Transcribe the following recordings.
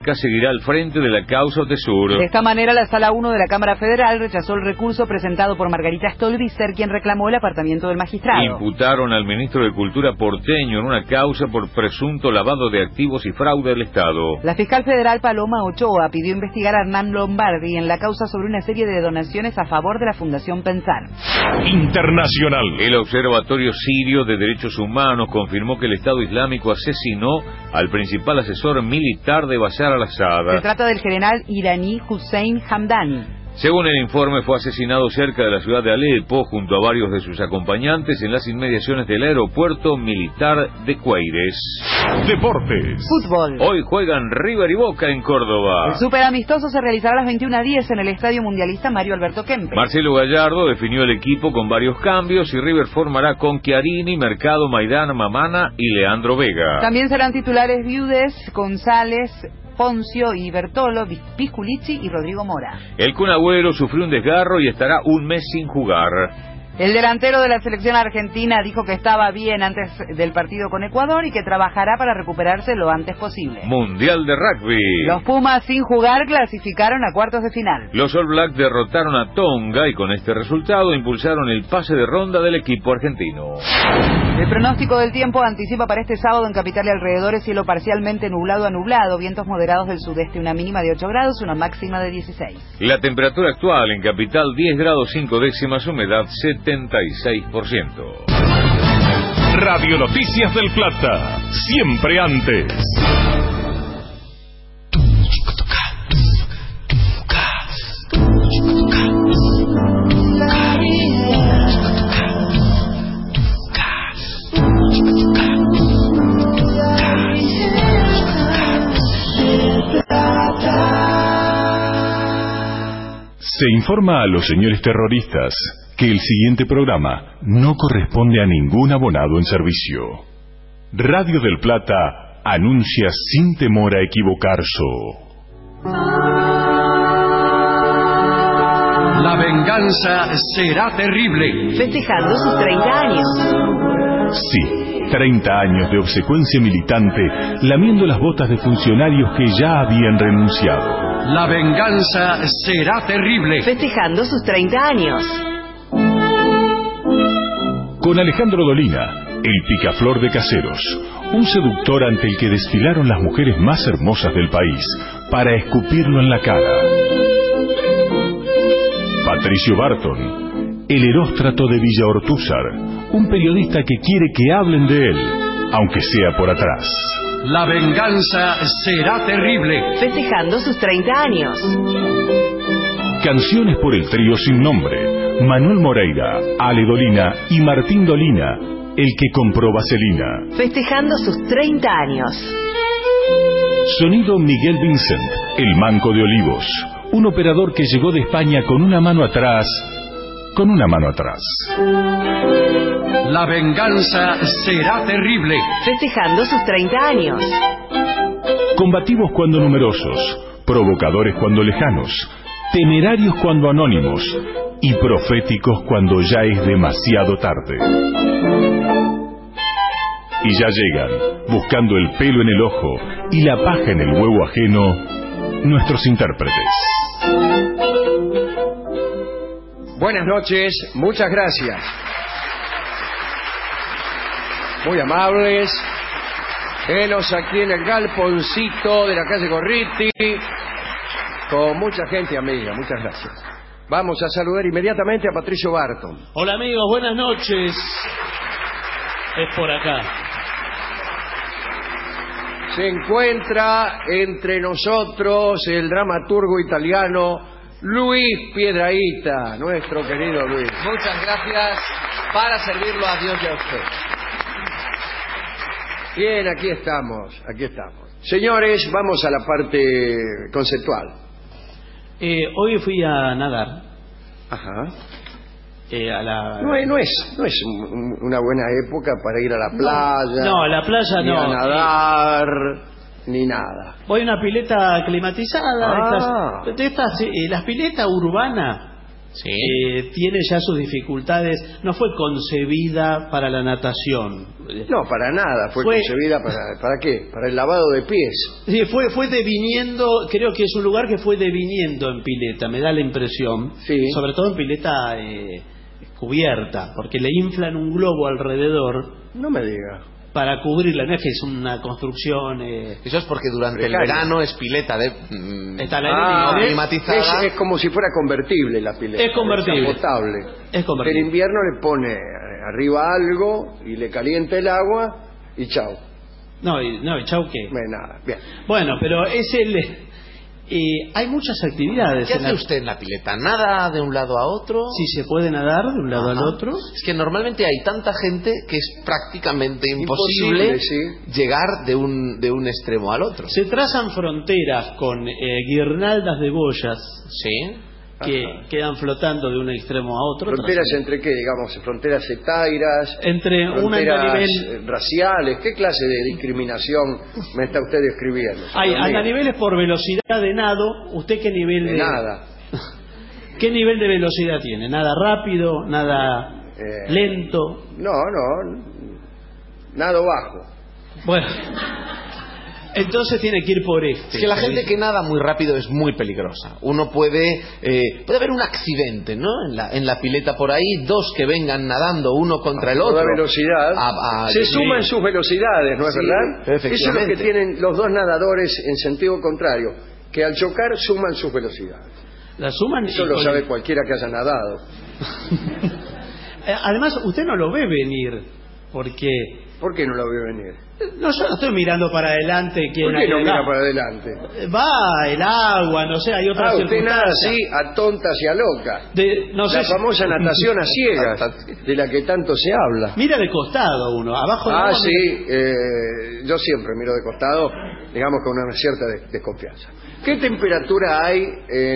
Viesca seguirá al frente de la causa Otesur. De esta manera, la Sala 1 de la Cámara Federal rechazó el recurso presentado por Margarita Stolbizer, quien reclamó el apartamiento del magistrado. Imputaron al ministro de Cultura porteño en una causa por presunto lavado de activos y fraude al Estado. La fiscal federal Paloma Ochoa pidió investigar a Hernán Lombardi en la causa sobre una serie de donaciones a favor de la Fundación Pensar. Internacional. El Observatorio Sirio de Derechos Humanos confirmó que el Estado Islámico asesinó al principal asesor militar de Bashar al-Assad. Se trata del general iraní Hussein Hamdani. Según el informe, fue asesinado cerca de la ciudad de Alepo junto a varios de sus acompañantes en las inmediaciones del aeropuerto militar de Cueires. Deportes. Fútbol. Hoy juegan River y Boca en Córdoba. El superamistoso se realizará a las 21:10 en el Estadio Mundialista Mario Alberto Kempes. Marcelo Gallardo definió el equipo con varios cambios y River formará con Chiarini, Mercado, Maidana, Mamana y Leandro Vega. También serán titulares Viudes, González, Poncio y Bertolo, Pisculici y Rodrigo Mora. El Kun Agüero sufrió un desgarro y estará un mes sin jugar. El delantero de la selección argentina dijo que estaba bien antes del partido con Ecuador y que trabajará para recuperarse lo antes posible. Mundial de Rugby. Los Pumas, sin jugar, clasificaron a cuartos de final. Los All Blacks derrotaron a Tonga y con este resultado impulsaron el pase de ronda del equipo argentino. El pronóstico del tiempo anticipa para este sábado en capital y alrededores cielo parcialmente nublado a nublado, vientos moderados del sudeste, una mínima de 8 grados, una máxima de 16. La temperatura actual en capital 10 grados 5 décimas, humedad 76%. Radio Noticias del Plata, siempre antes. Se informa a los señores terroristas que el siguiente programa no corresponde a ningún abonado en servicio. Radio del Plata anuncia sin temor a equivocarse. La venganza será terrible. Festejando sus 30 años. Sí, 30 años de obsecuencia militante, lamiendo las botas de funcionarios que ya habían renunciado. La venganza será terrible. Festejando sus 30 años. Con Alejandro Dolina, el picaflor de Caseros, un seductor ante el que desfilaron las mujeres más hermosas del país para escupirlo en la cara. Patricio Barton, el eróstrato de Villa Ortúzar, un periodista que quiere que hablen de él, aunque sea por atrás. La venganza será terrible. Festejando sus 30 años. Canciones por el trío sin nombre, Manuel Moreira, Ale Dolina y Martín Dolina, el que compró vaselina. Festejando sus 30 años. Sonido Miguel Vincent, el manco de Olivos, un operador que llegó de España con una mano atrás. La venganza será terrible. Festejando sus 30 años. Combativos cuando numerosos, provocadores cuando lejanos, temerarios cuando anónimos y proféticos cuando ya es demasiado tarde. Y ya llegan, buscando el pelo en el ojo y la paja en el huevo ajeno, nuestros intérpretes. Buenas noches, muchas gracias. Muy amables. Venos aquí en el galponcito de la calle Gorriti, con mucha gente amiga, muchas gracias. Vamos a saludar inmediatamente a Patricio Barton. Hola amigos, buenas noches. Es por acá. Se encuentra entre nosotros el dramaturgo italiano Luis Piedrahita, nuestro querido Luis. Muchas gracias, para servirlo a Dios y a usted. Bien, aquí estamos. Señores, vamos a la parte conceptual. Hoy fui a nadar. Ajá. No es una buena época para ir a la playa. No, a la playa ni no. a nadar, ni nada. Voy a una pileta climatizada. Ah. Las piletas urbanas Sí. tiene ya sus dificultades. No fue concebida para la natación. No, para nada. Fue concebida ¿para qué? Para el lavado de pies. Sí, fue deviniendo. Creo que es un lugar que fue deviniendo en pileta, me da la impresión. Sí. Sobre todo en pileta cubierta, porque le inflan un globo alrededor. No me diga. Para cubrirla, no es que es una construcción... Eso es porque durante precaria. el verano es pileta está al aire libre. climatizada. Es como si fuera convertible la pileta. Es convertible. Potable. Es convertible. En invierno le pone arriba algo y le calienta el agua y chau. No, y chau qué. Nada, bien. Bueno, pero es el... hay muchas actividades. ¿Qué hace usted en la pileta? ¿Nada de un lado a otro? Si se puede nadar de un lado Ajá. al otro. Es que normalmente hay tanta gente que es prácticamente imposible sí. llegar de un extremo al otro. Se trazan fronteras con guirnaldas de boyas Sí. que quedan flotando de un extremo a otro. ¿Fronteras entre qué, digamos? ¿Fronteras etairas? Entre una ¿Fronteras nivel... raciales? ¿Qué clase de discriminación me está usted describiendo? Hay señor mío? niveles por velocidad de nado. ¿Usted qué nivel De nada. ¿Qué nivel de velocidad tiene? ¿Nada rápido? ¿Nada lento? No. Nado bajo. Bueno, entonces tiene que ir por este. Es que la gente que nada muy rápido es muy peligrosa. Uno puede haber un accidente, ¿no? En la pileta por ahí, dos que vengan nadando uno contra el otro. A toda velocidad. Se suman sus velocidades, ¿no es verdad? Eso es lo que tienen los dos nadadores en sentido contrario, que al chocar suman sus velocidades. La suman. Eso lo sabe cualquiera que haya nadado. Además, usted no lo ve venir, porque... ¿Por qué no lo veo venir? No, yo no estoy mirando para adelante. ¿Por qué no mira para adelante? Va el agua, no sé, hay otras usted nada circunstancias. así, a tontas y a locas. No sé la famosa natación a ciegas, de la que tanto se habla. Mira de costado uno, abajo del agua. Sí, yo siempre miro de costado, digamos con una cierta desconfianza. ¿Qué temperatura hay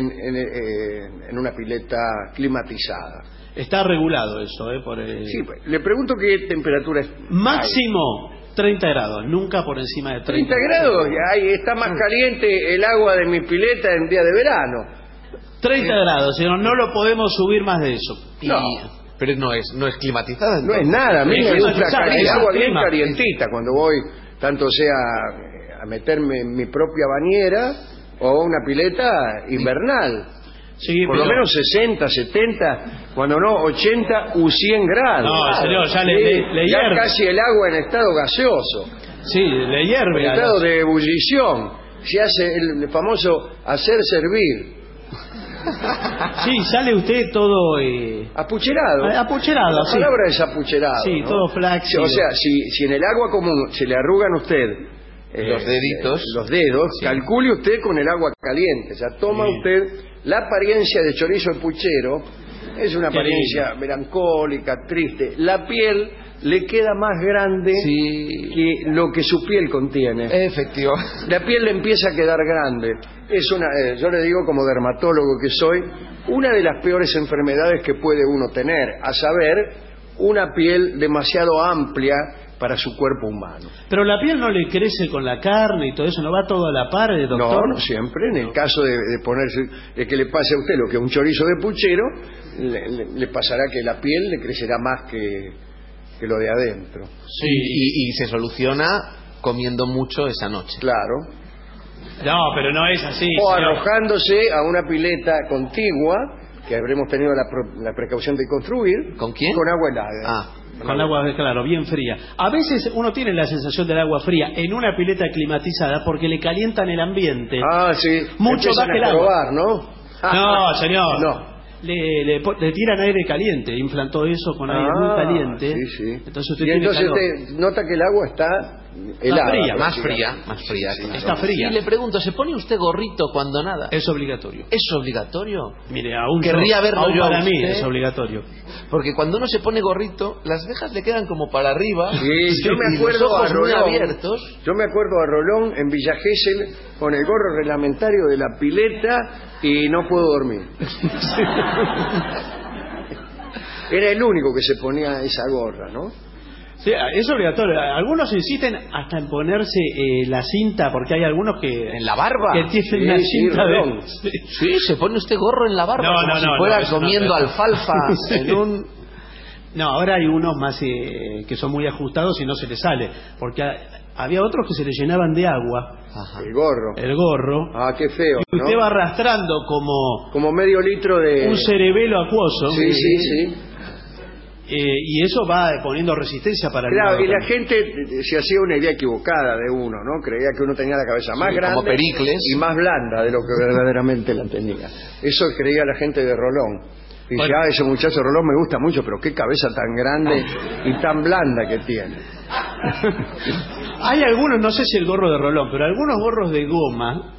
en una pileta climatizada? Está regulado eso, Sí, le pregunto qué temperatura es. Máximo 30 grados, nunca por encima de 30 grados. Está más caliente el agua de mi pileta en día de verano. 30 grados, señor, no lo podemos subir más de eso. No. Pero no es climatizada. No es nada, mira, es agua bien clima. calientita cuando voy, tanto sea a meterme en mi propia bañera o una pileta invernal. Sí, por lo menos 60, 70, cuando no 80 u 100 grados. No, señor, ya le ya hierve. casi el agua en estado gaseoso. Sí, le hierve. En estado de ebullición. Se hace el famoso hacer servir. Sí, sale usted todo... apucherado. Apucherado, La palabra es apucherado. Sí, ¿no? todo flácido. O sea, si en el agua común se le arrugan a usted los deditos, los dedos, sí. Calcule usted con el agua caliente. O sea, toma usted la apariencia de chorizo de puchero. Es una apariencia melancólica, triste. La piel le queda más grande que lo que su piel contiene. Efectivo. La piel le empieza a quedar grande. Es yo le digo como dermatólogo que soy, una de las peores enfermedades que puede uno tener, a saber, una piel demasiado amplia para su cuerpo humano. Pero la piel no le crece con la carne y todo eso, ¿no va todo a la par, doctor? No siempre. En el caso de ponerse, de que le pase a usted lo que es un chorizo de puchero, le pasará que la piel le crecerá más que lo de adentro. Sí. Y se soluciona comiendo mucho esa noche. Claro. No, pero no es así. O señor. arrojándose a una pileta contigua, que habremos tenido la precaución de construir. ¿Con quién? Con agua helada. Con agua, claro, bien fría. A veces uno tiene la sensación del agua fría en una pileta climatizada porque le calientan el ambiente. Sí. Mucho más que el agua. Probar, ¿no? No, señor. No. Le tiran aire caliente, implantó eso con aire muy caliente. Sí. Entonces usted y entonces tiene usted nota que el agua está helada. Más fría. Está fría. Y le pregunto, ¿se pone usted gorrito cuando nada? Es obligatorio. ¿Es obligatorio? Mire, aún Querría verlo aún yo para a mí usted. es obligatorio. Porque cuando uno se pone gorrito, las cejas le quedan como para arriba. Sí, yo me y acuerdo los ojos a muy Rolón. abiertos. Yo me acuerdo a Rolón en Villa Gesell con el gorro reglamentario de la pileta y no puedo dormir. Era el único que se ponía esa gorra, ¿no? Sí, es obligatorio. Algunos insisten hasta en ponerse la cinta, porque hay algunos que... ¿En la barba? Que tienen una cinta de... Sí, se pone usted gorro en la barba, como si fuera comiendo alfalfa en un... No, ahora hay unos más que son muy ajustados y no se les sale, porque había otros que se les llenaban de agua. Ajá. El gorro. Ah, qué feo, y usted ¿no? va arrastrando como medio litro de... un cerebelo acuoso. Sí. Y eso va poniendo resistencia para el Claro, y la también. gente se hacía una idea equivocada de uno, ¿no? Creía que uno tenía la cabeza más grande como Pericles, y más blanda de lo que verdaderamente la tenía. Eso creía la gente de Rolón. Y dice, ese muchacho Rolón me gusta mucho, pero qué cabeza tan grande y tan blanda que tiene. Hay algunos, no sé si el gorro de Rolón, pero algunos gorros de goma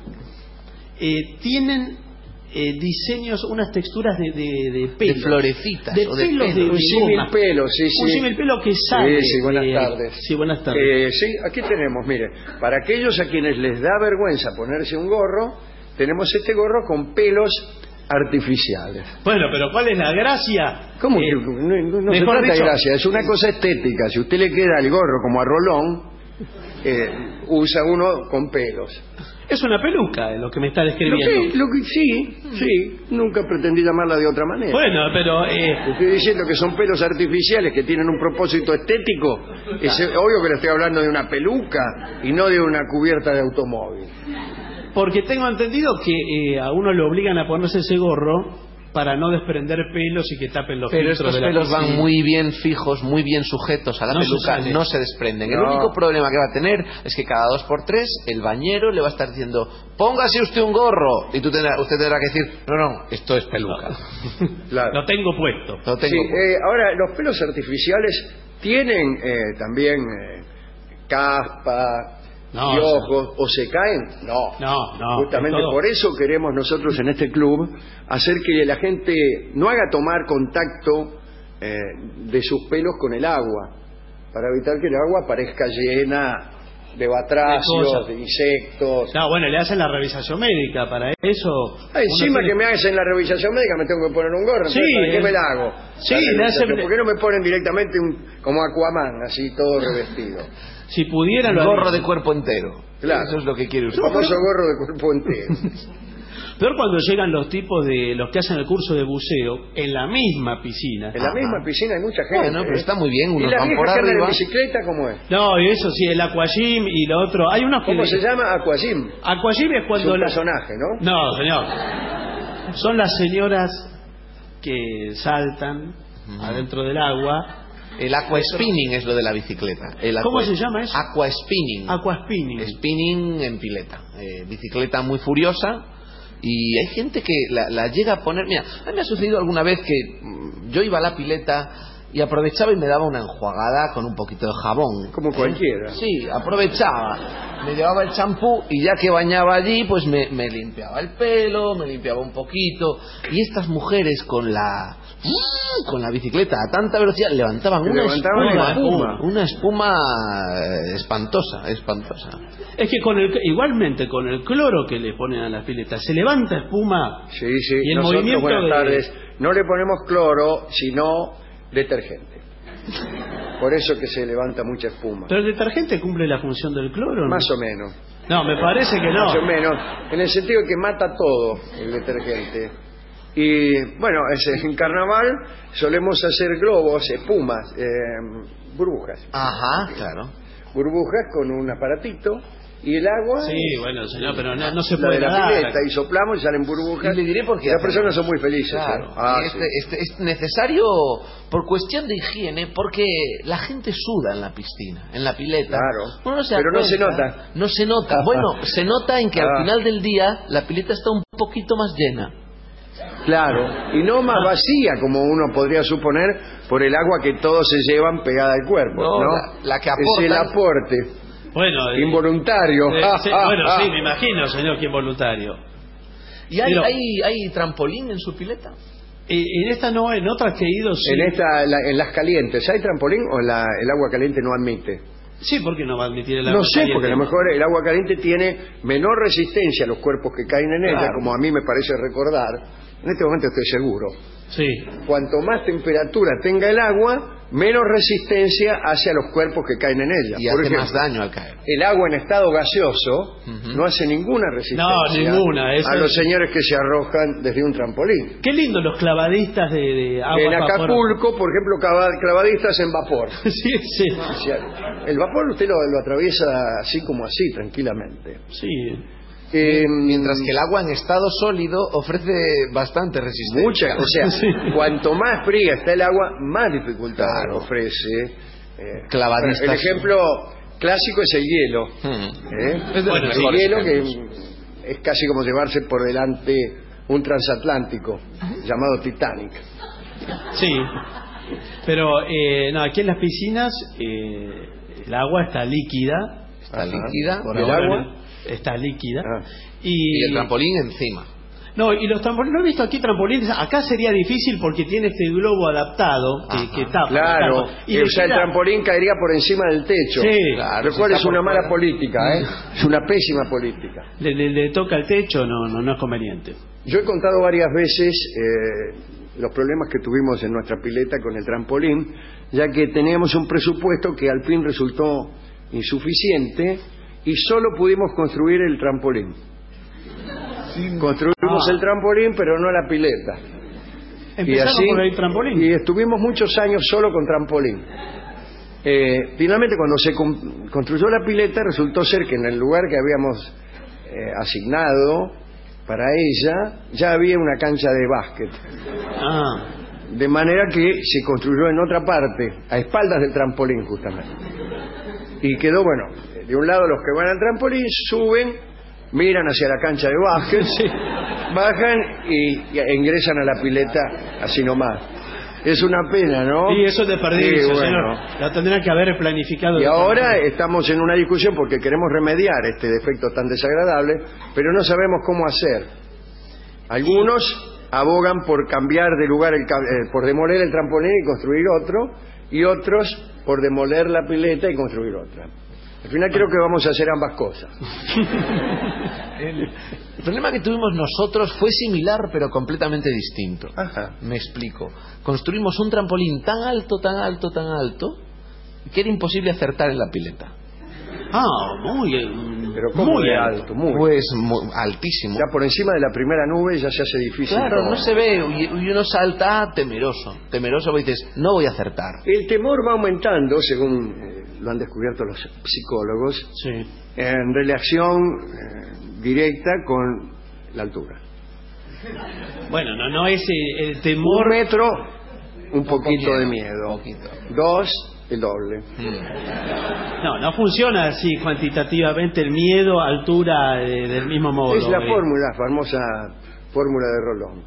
tienen diseños, unas texturas de pelo. De florecitas. De o de pelos pelo. de Un símil goma. pelo, sí. Un símil pelo que sale. Sí, buenas tardes. Sí, buenas tardes. Sí, aquí tenemos, mire, para aquellos a quienes les da vergüenza ponerse un gorro, tenemos este gorro con pelos artificiales. Bueno, pero ¿cuál es la gracia? ¿Cómo que no se trata de gracia? Es una cosa estética. Si usted le queda el gorro como a Rolón, usa uno con pelos. Es una peluca, lo que me está describiendo. Sí, nunca pretendí llamarla de otra manera. Bueno, pero... Estoy diciendo que son pelos artificiales que tienen un propósito estético. Es obvio que le estoy hablando de una peluca y no de una cubierta de automóvil. Porque tengo entendido que a uno le obligan a ponerse ese gorro para no desprender pelos y que tapen los pero filtros estos de la pelos piscina. van muy bien fijos, muy bien sujetos a la peluca, no se desprenden. El único problema que va a tener es que cada 2x3 el bañero le va a estar diciendo, póngase usted un gorro, y usted tendrá que decir, no, esto es peluca. Claro. Lo tengo puesto. Ahora, los pelos artificiales tienen también caspa, piojos, o se caen. No. Justamente por eso queremos nosotros en este club hacer que la gente no haga tomar contacto de sus pelos con el agua, para evitar que el agua parezca llena de batracios, de insectos. No, bueno, le hacen la revisación médica para eso. Encima que me hacen la revisación médica me tengo que poner un gorro. Sí, ¿Para qué me la hago? Sí, le hacen... ¿Por qué no me ponen directamente como Aquaman, así todo revestido? Si pudieran... Un gorro de cuerpo entero. Claro. Eso es lo que quiere usted. Un famoso gorro de cuerpo entero. Peor cuando llegan los tipos de los que hacen el curso de buceo en la misma piscina. En la misma piscina hay mucha gente. Bueno, pero está muy bien. ¿Y Unos la van vieja por que anda arriba. en bicicleta cómo es? No, y eso sí, el aquagym y lo otro. Hay unos que... ¿Cómo se llama? Aquagym. Aquagym es cuando... Es un personaje, ¿no? No, señor. Son las señoras que saltan adentro del agua. El aquaspinning es lo de la bicicleta. ¿Cómo se llama eso? Aquaspinning. Aquaspinning. Spinning en pileta. Bicicleta muy furiosa. Y hay gente que la llega a poner... Mira, a mí me ha sucedido alguna vez que yo iba a la pileta y aprovechaba y me daba una enjuagada con un poquito de jabón. Como cualquiera. Sí, aprovechaba. Me llevaba el champú y ya que bañaba allí, pues me limpiaba el pelo, me limpiaba un poquito. Y estas mujeres con la bicicleta a tanta velocidad levantaban una espuma espantosa. Es que igualmente con el cloro que le ponen a las piletas se levanta espuma. Sí. Y el nosotros, movimiento buenas tardes, no le ponemos cloro, sino detergente. Por eso que se levanta mucha espuma. ¿Pero el detergente cumple la función del cloro, no? Más o menos. No, me parece que no. Más o menos. En el sentido que mata todo el detergente. Y bueno, en carnaval solemos hacer globos, espumas, burbujas. Ajá, claro. Burbujas con un aparatito y el agua. Sí, bueno, señor, pero no se la puede de la nadar. pileta, y soplamos y salen burbujas. Y le diré por qué. Las personas son muy felices. Claro. Sí. Es necesario por cuestión de higiene, porque la gente suda en la piscina, en la pileta. Claro. Uno se Pero no se acuesta, nota. No se nota. Bueno, se nota en que al final del día la pileta está un poquito más llena. Claro, y no más vacía como uno podría suponer por el agua que todos se llevan pegada al cuerpo, ¿no? La que aporta. Es el aporte. Bueno, involuntario. Sí, me imagino, señor, que involuntario. ¿Y hay trampolín en su pileta? En esta no, en otras que he ido sí. En las calientes, ¿hay trampolín o el agua caliente no admite? Sí, ¿por qué no va a admitir el agua No sé, caliente? porque a lo mejor el agua caliente tiene menor resistencia a los cuerpos que caen en ella, Claro. como a mí me parece recordar. En este momento estoy seguro. Sí. Cuanto más temperatura tenga el agua, menos resistencia hace a los cuerpos que caen en ella. Y Por hace ejemplo, más daño al caer. el agua en estado gaseoso no hace ninguna resistencia ninguna, eso a los es- señores que se arrojan desde un trampolín. Qué lindo los clavadistas de agua. En Acapulco, por ejemplo, clavadistas en vapor. Sí, sí. O sea, el vapor usted lo atraviesa así como así, tranquilamente. Sí. Mientras que el agua en estado sólido ofrece bastante resistencia. Mucha, o sea, Sí. cuanto más fría está el agua, más dificultad ofrece. Clavadistas. El ejemplo clásico es el hielo. Es de los Bueno, mejores El hielo ejemplos. que es casi como llevarse por delante un transatlántico llamado Titanic. Sí. Pero no, aquí en las piscinas el agua está líquida. Está líquida. Por ¿Y el ahora agua? está líquida. Ah. Y el trampolín encima. No, y los trampolines, no he visto aquí trampolines. Acá sería difícil porque tiene este globo adaptado que tapa. Claro, tapa. y le o sea, el queda- trampolín caería por encima del techo. Sí. Claro, Lo cual si es está una por mala fuera. política, es una pésima política. le toca el techo, no es conveniente. Yo he contado varias veces los problemas que tuvimos en nuestra pileta con el trampolín, ya que teníamos un presupuesto que al fin resultó insuficiente y solo pudimos construir el trampolín. Construimos el trampolín, pero no la pileta. Empezaron por el trampolín. Y estuvimos muchos años solo con trampolín. Finalmente, cuando se construyó la pileta, resultó ser que en el lugar que habíamos asignado para ella, ya había una cancha de básquet. Ah, De manera que se construyó en otra parte, a espaldas del trampolín justamente. Y quedó, bueno, de un lado los que van al trampolín suben, miran hacia la cancha de básquet, bajan y ingresan a la pileta así nomás. Es una pena, ¿no? y eso es desperdicio, Sí, bueno. señor. La tendrían que haber planificado. Y de ahora otra manera. estamos en una discusión porque queremos remediar este defecto tan desagradable, pero no sabemos cómo hacer. Algunos abogan por cambiar de lugar, por demoler el trampolín y construir otro, y otros por demoler la pileta y construir otra. Al final creo que vamos a hacer ambas cosas. El problema que tuvimos nosotros fue similar pero completamente distinto. Ajá. Me explico. Construimos un trampolín tan alto, tan alto, tan alto que era imposible acertar en la pileta. Pero ¿cómo muy de alto. alto? Muy. Pues altísimo. Ya por encima de la primera nube ya se hace difícil. Claro, todo. no se ve y uno salta temeroso. Temeroso porque dices, no voy a acertar. El temor va aumentando, según lo han descubierto los psicólogos, Sí. en relación directa con la altura. Bueno, no es el temor. 1 metro, un poquito miedo, de miedo. poquito. 2, el doble. No funciona así cuantitativamente el miedo, altura del mismo modo. Es la fórmula, famosa fórmula de Rolón.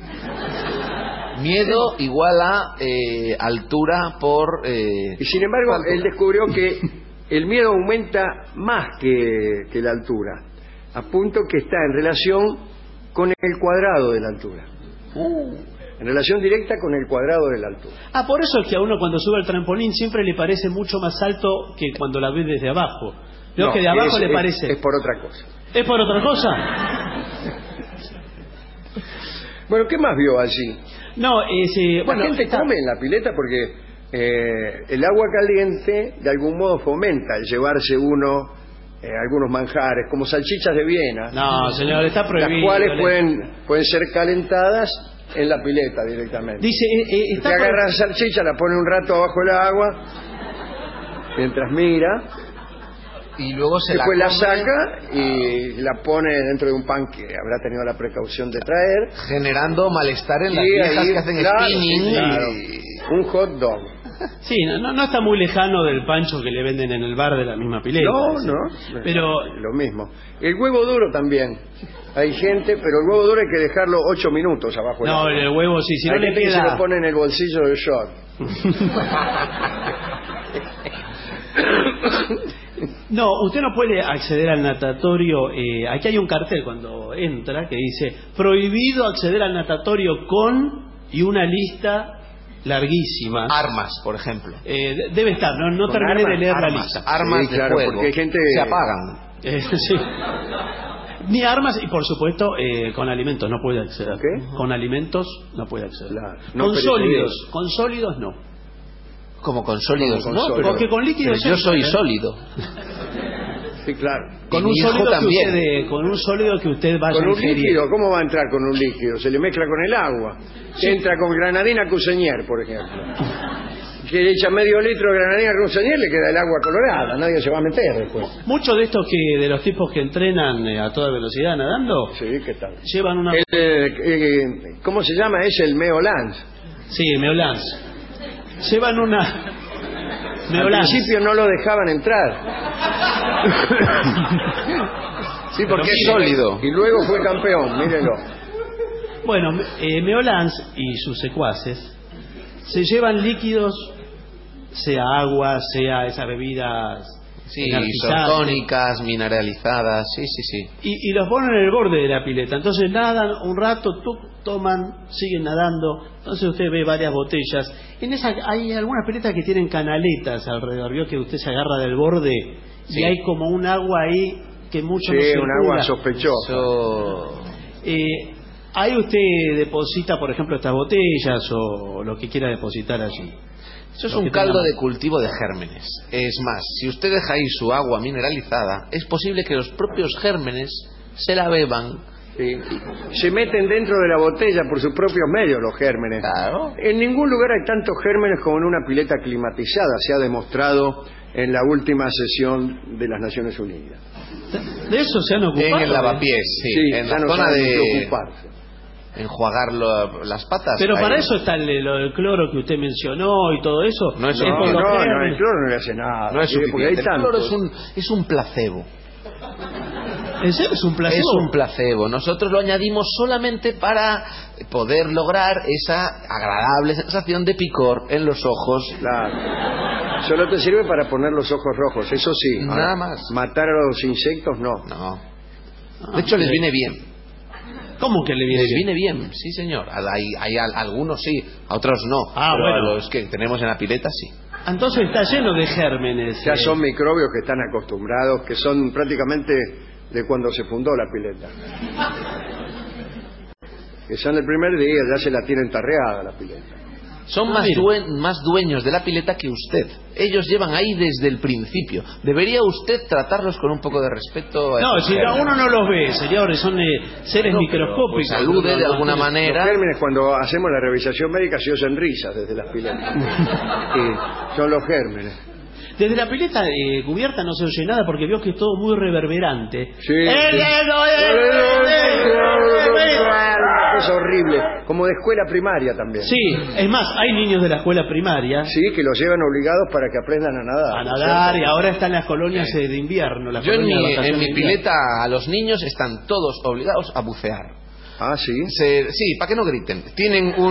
Miedo igual a altura por... Y sin embargo, él descubrió que el miedo aumenta más que la altura, a punto que está en relación con el cuadrado de la altura. En relación directa con el cuadrado de la altura. Por eso es que a uno cuando sube al trampolín siempre le parece mucho más alto que cuando la ve desde abajo. Veo No, que de abajo es- le parece. Es por otra cosa. ¿Es por otra cosa? Bueno, ¿qué más vio allí? No, La gente come en la pileta porque el agua caliente de algún modo fomenta el llevarse uno algunos manjares, como salchichas de Viena, No, señor, está prohibido. las cuales pueden ser calentadas en la pileta directamente. Dice, Usted está agarra la salchicha, la pone un rato abajo del agua, mientras mira, Y luego se después la come, saca y la pone dentro de un pan que habrá tenido la precaución de traer. generando malestar en las Y viejas ahí, que hacen claro, spinning. sí, claro, y- un hot dog. Sí, no está muy lejano del pancho que le venden en el bar de la misma pileta. No, sí. no. Pero Lo mismo. El huevo duro también. Hay gente, pero el huevo duro hay que dejarlo 8 minutos abajo del no, agua. el huevo sí, si no Hay le gente que se queda. lo pone en el bolsillo del short. No, usted no puede acceder al natatorio. Aquí hay un cartel cuando entra que dice prohibido acceder al natatorio con y una lista larguísima. Armas, por ejemplo. Debe estar, no ¿Con terminé de armas? leer la Armas, lista. armas Sí, de claro, fuego. porque hay gente- Se apagan. Sí. Ni armas y por supuesto con alimentos no puede acceder. ¿Qué? Con alimentos no puede acceder. Claro, no con perecederos. sólidos no. Como con sólidos, Como con ¿no? sólidos. Porque con líquidos Pero yo entra, soy ¿eh? sólido. Sí, claro. Con Y un mi hijo sólido también. con un sólido que usted vaya Con a un ingerir. líquido, ¿cómo va a entrar con un líquido? Se le mezcla con el agua. Entra con granadina Cusenier, por ejemplo. Que le echa medio litro de granadina Cusenier, le queda el agua colorada, nadie se va a meter después. Muchos de estos de los tipos que entrenan a toda velocidad nadando, Sí, ¿qué tal? llevan una... ¿Cómo se llama? Es el Meolans. Sí, Meolans. Llevan una... Al Meolans. principio no lo dejaban entrar. Sí, porque es sólido. Y luego fue campeón, mírenlo. Bueno, Meolans y sus secuaces se llevan líquidos, sea agua, sea esas bebidas Sí, energizantes, isotónicas, mineralizadas, sí, sí, sí. y los ponen en el borde de la pileta. Entonces nadan un rato, toman, siguen nadando. Entonces usted ve varias botellas. En esa hay algunas piletas que tienen canaletas alrededor. Vio que usted se agarra del borde Sí. y hay como un agua ahí que mucho Sí, no circula. un agua sospechosa. Eso... Ahí usted deposita, por ejemplo, estas botellas o lo que quiera depositar allí. Eso es Lo un que caldo tenga- de cultivo de gérmenes. Es más, si usted deja ahí su agua mineralizada, es posible que los propios gérmenes se la beban. Sí. Se meten dentro de la botella por sus propios medios los gérmenes. Claro. En ningún lugar hay tantos gérmenes como en una pileta climatizada, se ha demostrado en la última sesión de las Naciones Unidas. De eso se han ocupado. En el lavapiés, sí. En ya la no zona saben de qué ocuparse. enjuagar las patas. Pero ahí. para eso está lo del cloro que usted mencionó y todo eso. No es No, suficiente. no, por los el gérmenes. cloro no le hace nada. No es porque hay suficiente. El cloro tantos. es un placebo. ¿En serio es un placebo? Es un placebo. Nosotros lo añadimos solamente para poder lograr esa agradable sensación de picor en los ojos. Claro. Solo te sirve para poner los ojos rojos, eso sí. Nada más. Matar a los insectos, no. No. Ah, De hecho, les ok. viene bien. ¿Cómo que le viene Les bien? viene bien, sí, señor. Hay algunos sí, a otros no. Ah, Pero bueno. a los que tenemos en la pileta, sí. Entonces está lleno de gérmenes. Ya son microbios que están acostumbrados, que son prácticamente de cuando se fundó la pileta. Que son el primer día, ya se la tienen tarreada la pileta. Son Ah, más dueños de la pileta que usted. Ellos llevan ahí desde el principio. Debería usted tratarlos con un poco de respeto. A No, estos si gérmenes. uno no los ve, señores, son seres No, pero, microscópicos. pues, salude de alguna Los manera. gérmenes, cuando hacemos la revisación médica, se oyen risas desde las piletas. Sí, son los gérmenes. Desde la pileta cubierta no se oye nada porque veo que es todo muy reverberante. Sí, sí. Una cosa horrible, como de escuela primaria también. Sí, es más, hay niños de la escuela primaria Sí, que los llevan obligados para que aprendan a nadar. a ¿no es nadar y cierto? ahora están las colonias de invierno. Las Yo en colonias de mi vacaciones de invierno. pileta a los niños están todos obligados a bucear. Ah, sí. Sí, para que no griten. Claro.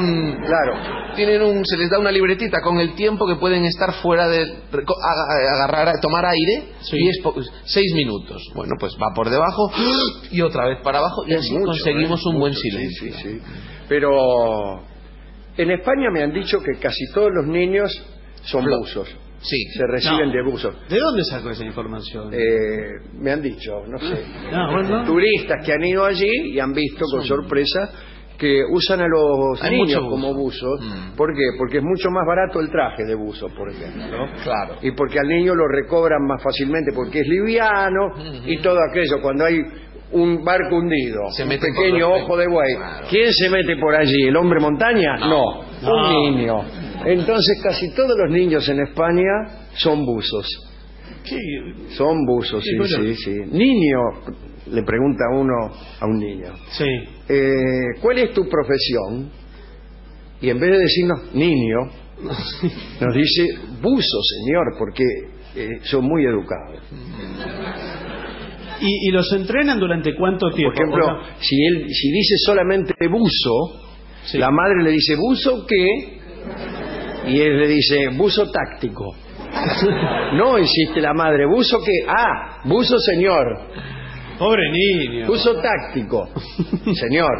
Se les da una libretita con el tiempo que pueden estar fuera de tomar aire, Sí. y es 6 minutos. Bueno, pues va por debajo y otra vez para abajo y Es así mucho, conseguimos un buen mucho, silencio. Sí, sí, sí. Pero en España me han dicho que casi todos los niños son buzos. Sí. Se reciben No. de buzos. ¿De dónde sacó esa información? Me han dicho, no sé. No, bueno. Turistas que han ido allí y han visto con sorpresa que usan a los Hay niños mucho como buzo. buzos. ¿Por qué? Porque es mucho más barato el traje de buzo, por ejemplo, ¿no? Claro. Y porque al niño lo recobran más fácilmente porque es liviano y todo aquello. Cuando hay un barco hundido, Se un meten por pequeño los ojo de buey, Claro. ¿quién se mete por allí? ¿El hombre montaña? No, No. un niño. Entonces casi todos los niños en España son buzos. ¿Qué? Son buzos, sí, bueno. sí, sí. Niño, le pregunta uno a un niño, Sí. ¿cuál es tu profesión? Y en vez de decirnos niño, nos dice buzo, señor, porque son muy educados. ¿Y los entrenan durante cuánto tiempo? Por ejemplo, O sea, si dice solamente buzo, sí. la madre le dice ¿buzo qué? Y él le dice buzo táctico. No insiste la madre, ¿buzo qué? Ah, buzo señor. Pobre niño. Buzo táctico. Señor.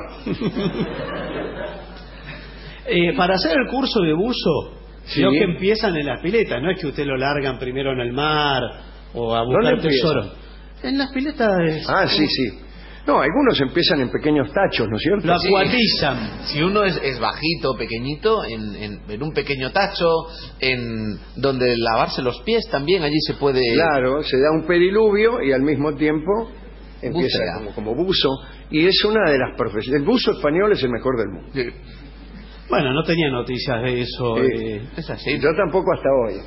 Para hacer el curso de buzo, Sí. creo que empiezan en las piletas, no es que usted lo largan primero en el mar o a buscar ¿Dónde empieza? tesoro. En las piletas. Ah, sí, sí. No, algunos empiezan en pequeños tachos, ¿no es cierto? Lo acuatizan. Si uno es bajito, pequeñito, en un pequeño tacho, en donde lavarse los pies también, allí se puede... Claro, se da un pediluvio y al mismo tiempo empieza Bucea. como buzo. Y es una de las profesiones. El buzo español es el mejor del mundo. Bueno, no tenía noticias de eso. Es así. Yo tampoco hasta hoy.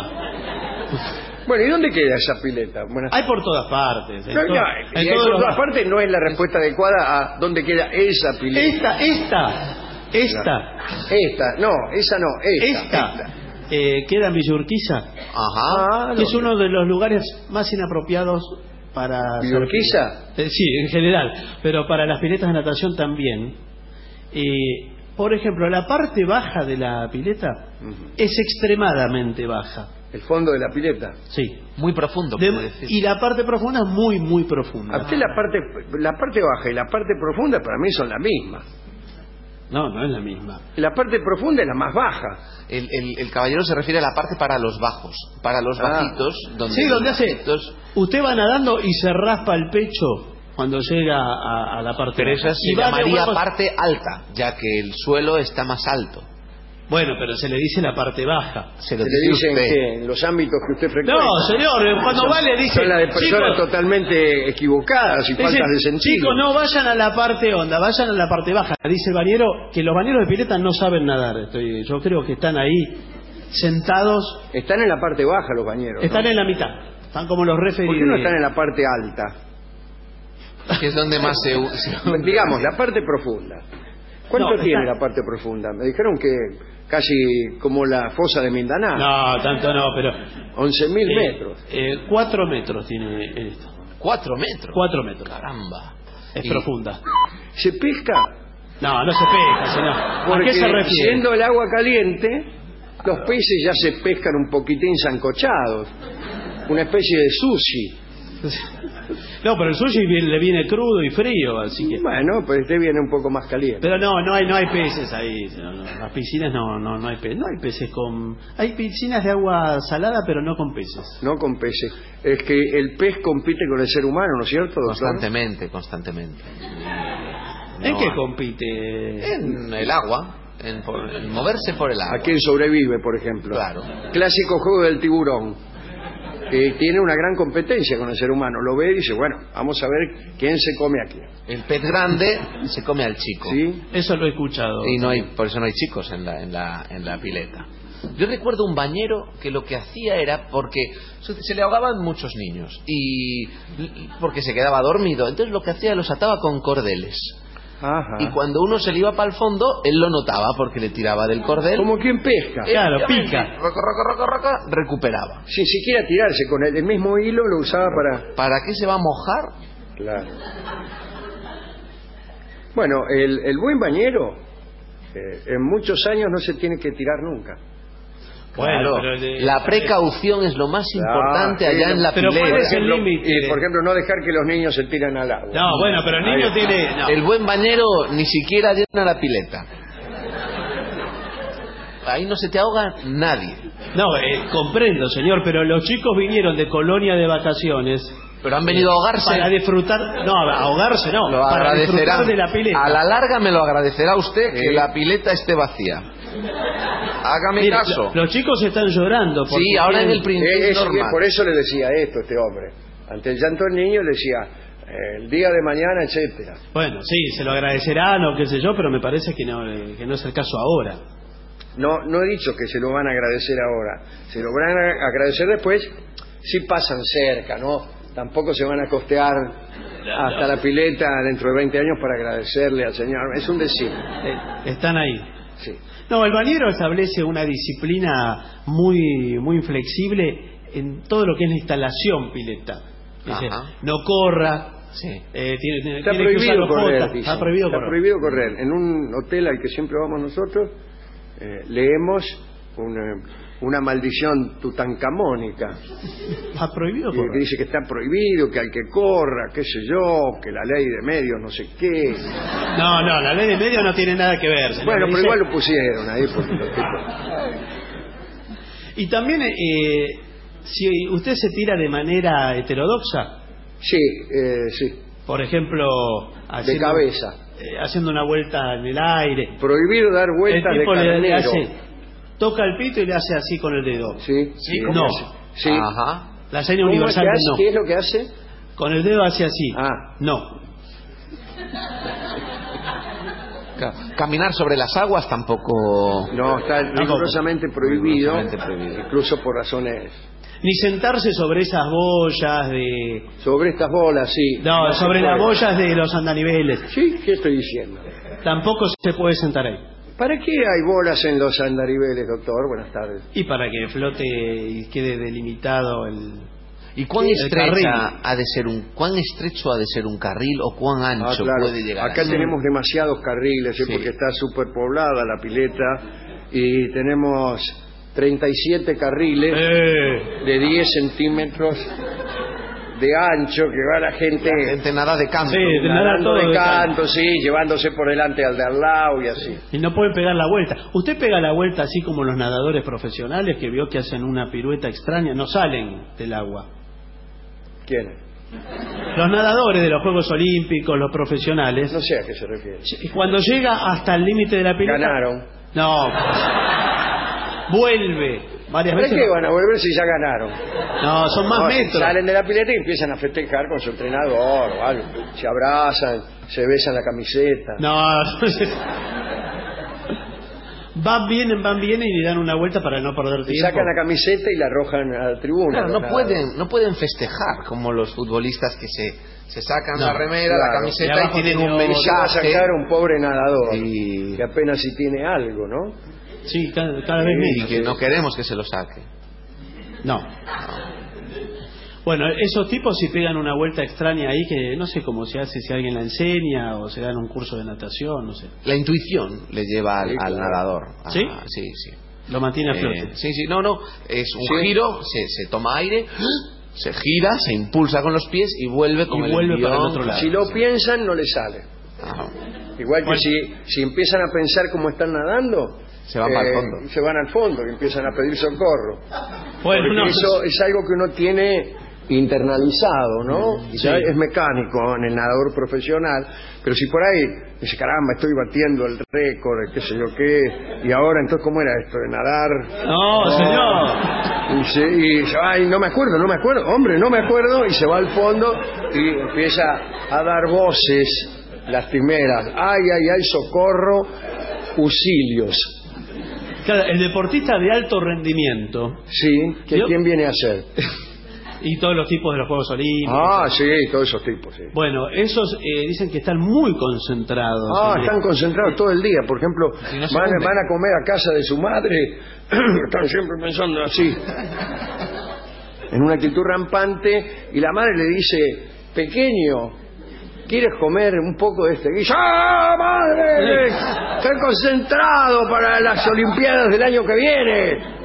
Bueno, ¿y dónde queda esa pileta? Bueno, Hay por todas partes. y por todas partes no es la respuesta adecuada a dónde queda esa pileta. Esta. No, esa no, esta. Queda en Villa Urquiza, Ajá. que es uno de los lugares más inapropiados para... ¿Villa Urquiza? Sí, en general, pero para las piletas de natación también. Por ejemplo, la parte baja de la pileta es extremadamente baja. El fondo de la pileta. Sí. Muy profundo, puede decir. Y la parte profunda es muy, muy profunda. A usted la parte baja y la parte profunda para mí son la misma. No es la misma. La parte profunda es la más baja. El caballero se refiere a la parte para los bajos, para los bajitos, donde Sí, donde hace... bajitos, Usted va nadando y se raspa el pecho cuando llega a la parte pero baja. esa se Y va de llamaría huevos- parte alta, ya que el suelo está más alto. Bueno, pero se le dice la parte baja. Se lo Se le dice dicen usted. que en los ámbitos que usted frecuenta. No, señor, cuando va le dice... Son las de personas chicos, totalmente equivocadas y dice, faltas de sentido. chicos, no vayan a la parte honda, vayan a la parte baja. Dice el bañero que los bañeros de pileta no saben nadar. Yo creo que están ahí sentados, Están en la parte baja los bañeros. están ¿no? en la mitad. Están como los referees. ¿Por qué no están en la parte alta? Que es donde más se Digamos, la parte profunda. ¿Cuánto No, tiene está- la parte profunda? Me dijeron que casi como la fosa de Mindanao. No, tanto no, pero... 11.000 metros. 4 metros tiene esto. 4 metros. 4 metros. Caramba. Es Y- profunda. ¿Se pesca? No se pesca, señor. ¿A Porque qué se refiere? siendo el agua caliente, los peces ya se pescan un poquitín sancochados. Una especie de sushi. No, pero el sushi le viene crudo y frío, así que... Bueno, pues este viene un poco más caliente. Pero no hay peces ahí. No, las piscinas no hay peces. No hay peces con... Hay piscinas de agua salada, pero no con peces. No con peces. Es que el pez compite con el ser humano, ¿no es cierto, doctor? Constantemente. ¿En No qué hay- compite? En el agua, en moverse por el agua. ¿A quién sobrevive, por ejemplo? Claro. Clásico juego del tiburón. Que tiene una gran competencia con el ser humano. Lo ve y dice, bueno, vamos a ver quién se come aquí. El pez grande se come al chico. ¿Sí? Eso lo he escuchado. Y por eso no hay chicos en la pileta. Yo recuerdo un bañero que lo que hacía era porque se le ahogaban muchos niños y porque se quedaba dormido. Entonces lo que hacía los ataba con cordeles. Ajá. Y cuando uno se le iba para el fondo, él lo notaba porque le tiraba del cordel. Como quien pesca. Claro, pica. Roca, recuperaba. Sin siquiera tirarse con el mismo hilo lo usaba para... ¿Para qué se va a mojar? Claro. Bueno, el buen bañero en muchos años no se tiene que tirar nunca. Bueno, Claro, pero la precaución es lo más importante allá en la pero pileta. ¿cuál es el Por límite? y, por ejemplo, no dejar que los niños se tiren al agua. No, bueno, pero el niño tiene... no. El buen bañero ni siquiera llena la pileta. Ahí no se te ahoga nadie. No, comprendo, señor, pero los chicos vinieron de colonia de vacaciones Pero han venido a ahogarse. para disfrutar... No, ahogarse no, Lo para agradecerán. disfrutar de la pileta. A la larga me lo agradecerá usted que la pileta esté vacía. Hágame Mire, caso. los chicos están llorando. porque Sí, ahora en el tienen- principio es normal. Por eso le decía esto este hombre. Ante el llanto del niño le decía, el día de mañana, etcétera. Bueno, sí, se lo agradecerán o qué sé yo, pero me parece que no es el caso ahora. No he dicho que se lo van a agradecer ahora. Se lo van a agradecer después si pasan cerca, ¿no? Tampoco se van a costear hasta la pileta dentro de 20 años para agradecerle al Señor. Es un decir. Están ahí. Sí. No, el bañero establece una disciplina muy muy flexible en todo lo que es la instalación pileta. Dice, Ajá. no corra. Sí. Tiene Está que usar prohibido los correr, botas. dice. Está prohibido Está correr. prohibido correr. En un hotel al que siempre vamos nosotros, leemos una maldición tutankamónica. Está prohibido Que correr. dice que está prohibido, que al que corra, qué sé yo, que la ley de medios no sé qué. No, la ley de medio no tiene nada que ver. señor. Bueno, pero Dice- igual lo pusieron ahí porque los tipos... Y también, si usted se tira de manera heterodoxa, Sí, sí. Por ejemplo, de cabeza. Haciendo una vuelta en el aire. Prohibido dar vueltas El de tipo le carnero. hace, toca el pito y le hace así con el dedo. Sí. No. Sí. Ajá. La seña ¿Cómo universal es que de hace? no. ¿Qué es lo que hace? Con el dedo hace así. No. Caminar sobre las aguas tampoco. No, está rigurosamente prohibido, Rigurosamente incluso por razones. Ni sentarse sobre esas boyas de... Sobre estas bolas, sí. No, se sobre las puede. boyas de los andaniveles. Sí, ¿qué estoy diciendo? Tampoco se puede sentar ahí. ¿Para qué hay bolas en los andariveles, doctor? Buenas tardes. Y para que flote y quede delimitado el... ¿Y cuán el estrecha carril. ha de ser cuán estrecho ha de ser un carril o cuán ancho Claro. puede llegar Acá a ser? tenemos demasiados carriles, Sí. porque está superpoblada la pileta y tenemos 37 carriles de 10 centímetros de ancho que va la gente nada de canto. Sí, de nada nadando todo de de canto, sí, llevándose por delante al de al lado y así. Y no pueden pegar la vuelta. Usted pega la vuelta así como los nadadores profesionales que vio que hacen una pirueta extraña, no salen del agua. ¿Quién? Los nadadores de los Juegos Olímpicos, los profesionales, No sé a qué se refiere. cuando llega hasta el límite de la pileta... Ganaron. No. Vuelve. Varias ¿Para veces. qué van a volver si ya ganaron? No, son más No, metros. salen de la pileta y empiezan a festejar con su entrenador o algo. Se abrazan, se besan la camiseta. No. Van, vienen y le dan una vuelta para no perder Y tiempo. sacan la camiseta y la arrojan a la tribuna. Claro, ¿no? no pueden festejar como los futbolistas que se sacan No, la remera, claro. la camiseta Y y abajo tienen tiene un otro. Va a mensaje. sacar un pobre nadador Y- que apenas si tiene algo, ¿no? Sí, cada vez Y menos. que no queremos que se lo saque. No. Bueno, esos tipos si pegan una vuelta extraña ahí que no sé cómo se hace, si alguien la enseña o se dan un curso de natación, no sé. La intuición le lleva al, Sí, al claro. nadador. ¿Sí? Sí, sí. Lo mantiene a flote. Sí, no, es un Sí. giro, se toma aire, se gira, se impulsa con los pies y vuelve con Y el vuelve envión. para el otro lado. Si lo piensan, no les sale. Ajá. Igual que Bueno. si empiezan a pensar cómo están nadando, Se van para el fondo. se van al fondo y empiezan a pedir socorro. Bueno, Porque no, eso es algo que uno tiene internalizado, ¿no? Sí. Ya es mecánico en el nadador profesional, pero si por ahí dice, caramba, estoy batiendo el récord, qué sé yo qué, y ahora entonces, ¿cómo era esto de nadar? No, señor. Y dice, ay, no me acuerdo, hombre, no me acuerdo, y se va al fondo y empieza a dar voces lastimeras, ay, socorro, auxilios. Claro, el deportista de alto rendimiento Sí, ¿quién viene a ser? y todos los tipos de los Juegos Olímpicos. Ah, sí, todos esos tipos, sí. Bueno, esos dicen que están muy concentrados. Ah, en están concentrados todo el día. Por ejemplo, Si no se van hunden. a comer a casa de su madre, están siempre pensando así, en una actitud rampante, y la madre le dice, pequeño, ¿quieres comer un poco de este guiso? ¡Ah, madre! Estoy concentrado para las Olimpiadas del año que viene.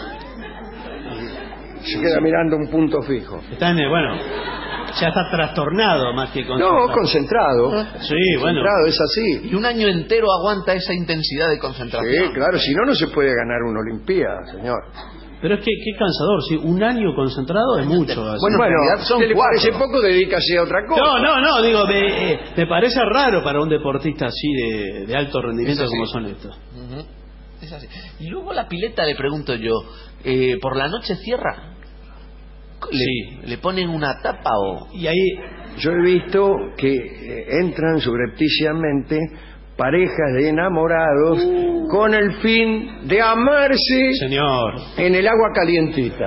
Se queda mirando un punto fijo. Están, bueno, ya está trastornado más que concentrado. No, concentrado. Sí, bueno. Concentrado, es así. Y un año entero aguanta esa intensidad de concentración. Sí, claro, si no, no se puede ganar una Olimpiada, señor. Pero es que qué cansador, sí, un año concentrado es mucho. así. Bueno, en realidad son ¿te le 4. parece poco? Dedícase a otra cosa. No, digo, me parece raro para un deportista así de alto rendimiento Es así. como son estos. Ujú. Es así. Y luego la pileta, le pregunto yo, ¿por la noche cierra? Sí. ¿Le ponen una tapa o...? Y ahí, Yo he visto que entran subrepticiamente parejas de enamorados con el fin de amarse señor, en el agua calientita.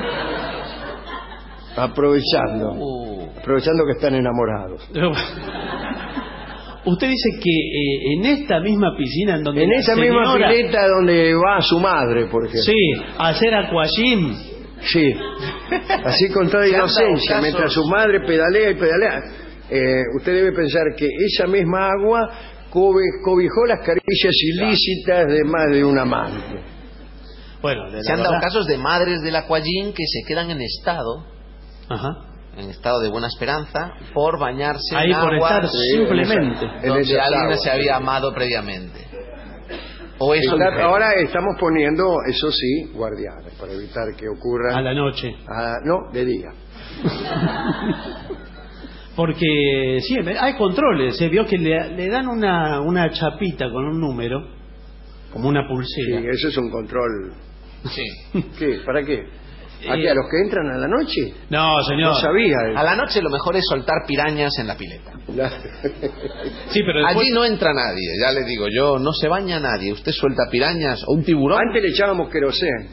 Aprovechando que están enamorados. usted dice que en esta misma piscina en donde En la esa misma señora- pileta donde va su madre, por ejemplo. Sí, a hacer aquagym. Sí, así con toda Se han dado inocencia, casos. mientras su madre pedalea y pedalea. Usted debe pensar que esa misma agua cobijó las caricias ilícitas de más de un amante. Bueno, Se han dado casos de madres del aquagym que se quedan en estado de buena esperanza por bañarse Ahí en por agua estar simplemente. en donde esas alguien aguas. se había amado previamente. O eso dijeron. Ahora estamos poniendo, eso sí, guardianes para evitar que ocurra. A la noche. No, de día. Porque sí, hay controles. Vio que le dan una chapita con un número, como una pulsera. Sí, eso es un control. Sí. ¿Qué? ¿Para qué? ¿A qué? ¿A los que entran a la noche? No, señor. No sabía. A la noche lo mejor es soltar pirañas en la pileta. Sí, pero después... Allí no entra nadie, ya le digo yo, no se baña nadie. Usted suelta pirañas o un tiburón. Antes le echábamos querosén.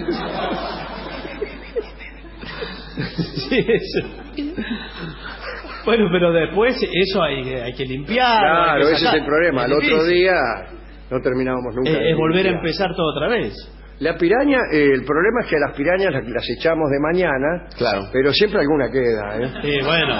Sí, eso. Bueno, pero después eso hay que limpiar. Claro, ese es el problema. Al otro difícil. día no terminábamos nunca. Es volver a limpiar. empezar todo otra vez. La piraña, el problema es que a las pirañas las echamos de mañana, Claro. pero siempre alguna queda, ¿eh? Sí, bueno.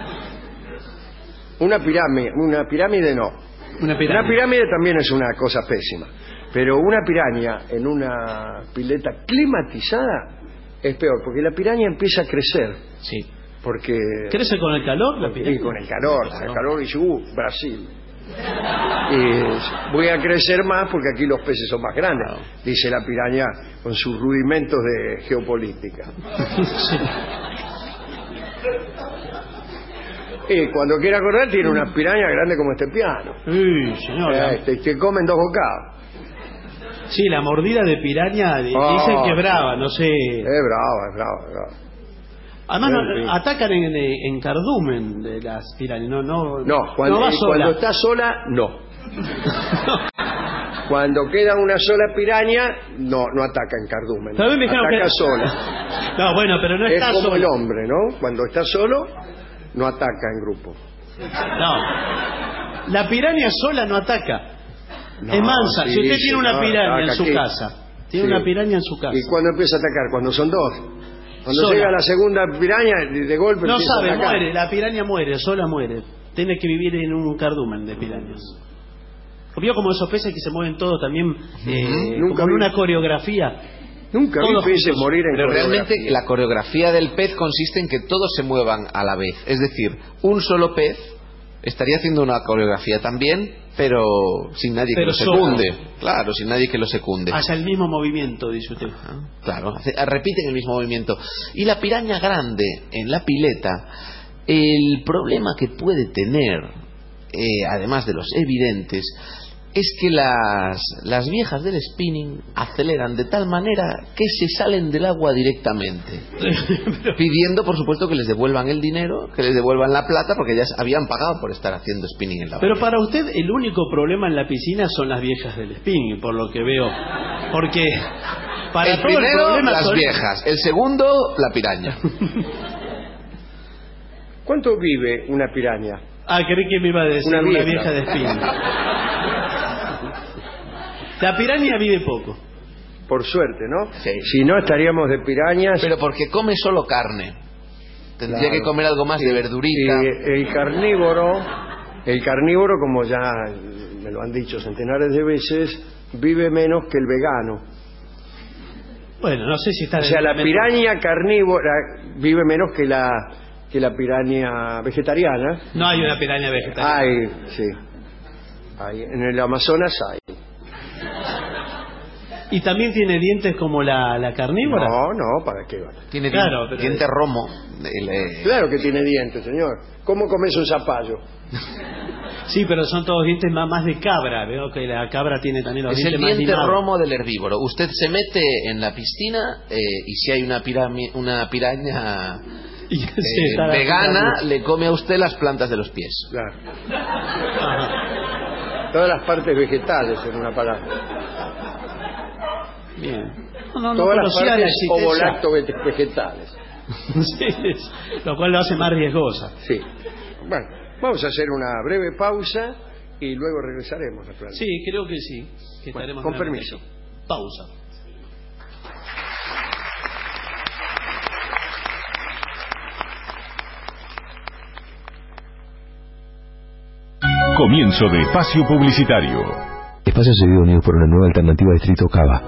Una pirámide no. Una Una pirámide. pirámide también es una cosa pésima, pero una piraña en una pileta climatizada es peor, porque la piraña empieza a crecer, Sí. porque... ¿Crece con el calor la Sí, pirámide? con el calor dice, Brasil. Y voy a crecer más porque aquí los peces son más grandes, dice la piraña con sus rudimentos de geopolítica. Y cuando quiere acordar tiene una piraña grande como este piano. Uy, señor. Que comen 2 bocados. Sí, la mordida de piraña dicen que es brava, no sé. Es brava. Además En fin. atacan en cardumen de las pirañas, no Cuando va sola. está sola, no. Cuando queda una sola piraña, no ataca en cardumen. También me dijeron ataca que... sola. No, bueno, pero no Es está como sola. el hombre, ¿no? Cuando está solo, no ataca en grupo. No. La piraña sola no ataca. No, es mansa. sí, Si usted tiene una señor, piraña en ataca su aquí. casa, tiene Sí. una piraña en su casa. ¿Y cuándo empieza a atacar? Cuando son 2. Cuando Sola. llega la segunda piraña, de golpe No empieza sabe, a atacar. muere, la piraña muere, sola muere. Tiene que vivir en un cardumen de pirañas. Vio como esos peces que se mueven todos también Nunca como en vi. una coreografía. Nunca vi Todos peces juntos. morir en Pero realmente coreografía. la coreografía del pez consiste en que todos se muevan a la vez. Es decir, un solo pez estaría haciendo una coreografía también, pero sin nadie que Pero lo solo. secunde. Claro, sin nadie que lo secunde. Hacia el mismo movimiento, dice usted. Claro, repiten el mismo movimiento. Y la piraña grande en la pileta, el problema que puede tener, además de los evidentes, es que las viejas del spinning aceleran de tal manera que se salen del agua directamente, pidiendo por supuesto que les devuelvan el dinero, que les devuelvan la plata, porque ya habían pagado por estar haciendo spinning en la Pero bahía. para usted el único problema en la piscina son las viejas del spinning, por lo que veo. Porque para El todo el primero, problema las son... viejas. El segundo, la piraña. ¿Cuánto vive una piraña? Ah, creí que me iba a decir Una una vieja. vieja de spinning. La piraña vive poco. Por suerte, ¿no? Sí. Si no, estaríamos de pirañas. Pero porque come solo carne. Tendría Claro. que comer algo más de verdurita. Y el carnívoro, como ya me lo han dicho centenares de veces, vive menos que el vegano. Bueno, no sé si está... O sea, la piraña carnívora vive menos que la piraña vegetariana. No hay una piraña vegetariana. Hay, sí. Hay. En el Amazonas hay. ¿Y también tiene dientes como la carnívora? No, ¿para qué va? Tiene Claro, pero- diente romo. Claro que tiene dientes, señor. ¿Cómo comes un zapallo? Sí, pero son todos dientes más de cabra. Veo que la cabra tiene también los Es el dientes más diente limados. romo del herbívoro. Usted se mete en la piscina y si hay una piraña Y se está vegana, le come a usted las plantas de los pies. Claro. Ajá. Todas las partes vegetales, en una palabra. Bien. No Todas las conocía la partes existencia. ovolacto-vegetales. Sí, lo cual lo hace más riesgosa. Sí. Bueno, vamos a hacer una breve pausa y luego regresaremos a plan. Sí, creo que sí. Que Bueno, estaremos con nuevamente. permiso. Pausa. Comienzo de espacio publicitario. Espacio Cedido unido por una nueva alternativa Distrito Cava.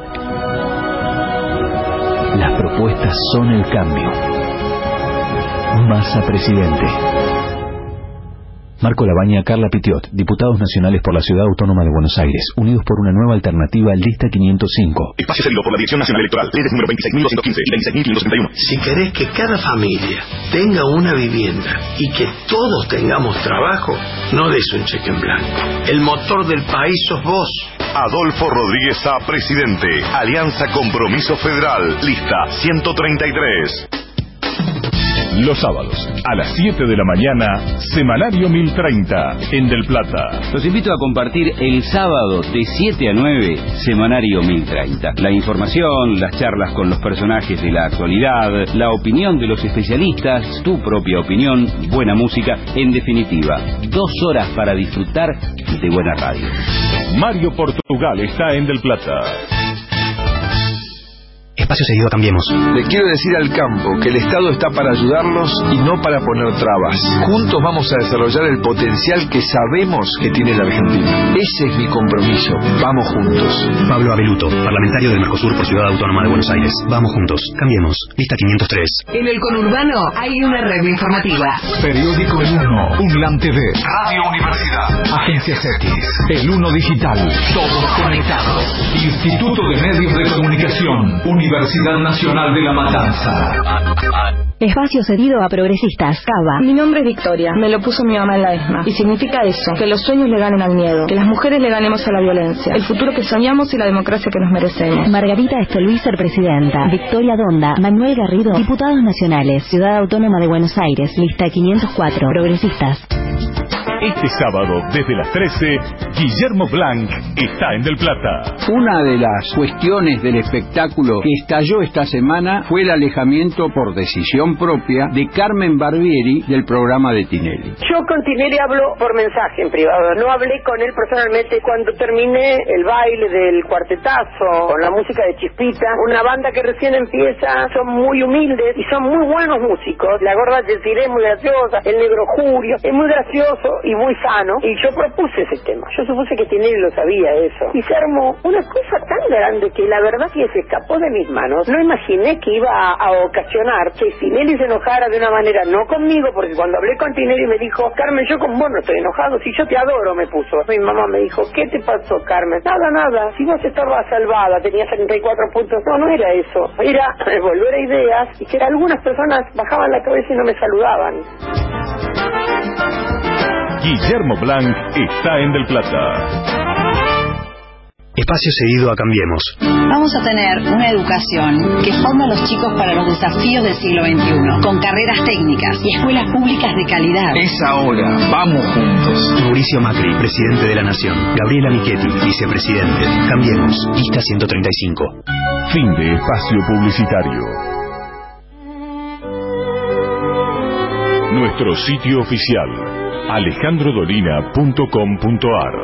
Las propuestas son el cambio. Massa presidente. Marco Labaña, Carla Pitiot, diputados nacionales por la Ciudad Autónoma de Buenos Aires, unidos por una nueva alternativa, lista 505. Espacio cedido por la Dirección Nacional Electoral, leyes número 26.215 y 26.531. Si querés que cada familia tenga una vivienda y que todos tengamos trabajo, no des un cheque en blanco. El motor del país sos vos. Adolfo Rodríguez Sá, presidente. Alianza Compromiso Federal, lista 133. Los sábados, a las 7 de la mañana, Semanario 1030, en Del Plata. Los invito a compartir el sábado de 7 a 9, Semanario 1030. La información, las charlas con los personajes de la actualidad, la opinión de los especialistas, tu propia opinión, buena música, en definitiva, 2 horas para disfrutar de buena radio. Mario Portugal está en Del Plata. Espacio seguido, cambiemos. Le quiero decir al campo que el Estado está para ayudarlos y no para poner trabas. Juntos vamos a desarrollar el potencial que sabemos que tiene la Argentina. Ese es mi compromiso. Vamos juntos. Pablo Abeluto, parlamentario del Mercosur por Ciudad Autónoma de Buenos Aires. Vamos juntos. Cambiemos. Lista 503. En el conurbano hay una red informativa. Periódico El Uno, UNLAM TV, Radio Universidad, Agencias X, El Uno Digital, todos conectados. Instituto de Medios de Comunicación, Universidad Nacional de La Matanza. Espacio cedido a progresistas. Cava. Mi nombre es Victoria. Me lo puso mi mamá en la ESMA. Y significa eso, que los sueños le ganen al miedo, que las mujeres le ganemos a la violencia, el futuro que soñamos y la democracia que nos merecemos. Margarita Estolvícer, presidenta. Victoria Donda. Manuel Garrido, diputados nacionales. Ciudad Autónoma de Buenos Aires, lista 504. Progresistas. Este sábado, desde las 13, Guillermo Blanc está en Del Plata. Una de las cuestiones del espectáculo que estalló esta semana fue el alejamiento por decisión propia de Carmen Barbieri del programa de Tinelli. Yo con Tinelli hablo por mensaje en privado, no hablé con él personalmente. Cuando terminé el baile del cuartetazo con la música de Chispita, una banda que recién empieza, son muy humildes y son muy buenos músicos. La gorda Yesiré es muy graciosa, el negro Julio es muy gracioso y muy sano, y yo propuse ese tema. Yo supuse que Tinelli lo sabía eso, y se armó una cosa tan grande que la verdad que se escapó de mis manos. No imaginé que iba a ocasionar que Tinelli se enojara de una manera, no conmigo, porque cuando hablé con Tinelli me dijo: Carmen, yo con vos no estoy enojado, si yo te adoro, me puso. Mi mamá me dijo: ¿qué te pasó, Carmen? Nada, si vos estabas salvada, tenías 34 puntos. No era eso, era volver a ideas, y que algunas personas bajaban la cabeza y no me saludaban. Guillermo Blanc está en Del Plata. Espacio cedido a Cambiemos. Vamos a tener una educación que forma a los chicos para los desafíos del siglo XXI, con carreras técnicas y escuelas públicas de calidad. Es ahora. Vamos juntos. Mauricio Macri, presidente de la Nación. Gabriela Michetti, vicepresidente. Cambiemos. Lista 135. Fin de espacio publicitario. Nuestro sitio oficial, alejandrodolina.com.ar.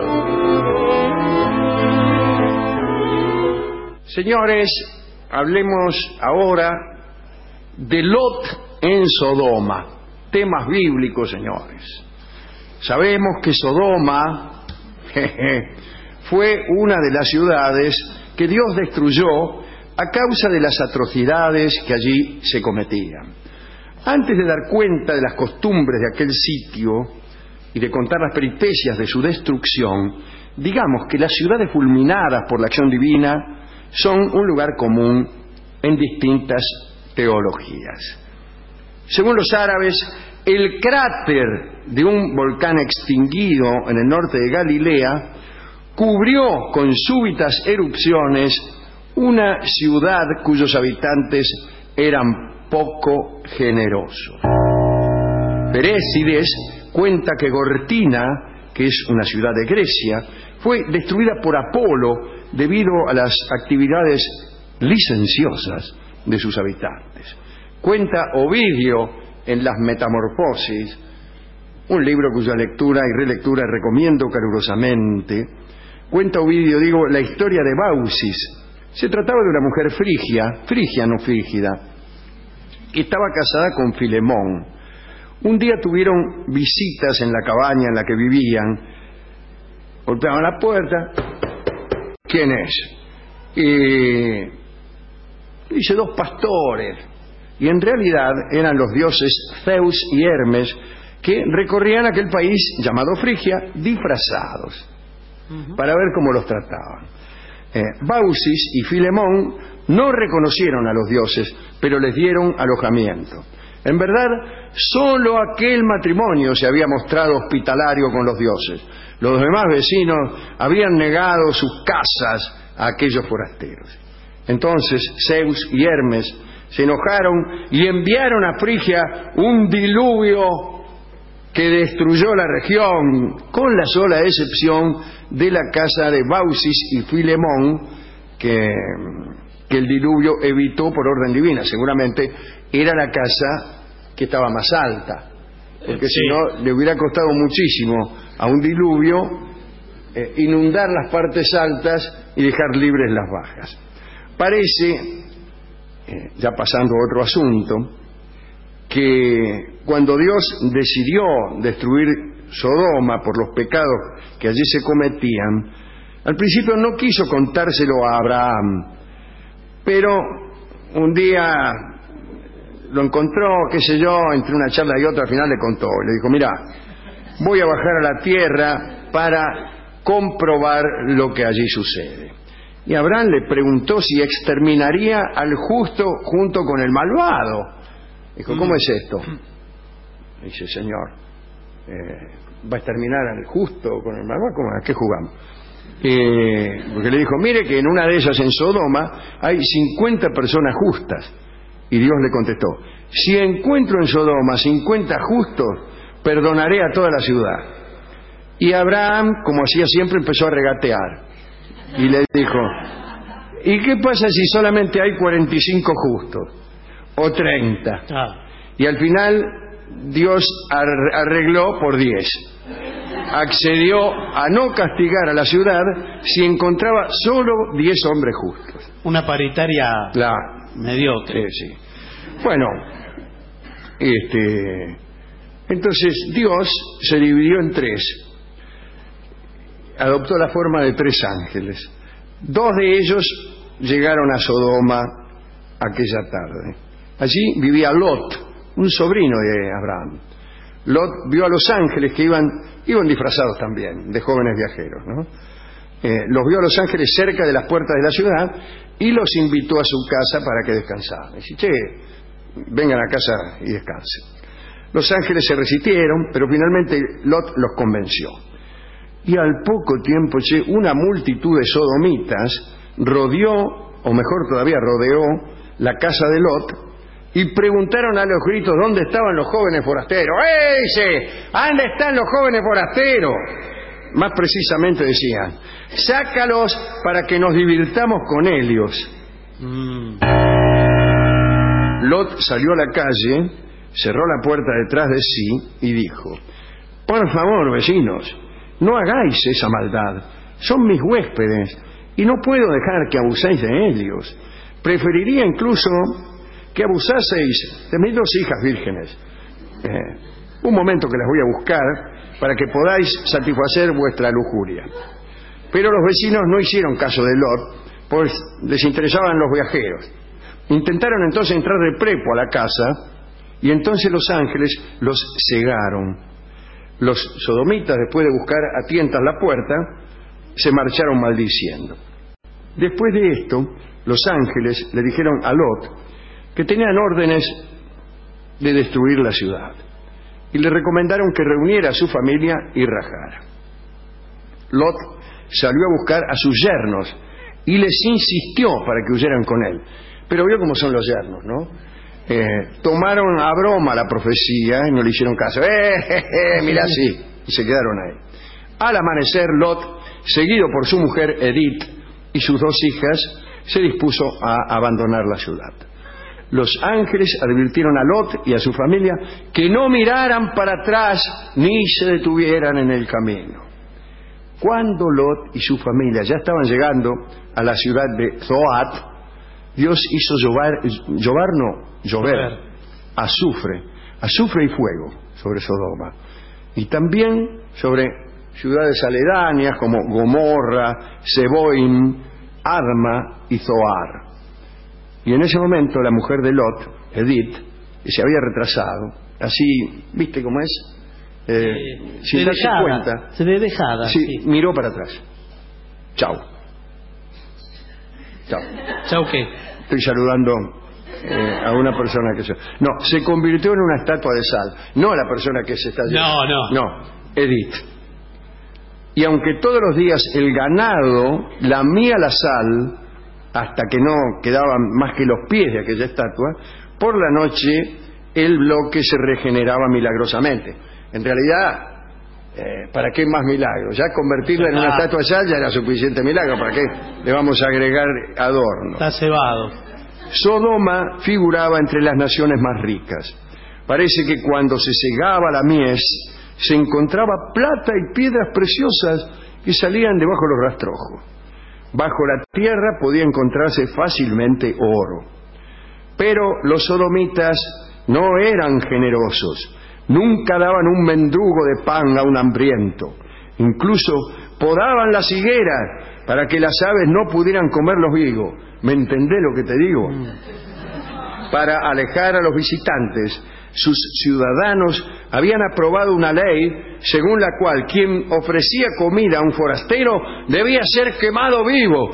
Señores, hablemos ahora de Lot en Sodoma. Temas bíblicos, señores. Sabemos que Sodoma fue una de las ciudades que Dios destruyó a causa de las atrocidades que allí se cometían. Antes de dar cuenta de las costumbres de aquel sitio y de contar las peripecias de su destrucción, digamos que las ciudades fulminadas por la acción divina son un lugar común en distintas teologías. Según los árabes, el cráter de un volcán extinguido en el norte de Galilea cubrió con súbitas erupciones una ciudad cuyos habitantes eran poco generosos. Perésides cuenta que Gortina, que es una ciudad de Grecia, fue destruida por Apolo debido a las actividades licenciosas de sus habitantes. Cuenta Ovidio en Las Metamorfosis, un libro cuya lectura y relectura recomiendo calurosamente. Cuenta Ovidio, la historia de Baucis. Se trataba de una mujer frigia, no frígida, que estaba casada con Filemón. Un día tuvieron visitas en la cabaña en la que vivían. Golpeaban la puerta. ¿Quién es? Y dice: 2 pastores. Y en realidad eran los dioses Zeus y Hermes, que recorrían aquel país llamado Frigia disfrazados para ver cómo los trataban. Baucis y Filemón no reconocieron a los dioses, pero les dieron alojamiento. En verdad, solo aquel matrimonio se había mostrado hospitalario con los dioses. Los demás vecinos habían negado sus casas a aquellos forasteros. Entonces Zeus y Hermes se enojaron y enviaron a Frigia un diluvio que destruyó la región, con la sola excepción de la casa de Baucis y Filemón, que el diluvio evitó por orden divina. Seguramente era la casa que estaba más alta, porque si no le hubiera costado muchísimo a un diluvio inundar las partes altas y dejar libres las bajas. Parece, ya pasando a otro asunto, que cuando Dios decidió destruir Sodoma por los pecados que allí se cometían, al principio no quiso contárselo a Abraham, pero un día lo encontró, qué sé yo, entre una charla y otra, al final le contó, le dijo: mira, voy a bajar a la tierra para comprobar lo que allí sucede. Y Abraham le preguntó si exterminaría al justo junto con el malvado. Dijo: ¿cómo es esto? Dice: Señor, ¿va a exterminar al justo con el malvado? ¿Cómo? ¿A qué jugamos? Porque le dijo: mire que en una de ellas, en Sodoma, hay 50 personas justas. Y Dios le contestó: si encuentro en Sodoma 50 justos, perdonaré a toda la ciudad. Y Abraham, como hacía siempre, empezó a regatear y le dijo: ¿y qué pasa si solamente hay 45 justos? O 30. Y al final Dios arregló por 10. Accedió a no castigar a la ciudad si encontraba solo 10 hombres justos. Una paritaria mediocre. Sí. Bueno, entonces Dios se dividió en 3. Adoptó la forma de 3 ángeles. 2 de ellos llegaron a Sodoma aquella tarde. Allí vivía Lot, un sobrino de Abraham. Lot vio a los ángeles que iban disfrazados también, de jóvenes viajeros, ¿no? Los vio a los ángeles cerca de las puertas de la ciudad y los invitó a su casa para que descansaran. Dice: che, vengan a casa y descansen. Los ángeles se resistieron, pero finalmente Lot los convenció. Y al poco tiempo, una multitud de sodomitas rodeó, o mejor todavía, rodeó la casa de Lot y preguntaron a los gritos dónde estaban los jóvenes forasteros. ¡Dice! ¿Dónde están los jóvenes forasteros? Más precisamente decían: sácalos para que nos divirtamos con ellos. Lot salió a la calle, cerró la puerta detrás de sí y dijo: por favor, vecinos, no hagáis esa maldad. Son mis huéspedes y no puedo dejar que abuséis de ellos. Preferiría incluso que abusaseis de mis 2 hijas vírgenes. Un momento que las voy a buscar para que podáis satisfacer vuestra lujuria. Pero los vecinos no hicieron caso de Lot, pues les interesaban los viajeros. Intentaron entonces entrar de prepo a la casa y entonces los ángeles los cegaron. Los sodomitas, después de buscar a tientas la puerta, se marcharon maldiciendo. Después de esto, los ángeles le dijeron a Lot que tenían órdenes de destruir la ciudad y le recomendaron que reuniera a su familia y rajara. Lot salió a buscar a sus yernos y les insistió para que huyeran con él, pero vio cómo son los yernos, ¿no? Tomaron a broma la profecía y no le hicieron caso. Mirá, sí, y se quedaron ahí. Al amanecer, Lot, seguido por su mujer Edith y sus 2 hijas, se dispuso a abandonar la ciudad. Los ángeles advirtieron a Lot y a su familia que no miraran para atrás ni se detuvieran en el camino. Cuando Lot y su familia ya estaban llegando a la ciudad de Zoat, Dios hizo llover azufre y fuego sobre Sodoma, y también sobre ciudades aledañas como Gomorra, Seboim, Adma y Zoar. Y en ese momento la mujer de Lot, Edith, que se había retrasado, así, ¿viste cómo es? sin darse cuenta. Se ve dejada. Sí, miró para atrás. Chau. Chau. ¿Chau qué? Estoy saludando a una persona que se... No, se convirtió en una estatua de sal. No la persona que se está llevando. No, Edith. Y aunque todos los días el ganado lamía la sal hasta que no quedaban más que los pies de aquella estatua, por la noche el bloque se regeneraba milagrosamente. En realidad, ¿para qué más milagros? Ya convertirla en una estatua de sal ya era suficiente milagro. ¿Para qué le vamos a agregar adorno? Está cebado. Sodoma figuraba entre las naciones más ricas. Parece que cuando se segaba la mies se encontraba plata y piedras preciosas que salían debajo de los rastrojos. Bajo la tierra podía encontrarse fácilmente oro. Pero los sodomitas no eran generosos. Nunca daban un mendrugo de pan a un hambriento. Incluso podaban las higueras para que las aves no pudieran comer los higos. ¿Me entendés lo que te digo? Para alejar a los visitantes, sus ciudadanos habían aprobado una ley según la cual quien ofrecía comida a un forastero debía ser quemado vivo.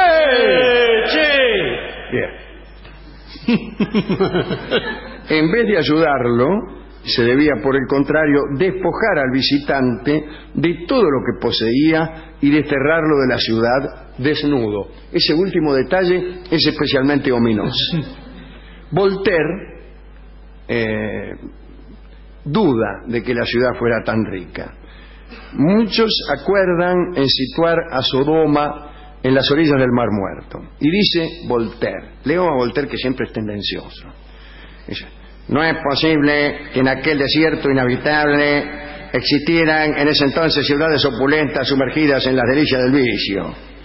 Bien. En vez de ayudarlo, se debía, por el contrario, despojar al visitante de todo lo que poseía y desterrarlo de la ciudad desnudo. Ese último detalle es especialmente ominoso. Voltaire duda de que la ciudad fuera tan rica. Muchos acuerdan en situar a Sodoma en las orillas del Mar Muerto. Y dice Voltaire, leo a Voltaire que siempre es tendencioso. Dice: no es posible que en aquel desierto inhabitable existieran en ese entonces ciudades opulentas sumergidas en las delicias del vicio.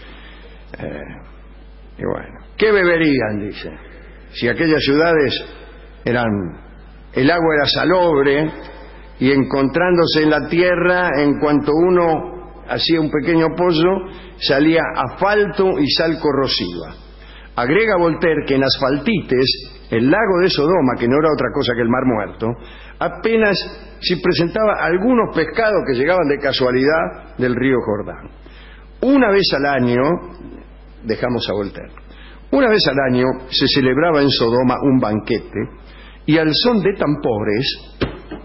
Y bueno, ¿qué beberían? Dice. Si aquellas ciudades el agua era salobre y encontrándose en la tierra, en cuanto uno hacía un pequeño pozo, salía asfalto y sal corrosiva. Agrega Voltaire que en Asfaltites, el lago de Sodoma, que no era otra cosa que el Mar Muerto, apenas si presentaba algunos pescados que llegaban de casualidad del río Jordán. Una vez al año, dejamos a Voltaire, una vez al año se celebraba en Sodoma un banquete y al son de tambores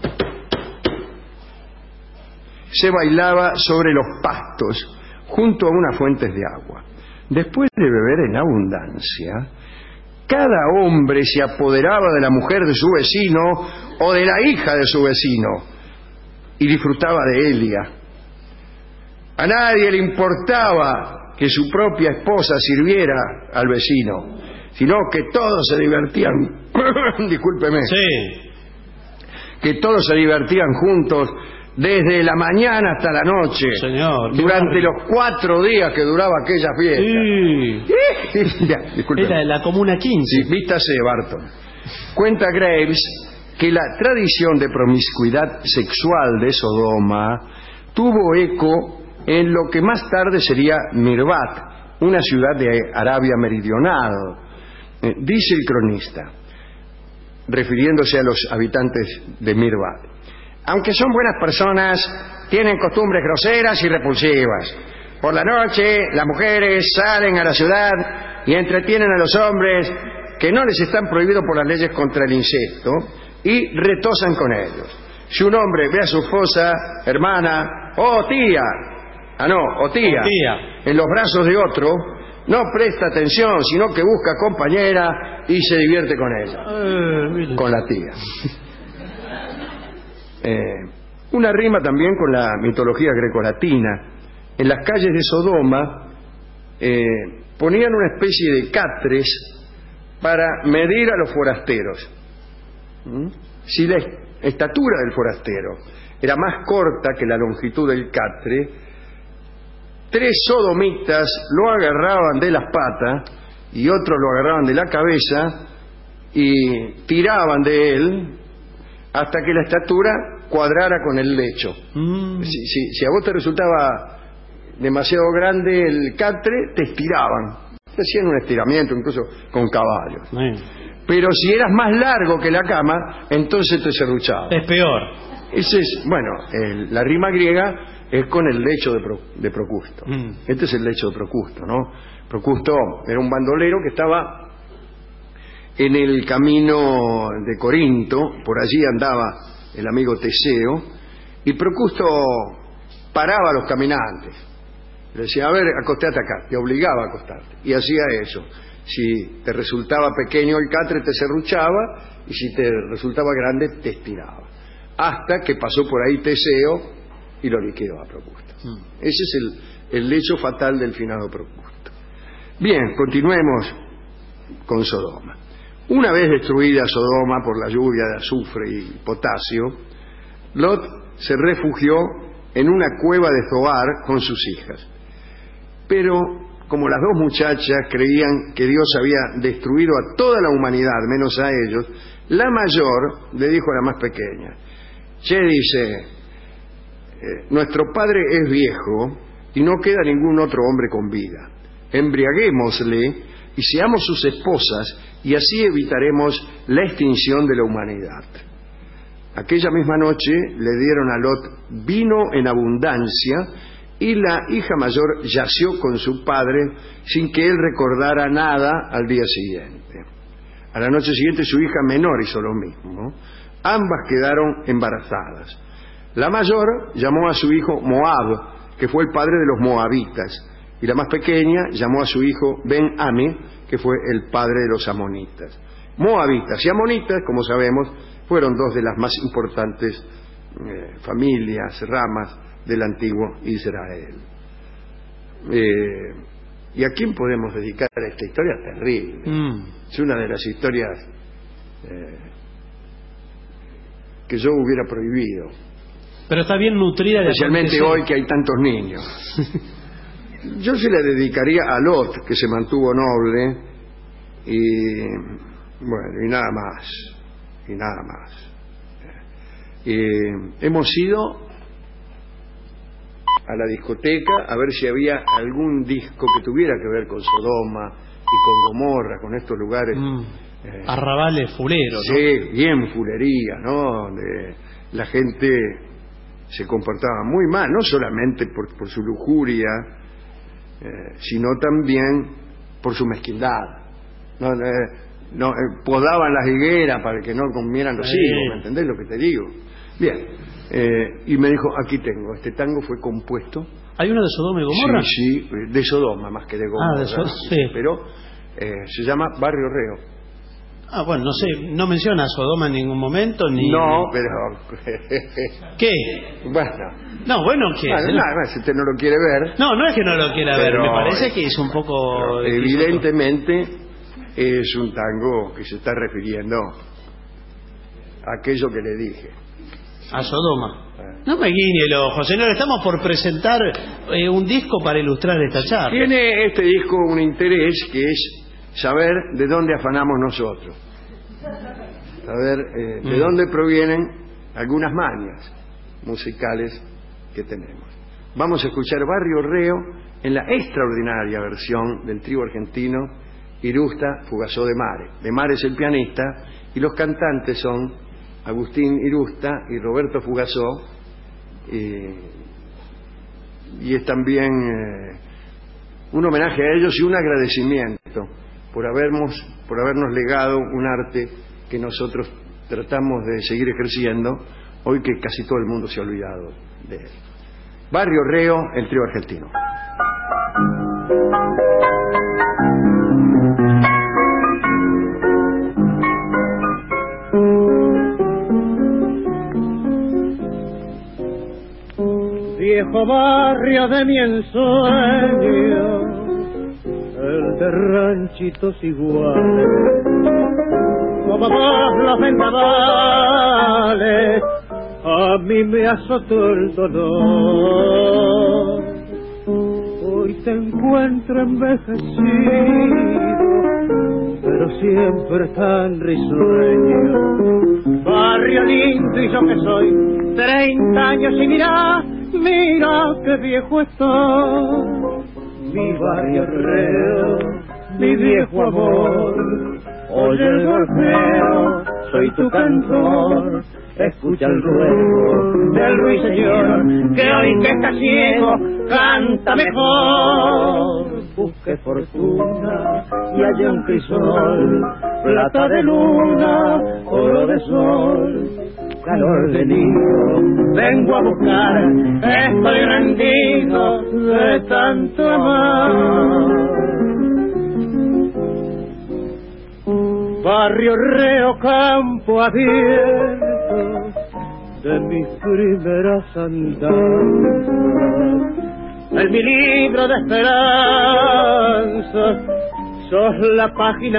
se bailaba sobre los pastos junto a unas fuentes de agua. Después de beber en abundancia, cada hombre se apoderaba de la mujer de su vecino o de la hija de su vecino y disfrutaba de Elia. A nadie le importaba que su propia esposa sirviera al vecino, sino que todos se divertían. Discúlpeme. Sí. Que todos se divertían juntos desde la mañana hasta la noche. Señor, durante los 4 días que duraba aquella fiesta. Sí. Ya, discúlpeme. Era la Comuna 15. Sí, vístase, Barton. Cuenta Graves que la tradición de promiscuidad sexual de Sodoma tuvo eco en lo que más tarde sería Mirbat, una ciudad de Arabia Meridional. Dice el cronista, refiriéndose a los habitantes de Mirbat: aunque son buenas personas, tienen costumbres groseras y repulsivas. Por la noche, las mujeres salen a la ciudad y entretienen a los hombres que no les están prohibidos por las leyes contra el incesto y retosan con ellos. Si un hombre ve a su esposa, hermana o tía, en los brazos de otro, no presta atención, sino que busca compañera y se divierte con ella, con la tía. Una rima también con la mitología grecolatina. En las calles de Sodoma ponían una especie de catres para medir a los forasteros. Si la estatura del forastero era más corta que la longitud del catre, 3 sodomitas lo agarraban de las patas y otros lo agarraban de la cabeza y tiraban de él hasta que la estatura cuadrara con el lecho. Si a vos te resultaba demasiado grande el catre, te estiraban. Te hacían un estiramiento incluso con caballos. Pero si eras más largo que la cama, entonces te serruchaba. Es peor. Ese es, bueno, la rima griega es con el lecho de Procusto. Este es el lecho de Procusto, ¿no? Procusto era un bandolero que estaba en el camino de Corinto, por allí andaba el amigo Teseo, y Procusto paraba a los caminantes. Le decía, a ver, acostate acá, te obligaba a acostarte. Y hacía eso. Si te resultaba pequeño el catre, te serruchaba, y si te resultaba grande, te estiraba. Hasta que pasó por ahí Teseo y lo liquidó a Procusto. Ese es el lecho fatal del finado Procusto. Bien, continuemos con Sodoma. Una vez destruida Sodoma por la lluvia de azufre y potasio, Lot se refugió en una cueva de Zoar con sus hijas. Pero como las dos muchachas creían que Dios había destruido a toda la humanidad menos a ellos, la mayor le dijo a la más pequeña, che, dice, nuestro padre es viejo y no queda ningún otro hombre con vida. Embriaguémosle y seamos sus esposas y así evitaremos la extinción de la humanidad. Aquella misma noche le dieron a Lot vino en abundancia y la hija mayor yació con su padre sin que él recordara nada al día siguiente. A la noche siguiente su hija menor hizo lo mismo. Ambas quedaron embarazadas. La mayor llamó a su hijo Moab, que fue el padre de los moabitas, y la más pequeña llamó a su hijo Ben-Ami, que fue el padre de los amonitas. Moabitas y amonitas, como sabemos, fueron dos de las más importantes familias, ramas del antiguo Israel. ¿Y a quién podemos dedicar a esta historia terrible? Es una de las historias que yo hubiera prohibido. Pero está bien nutrida de especialmente hoy que hay tantos niños. Yo se la dedicaría a Lot, que se mantuvo noble y bueno, y nada más. Hemos ido a la discoteca a ver si había algún disco que tuviera que ver con Sodoma y con Gomorra, con estos lugares arrabales fuleros, ¿no? Sí, bien fulería, ¿no? Donde la gente se comportaba muy mal, no solamente por su lujuria, sino también por su mezquindad. Podaban las higueras para que no comieran los higos, ¿me entendés lo que te digo? Bien, y me dijo, aquí tengo, este tango fue compuesto. ¿Hay uno de Sodoma y Gomorra? Sí, de Sodoma más que de Gomorra. Sí. Pero se llama Barrio Reo. Bueno, no sé, no menciona a Sodoma en ningún momento, ni... No, pero... ¿Qué? Bueno. No, bueno, ¿qué? Nada más, si usted no lo quiere ver... No es que no lo quiera ver, me parece que es un poco... Evidentemente es un tango que se está refiriendo a aquello que le dije. A Sodoma. No me guiñe el ojo, señor, estamos por presentar un disco para ilustrar esta charla. Tiene este disco un interés que es saber de dónde afanamos nosotros, saber de dónde provienen algunas mañas musicales que tenemos. Vamos a escuchar Barrio Reo en la extraordinaria versión del trío argentino Irusta Fugazó de Mare. De Mare es el pianista y los cantantes son Agustín Irusta y Roberto Fugazó, y es también un homenaje a ellos y un agradecimiento por habernos legado un arte que nosotros tratamos de seguir ejerciendo hoy que casi todo el mundo se ha olvidado de él. Barrio Reo, el trío argentino. Viejo barrio de mi ensueño, el de ranchitos iguales, como todos los vendavales, a mí me azotó el dolor. Hoy te encuentro envejecido, pero siempre tan risueño. Barrio lindo y yo que soy 30 años y mira qué viejo estoy. Mi barrio Reo, mi viejo amor, Oye el golpeo, soy tu cantor. Escucha el ruego del ruiseñor, que hoy que está ciego canta mejor. Busque fortuna y haya un crisol, plata de luna, oro de sol, calor de nido. Vengo a buscar, estoy rendido de tanto amar. Barrio Reo, campo abierto de mis primeras andanzas, en mi libro de esperanzas sos la página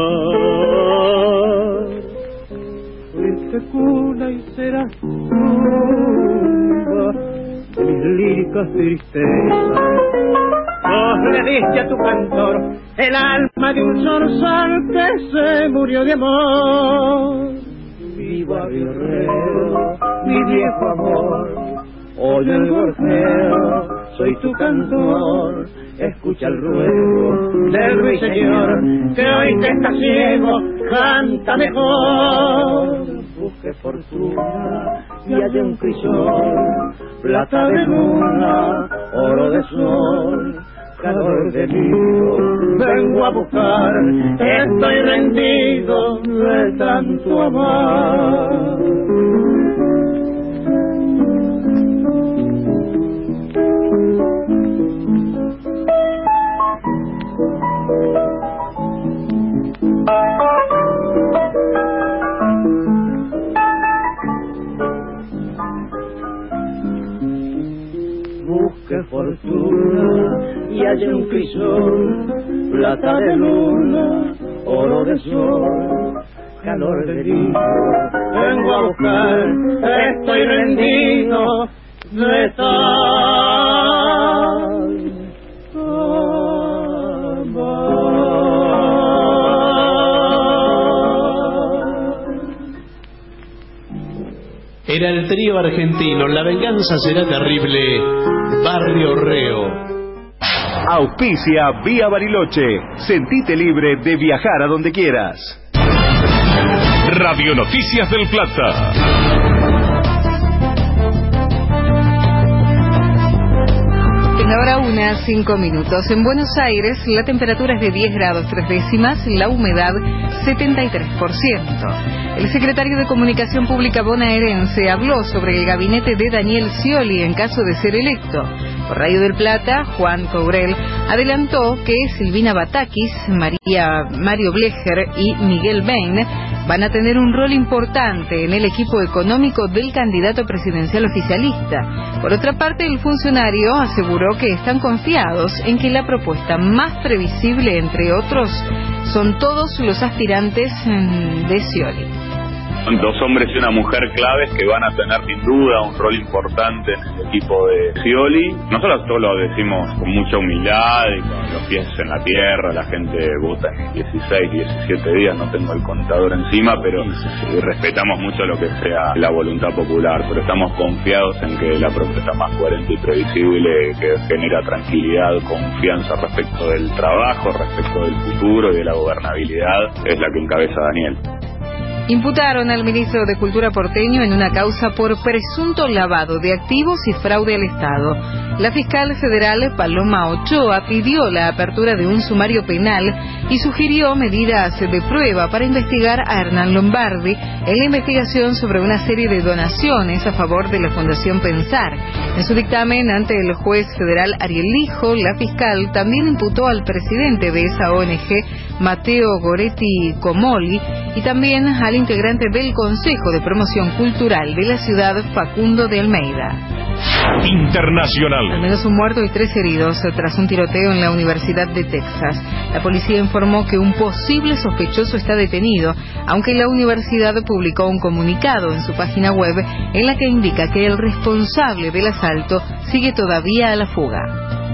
mejor. Fuiste cuna y serás tumba de mis líricas tristezas. Vos le diste a tu cantor el alma de un zorzal que se murió de amor. Viva Guerrero, mi viejo amor, oye el gorjeo, soy tu cantor. Escucha el ruego del ruiseñor, que hoy que está ciego canta mejor. Busque fortuna y haya un crisol, plata de luna, oro de sol, calor de nido. Vengo a buscar, estoy rendido de tanto amar. Busque fortuna y haya un crisol, plata de luna, oro de sol, calor de nido. Vengo a buscar, estoy rendido de Era el trío argentino La Venganza Será Terrible, Barrio Reo. Auspicia Vía Bariloche. Sentite libre de viajar a donde quieras. Radio Noticias del Plata. Ahora 1:05. En Buenos Aires la temperatura es de 10 grados 3 décimas, la humedad 73%. El secretario de Comunicación Pública bonaerense habló sobre el gabinete de Daniel Scioli en caso de ser electo. Por Radio del Plata, Juan Cobrel adelantó que Silvina Batakis, Mario Blecher y Miguel Bain van a tener un rol importante en el equipo económico del candidato presidencial oficialista. Por otra parte, el funcionario aseguró que están confiados en que la propuesta más previsible, entre otros, son todos los aspirantes de Scioli. Son 2 hombres y una mujer claves que van a tener sin duda un rol importante en el equipo de Scioli. Nosotros todo lo decimos con mucha humildad y con los pies en la tierra. La gente vota en 16, 17 días, no tengo el contador encima, pero respetamos mucho lo que sea la voluntad popular. Pero estamos confiados en que la propuesta más coherente y previsible, que genera tranquilidad, confianza respecto del trabajo, respecto del futuro y de la gobernabilidad, es la que encabeza Daniel. Imputaron al ministro de Cultura porteño en una causa por presunto lavado de activos y fraude al Estado. La fiscal federal Paloma Ochoa pidió la apertura de un sumario penal y sugirió medidas de prueba para investigar a Hernán Lombardi en la investigación sobre una serie de donaciones a favor de la Fundación Pensar. En su dictamen ante el juez federal Ariel Lijo, la fiscal también imputó al presidente de esa ONG, Mateo Goretti Comoli, y también al integrante del Consejo de Promoción Cultural de la ciudad, Facundo de Almeida. Internacional. Al menos un muerto y 3 heridos tras un tiroteo en la Universidad de Texas. La policía informó que un posible sospechoso está detenido, aunque la universidad publicó un comunicado en su página web en la que indica que el responsable del asalto sigue todavía a la fuga.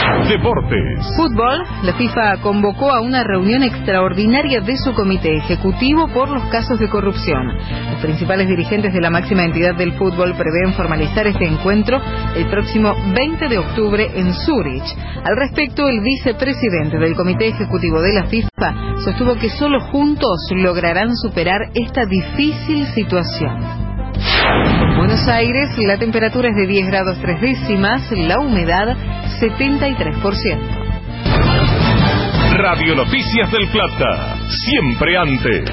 Deportes. Fútbol. La FIFA convocó a una reunión extraordinaria de su comité ejecutivo por los casos de corrupción. Los principales dirigentes de la máxima entidad del fútbol prevén formalizar este encuentro el próximo 20 de octubre en Zúrich. Al respecto, el vicepresidente del comité ejecutivo de la FIFA sostuvo que solo juntos lograrán superar esta difícil situación. Buenos Aires, la temperatura es de 10 grados 3 décimas, la humedad 73%. Radio Noticias del Plata, siempre antes.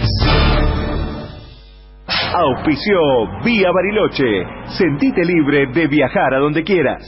Auspició Vía Bariloche. Sentite libre de viajar a donde quieras.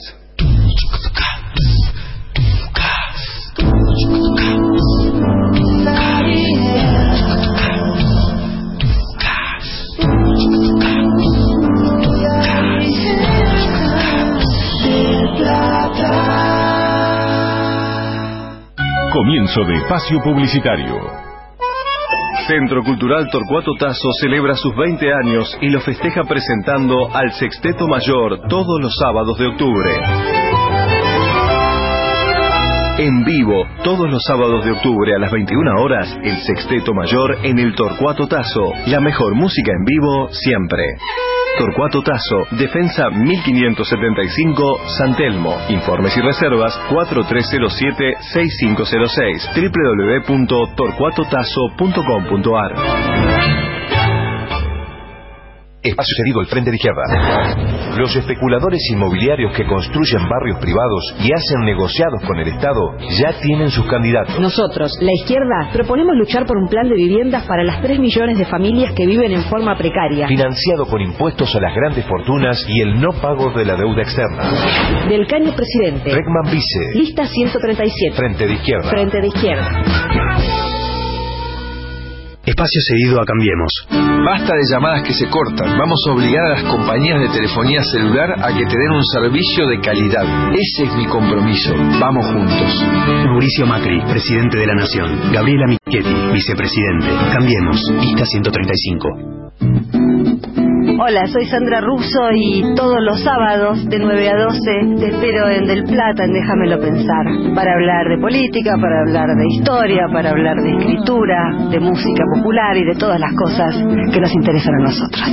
Comienzo de espacio publicitario. Centro Cultural Torcuato Tasso celebra sus 20 años y lo festeja presentando al Sexteto Mayor todos los sábados de octubre. En vivo, todos los sábados de octubre a las 21 horas, el Sexteto Mayor en el Torcuato Tasso. La mejor música en vivo siempre. Torcuato Tasso, Defensa 1575, San Telmo. Informes y reservas 4307-6506, www.torcuatotasso.com.ar. Espacio cedido al Frente de Izquierda. Los especuladores inmobiliarios que construyen barrios privados y hacen negociados con el Estado ya tienen sus candidatos. Nosotros, la izquierda, proponemos luchar por un plan de viviendas para las 3 millones de familias que viven en forma precaria. Financiado con impuestos a las grandes fortunas y el no pago de la deuda externa. Del Caño Presidente. Reckman Vice. Lista 137. Frente de Izquierda. Frente de Izquierda. Espacio cedido a Cambiemos. Basta de llamadas que se cortan. Vamos a obligar a las compañías de telefonía celular a que te den un servicio de calidad. Ese es mi compromiso. Vamos juntos. Mauricio Macri, presidente de la Nación. Gabriela Michetti, vicepresidente. Cambiemos. Lista 135. Hola, soy Sandra Russo y todos los sábados de 9 a 12 te espero en Del Plata, en Déjamelo Pensar, para hablar de política, para hablar de historia, para hablar de escritura, de música popular y de todas las cosas que nos interesan a nosotros.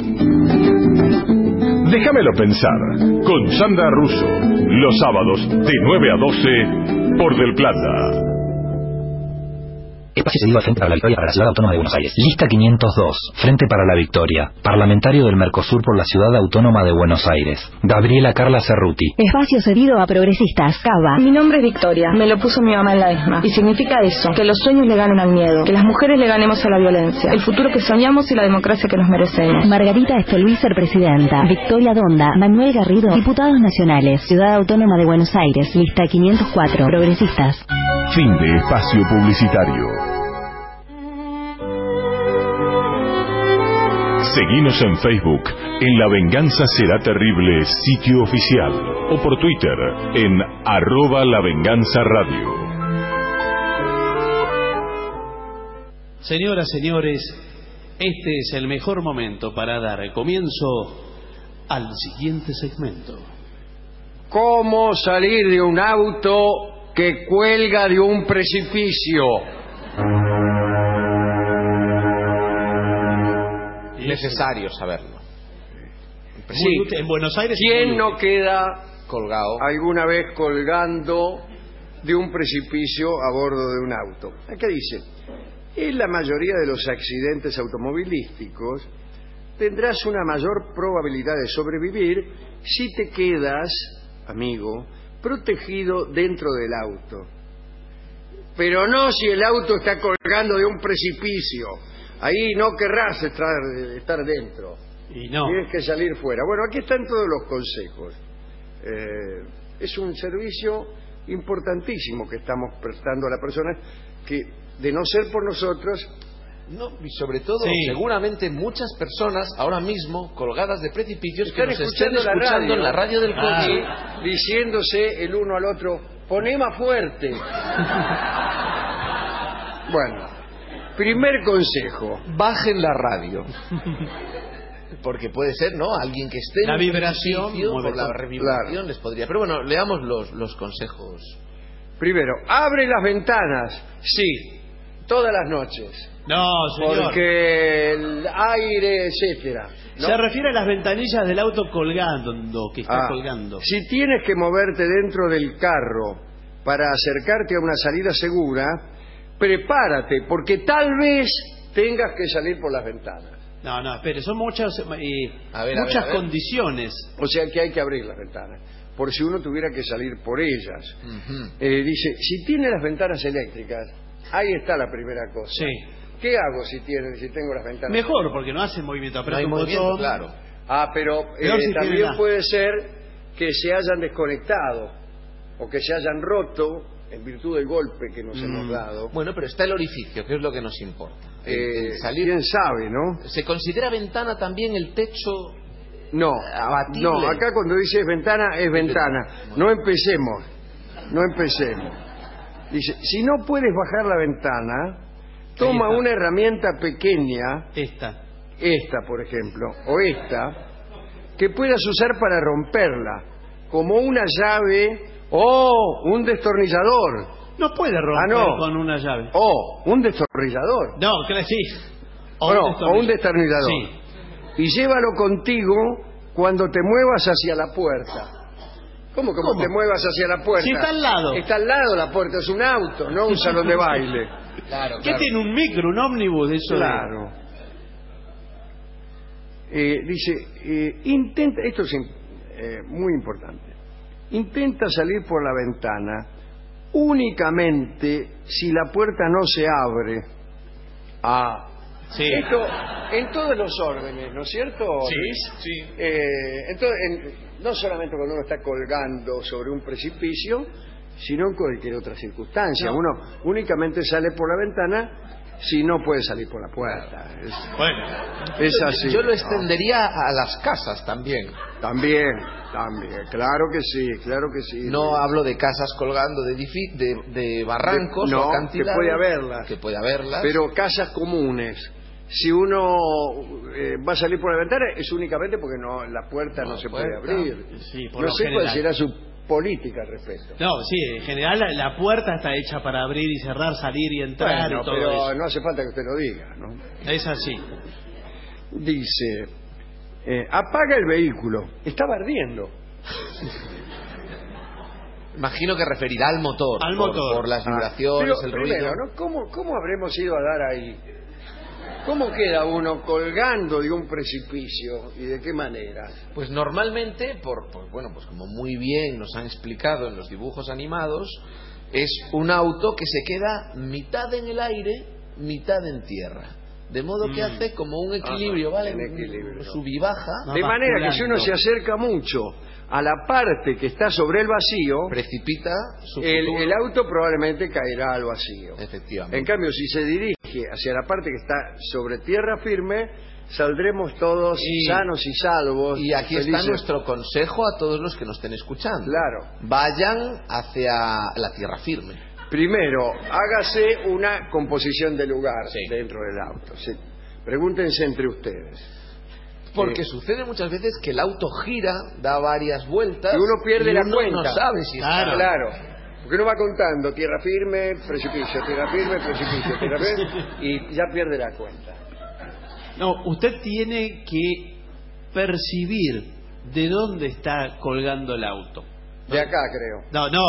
Déjamelo Pensar, con Sandra Russo, los sábados de 9 a 12 por Del Plata. Espacio cedido al Frente para la Victoria para la Ciudad Autónoma de Buenos Aires. Lista 502. Frente para la Victoria. Parlamentario del Mercosur por la Ciudad Autónoma de Buenos Aires. Gabriela Carla Cerruti. Espacio cedido a Progresistas. Cava. Mi nombre es Victoria. Me lo puso mi mamá en la ESMA. Y significa eso. Que los sueños le ganen al miedo. Que las mujeres le ganemos a la violencia. El futuro que soñamos y la democracia que nos merecemos. Margarita Estolvícer, presidenta. Victoria Donda. Manuel Garrido. Diputados nacionales. Ciudad Autónoma de Buenos Aires. Lista 504. Progresistas. Fin de espacio publicitario. Seguinos en Facebook, en La Venganza Será Terrible, sitio oficial, o por Twitter, en @lavenganzaradio. Señoras, señores, este es el mejor momento para dar comienzo al siguiente segmento. ¿Cómo salir de un auto que cuelga de un precipicio? Necesario saberlo. Sí. En Buenos Aires. ¿Quién no queda colgado alguna vez colgando de un precipicio a bordo de un auto? ¿Qué dice? En la mayoría de los accidentes automovilísticos tendrás una mayor probabilidad de sobrevivir si te quedas, amigo, protegido dentro del auto. Pero no si el auto está colgando de un precipicio. Ahí no querrás estar dentro. Y no. Tienes que salir fuera. Bueno, aquí están todos los consejos. Es un servicio importantísimo que estamos prestando a la persona que, de no ser por nosotros... No, y sobre todo, sí, seguramente muchas personas ahora mismo colgadas de precipicios están que nos estén escuchando en la radio del coche, diciéndose el uno al otro, poné más fuerte. Bueno, primer consejo. Bajen la radio. Porque puede ser, ¿no? Alguien que esté la en vibración, edificio, por la vibración claro. les podría. Pero bueno, leamos los consejos. Primero, abre las ventanas, sí, todas las noches. No, señor. Porque el aire, etcétera, ¿no? Se refiere a las ventanillas del auto colgando, que está colgando. Si tienes que moverte dentro del carro para acercarte a una salida segura, prepárate, porque tal vez tengas que salir por las ventanas. No, espere, son muchas muchas condiciones. O sea que hay que abrir las ventanas, por si uno tuviera que salir por ellas. Dice, si tiene las ventanas eléctricas, ahí está la primera cosa. Sí. ¿Qué hago si tengo las ventanas? Mejor, porque no hace movimiento. No hay movimiento, claro. Pero si también puede ser que se hayan desconectado o que se hayan roto en virtud del golpe que nos hemos dado. Bueno, pero está el orificio, que es lo que nos importa. Salir. ¿Quién sabe, no? ¿Se considera ventana también el techo abatible? No, acá cuando dice ventana, es ventana. No empecemos. Dice, si no puedes bajar la ventana, toma una herramienta pequeña, esta por ejemplo, o esta, que puedas usar para romperla, como una llave o un destornillador. No puede romper con una llave. O un destornillador. No, que sí. O un destornillador. Sí. Y llévalo contigo cuando te muevas hacia la puerta. ¿Cómo te muevas hacia la puerta? Si está al lado. Está al lado la puerta, es un auto, no un salón de baile. Claro. ¿Qué tiene un micro, un ómnibus de eso? Claro. Dice, intenta, esto es muy importante, intenta salir por la ventana únicamente si la puerta no se abre. Sí. Esto en todos los órdenes, ¿no es cierto? Sí. No solamente cuando uno está colgando sobre un precipicio, sino en cualquier otra circunstancia. No. Uno únicamente sale por la ventana si no puede salir por la puerta. Es así. Yo lo extendería a las casas también. También, claro que sí. No hablo de casas colgando de barrancos o acantilados. Que puede haberlas. Pero casas comunes. Si uno va a salir por la ventana es únicamente porque la puerta no se puede abrir. Sí, no sé cuál será su política al respecto. No, sí, en general la puerta está hecha para abrir y cerrar, salir y entrar y todo pero eso. No hace falta que usted lo diga, ¿no? Es así. Dice, apaga el vehículo. Estaba ardiendo. Imagino que referirá al motor. Al motor. Por las vibraciones, pero, el ruido. Primero, ¿no? ¿Cómo habremos ido a dar ahí? ¿Cómo queda uno colgando de un precipicio y de qué manera? Pues normalmente, pues como muy bien nos han explicado en los dibujos animados, es un auto que se queda mitad en el aire, mitad en tierra. De modo que hace como un equilibrio, ¿vale? Un equilibrio. Sub y baja. De manera que si uno se acerca mucho a la parte que está sobre el vacío, precipita el auto probablemente caerá al vacío. Efectivamente. En cambio, si se dirige hacia la parte que está sobre tierra firme, saldremos todos sanos y salvos. Y aquí felices. está nuestro consejo a todos los que nos estén escuchando. Claro. Vayan hacia la tierra firme. Primero, hágase una composición de lugar dentro del auto. Sí. Pregúntense entre ustedes. Porque sucede muchas veces que el auto gira, da varias vueltas. Y uno pierde la cuenta. No sabe si está. Claro. Porque uno va contando tierra firme, precipicio, tierra firme, precipicio, tierra firme, y ya pierde la cuenta. No, usted tiene que percibir de dónde está colgando el auto. De acá, creo. No.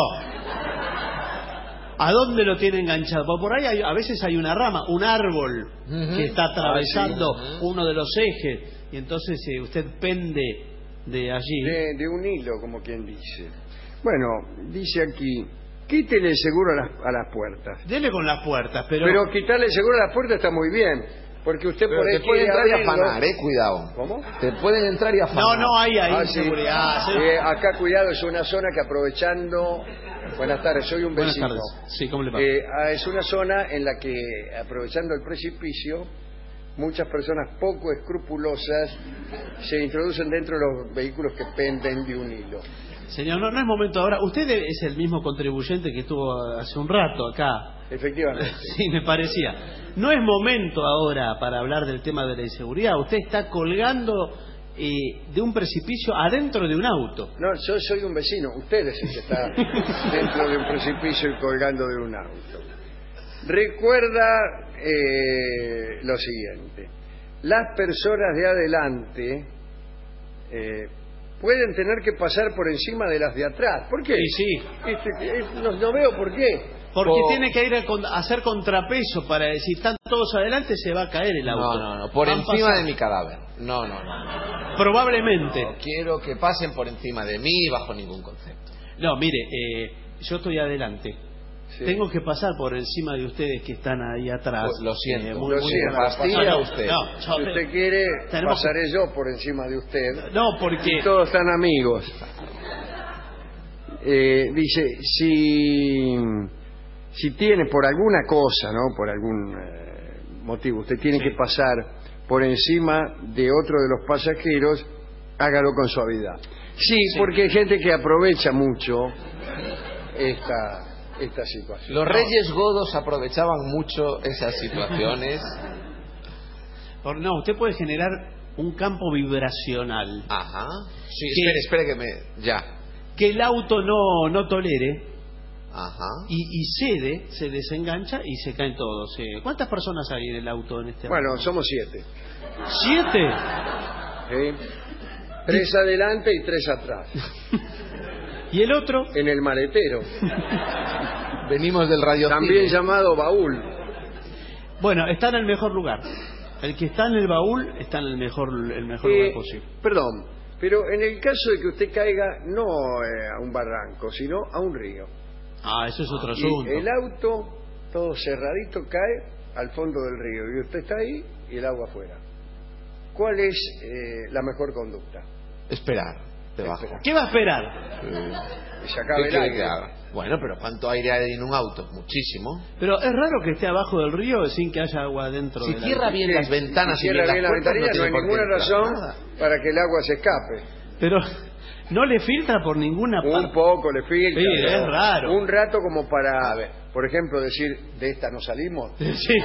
¿A dónde lo tiene enganchado? Porque por ahí a veces hay una rama, un árbol que está atravesando uno de los ejes. Y entonces usted pende de allí. De un hilo, como quien dice. Bueno, dice aquí, quítele el seguro a las puertas. Dele con las puertas, pero quitarle el seguro a las puertas está muy bien. Porque usted por ahí te puede entrar y afanar, cuidado. ¿Cómo? Te pueden entrar y afanar. No hay ahí seguridad. Acá, cuidado, es una zona que aprovechando... Buenas tardes, soy un vecino. Buenas tardes. Sí, ¿cómo le va? Es una zona en la que, aprovechando el precipicio, muchas personas poco escrupulosas se introducen dentro de los vehículos que penden de un hilo. Señor, no es momento ahora. Usted es el mismo contribuyente que estuvo hace un rato acá. Efectivamente. Sí, me parecía. No es momento ahora para hablar del tema de la inseguridad. Usted está colgando de un precipicio adentro de un auto. No, yo soy un vecino. Usted es el que está dentro de un precipicio y colgando de un auto. Recuerda lo siguiente. Las personas de adelante pueden tener que pasar por encima de las de atrás. ¿Por qué? Sí. No veo por qué. Porque tiene que ir a hacer contrapeso para decir, están todos adelante, se va a caer el auto. No, por encima de mi cadáver. No. Probablemente. No quiero que pasen por encima de mí bajo ningún concepto. No, mire, yo estoy adelante. Sí. Tengo que pasar por encima de ustedes que están ahí atrás. Pues lo siento. Lo siento. Fastidia usted. No, si usted quiere, pasaré yo por encima de usted. No, porque... Y todos están amigos. Dice, si tiene por alguna cosa, ¿no? Por algún motivo, usted tiene que pasar por encima de otro de los pasajeros, hágalo con suavidad. Sí, porque hay gente que aprovecha mucho esta situación. Los reyes godos aprovechaban mucho esas situaciones. No, usted puede generar un campo vibracional. Ajá. Sí, espere que que el auto no tolere. Ajá. Y cede, se desengancha y se caen todos. ¿Cuántas personas hay en el auto en este momento? Bueno, somos 7. ¿7? 3 adelante y 3 atrás. ¿Y el otro? En el maletero. Venimos del radio. También llamado baúl. Bueno, está en el mejor lugar. El que está en el baúl está en el mejor lugar posible. Perdón, pero en el caso de que usted caiga no a un barranco, sino a un río. Eso es otro asunto. El auto, todo cerradito, cae al fondo del río y usted está ahí y el agua afuera. ¿Cuál es la mejor conducta? Esperar debajo. ¿Qué va a esperar? Que se acabe el aire. Bueno, pero ¿cuánto aire hay en un auto? Muchísimo. Pero es raro que esté abajo del río sin que haya agua dentro. Si cierra bien las ventanas y cierra bien las ventanillas, no hay ninguna razón para que el agua se escape. Pero no le filtra por ninguna parte. Un poco le filtra. Sí, es raro. Un rato como para, por ejemplo, decir, de esta no salimos. Sí.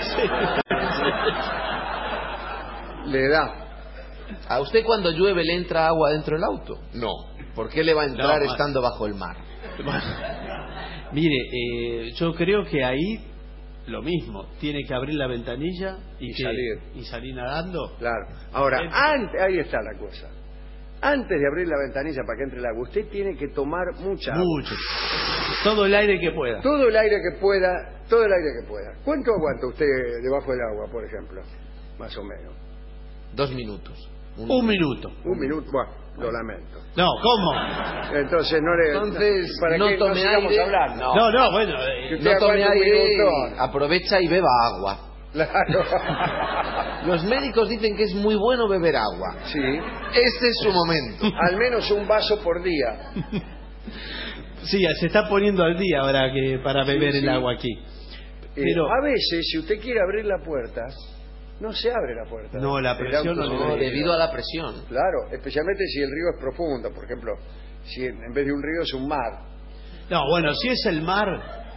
Le da. ¿A usted cuando llueve le entra agua dentro del auto? No. ¿Por qué le va a entrar estando bajo el mar? Mire, yo creo que ahí lo mismo. Tiene que abrir la ventanilla y salir nadando. Claro. Ahora, ahí está la cosa. Antes de abrir la ventanilla para que entre el agua, usted tiene que tomar mucha agua. Mucho. Todo el aire que pueda. Todo el aire que pueda. ¿Cuánto aguanta usted debajo del agua, por ejemplo? Más o menos. 2 minutos. Un minuto. Un minuto, bueno, lo lamento. No, ¿cómo? Entonces ¿para no qué tome aire? Hablar? No, bueno. No tome aire, aprovecha y beba agua. Claro. Los médicos dicen que es muy bueno beber agua. Sí. Este es su momento. Al menos un vaso por día. Sí, se está poniendo al día ahora para beber el agua aquí. Pero a veces, si usted quiere abrir la puerta, no se abre la puerta. No, la presión no, debido a la presión. Claro, especialmente si el río es profundo. Por ejemplo, si en vez de un río es un mar. No, bueno, si es el mar,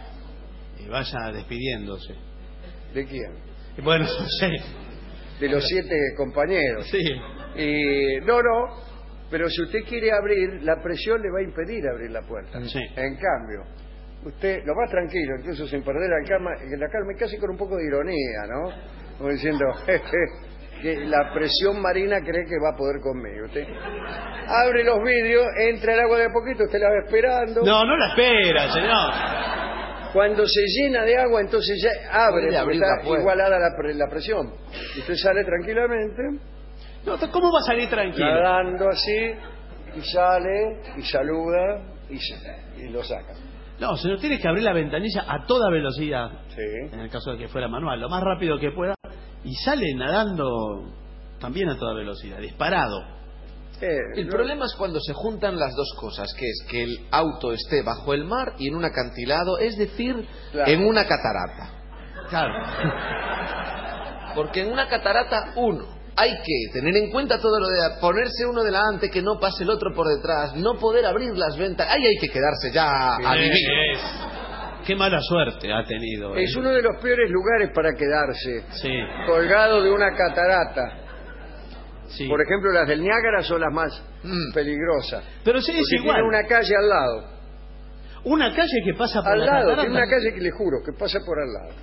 vaya despidiéndose. ¿De quién? Bueno, no sé. De los 7 compañeros. Sí. No, pero si usted quiere abrir, la presión le va a impedir abrir la puerta. Sí. En cambio, usted lo más tranquilo, incluso sin perder la calma, casi con un poco de ironía, ¿no? Como diciendo, que la presión marina cree que va a poder conmigo. Usted abre los vidrios, entra el agua de a poquito, usted la va esperando. No la espera, señor. Cuando se llena de agua, entonces ya abre, porque está igualada la presión. Usted sale tranquilamente. No, ¿cómo va a salir tranquilo? Nadando así, y sale, y saluda, y lo saca. No, señor, tiene que abrir la ventanilla a toda velocidad. Sí. En el caso de que fuera manual, lo más rápido que pueda. Y sale nadando también a toda velocidad, disparado. El problema es cuando se juntan las dos cosas, que es que el auto esté bajo el mar y en un acantilado, es decir, en una catarata. Claro. Porque en una catarata, hay que tener en cuenta todo lo de ponerse uno delante, que no pase el otro por detrás, no poder abrir las ventas. Ahí hay que quedarse ya a vivir. Qué mala suerte ha tenido. Es uno de los peores lugares para quedarse. Sí. Colgado de una catarata. Sí. Por ejemplo, las del Niágara son las más peligrosas. Pero sí, es porque igual. tiene una calle al lado. Una calle que pasa por al la lado, catarata. tiene una calle que le juro que pasa por al lado.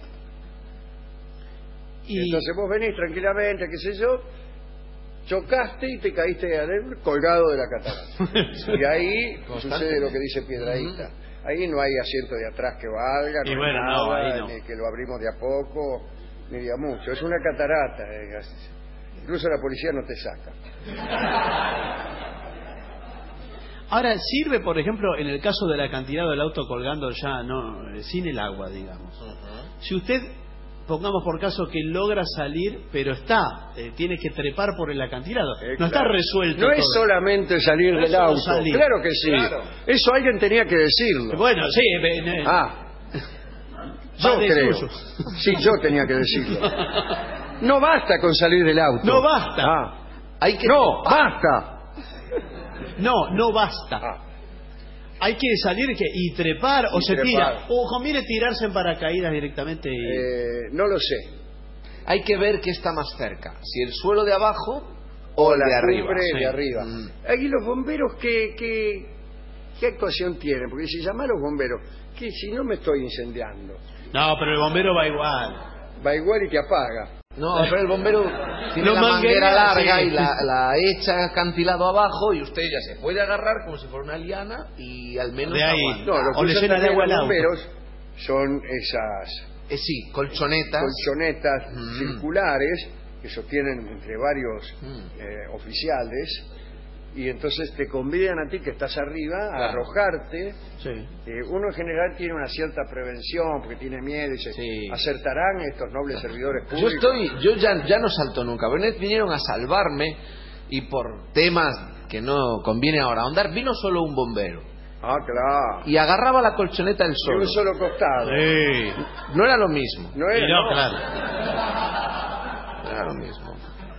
Y entonces vos venís tranquilamente, qué sé yo, chocaste y te caíste colgado de la catarata. Y ahí sucede lo que dice Piedradita. Ahí no hay asiento de atrás que valga, Y no bueno, hay no, nada, ahí no. ni que lo abrimos de a poco, ni de a mucho. Es una catarata. Incluso la policía no te saca. Ahora, sirve, por ejemplo, en el caso del acantilado del auto colgando ya, no, sin el agua, digamos. Si usted, pongamos por caso que logra salir, pero tiene que trepar por el acantilado. No está resuelto. No todo. es solamente salir del auto. Salir. Claro que sí. Claro. Eso alguien tenía que decirlo. Bueno, sí. Yo creo. Sí, yo tenía que decirlo. No basta con salir del auto. No basta. Hay que... No, basta. No basta. Hay que salir y trepar o se tira. O conviene tirarse en paracaídas directamente. No lo sé. Hay que ver qué está más cerca, si el suelo de abajo o el de arriba. De arriba. Aquí los bomberos, ¿qué actuación tienen? Porque si llama a los bomberos, que si no me estoy incendiando. No, pero el bombero va igual. Va igual y te apaga. No, pero el bombero tiene la manguera larga y la echa acantilado abajo y usted ya se puede agarrar como si fuera una liana y al menos de ahí. No, lo que usan también los bomberos son esas colchonetas circulares que sostienen entre varios oficiales. Y entonces te convidan a ti que estás arriba a arrojarte. Uno en general tiene una cierta prevención porque tiene miedo y dice, ¿acertarán estos nobles servidores públicos? Yo ya no salto nunca. Vinieron a salvarme y por temas que no conviene ahora ahondar, vino solo un bombero. Claro. Y agarraba la colchoneta del De un solo costado. No era lo mismo. No era, claro. No era lo mismo.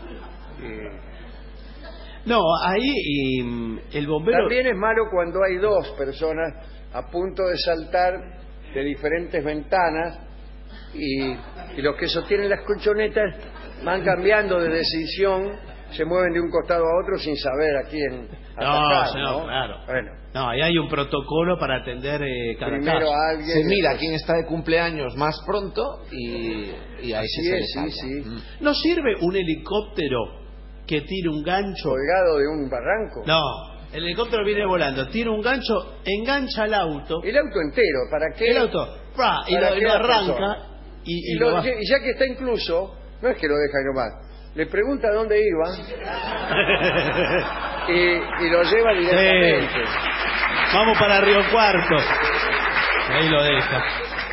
No, ahí el bombero... También es malo cuando hay dos personas a punto de saltar de diferentes ventanas y los que sostienen las colchonetas van cambiando de decisión, se mueven de un costado a otro sin saber a quién atacar. No, claro. Bueno. No, ahí hay un protocolo para atender cada Primero caso. a alguien... Se mira quién está de cumpleaños más pronto y ahí se le sí. ¿No sirve un helicóptero que tire un gancho? ¿Colgado de un barranco? No, el helicóptero viene volando, tira un gancho, engancha el auto. El auto entero, ¿para qué? El auto, y lo arranca y ya que está incluso, no es que lo deja nomás, le pregunta dónde iba y lo lleva directamente. Vamos para Río Cuarto. Ahí lo deja.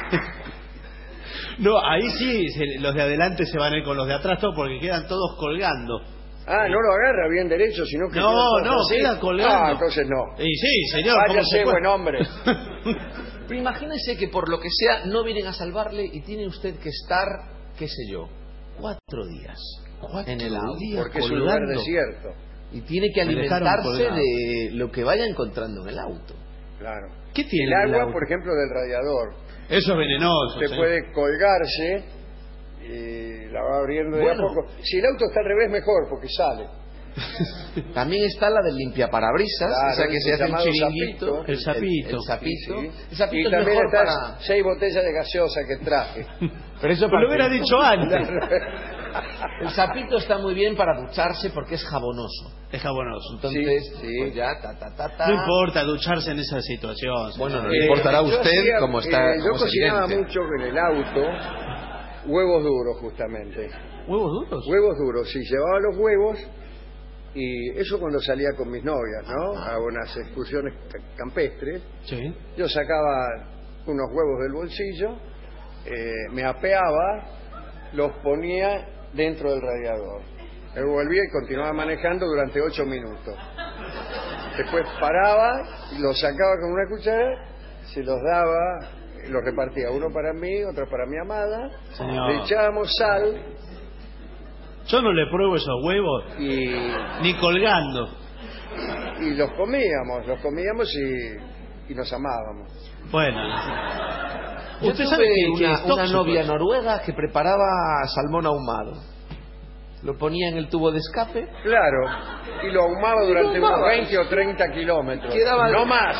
No, ahí sí, los de adelante se van a ir con los de atrás, todo porque quedan todos colgando. No lo agarra bien derecho, sino que... No, queda colgando. Entonces no. Sí, señor. Váyase, buen hombre. Pero imagínese que por lo que sea no vienen a salvarle y tiene usted que estar, qué sé yo, 4 días en el auto. Porque es un lugar desierto. Y tiene que alimentarse de lo que vaya encontrando en el auto. Claro. ¿Qué tiene el agua, por ejemplo, del radiador? Eso es venenoso. Usted puede colgarse y la va abriendo de a poco. Si el auto está al revés, mejor, porque sale. También está la del limpiaparabrisas, esa que se hace un chiringuito. El sapito. El sapito. Sí. El sapito y también mejor está para... 6 botellas de gaseosa que traje. Pero eso lo hubiera dicho antes. El sapito está muy bien para ducharse porque es jabonoso. Es jabonoso. Entonces, pues ya, No importa ducharse en esa situación. Bueno, no le importará a usted cómo está. Yo cocinaba mucho en el auto huevos duros, justamente. ¿Huevos duros? Huevos duros, sí. Llevaba los huevos y eso cuando salía con mis novias, ¿no? A unas excursiones campestres. Sí. Yo sacaba unos huevos del bolsillo, me apeaba, los ponía dentro del radiador. Me volvía y continuaba manejando durante 8 minutos. Después paraba, los sacaba con una cuchara, se los daba, los repartía, uno para mí, otro para mi amada. Señor. Le echábamos sal Yo no le pruebo esos huevos ni colgando. Y los comíamos y nos amábamos. Bueno. Yo ¿Usted tuve sabe que es una tóxico novia eso? noruega que preparaba salmón ahumado. Lo ponía en el tubo de escape. Claro, y lo ahumaba durante unos 20 o 30 kilómetros. No más.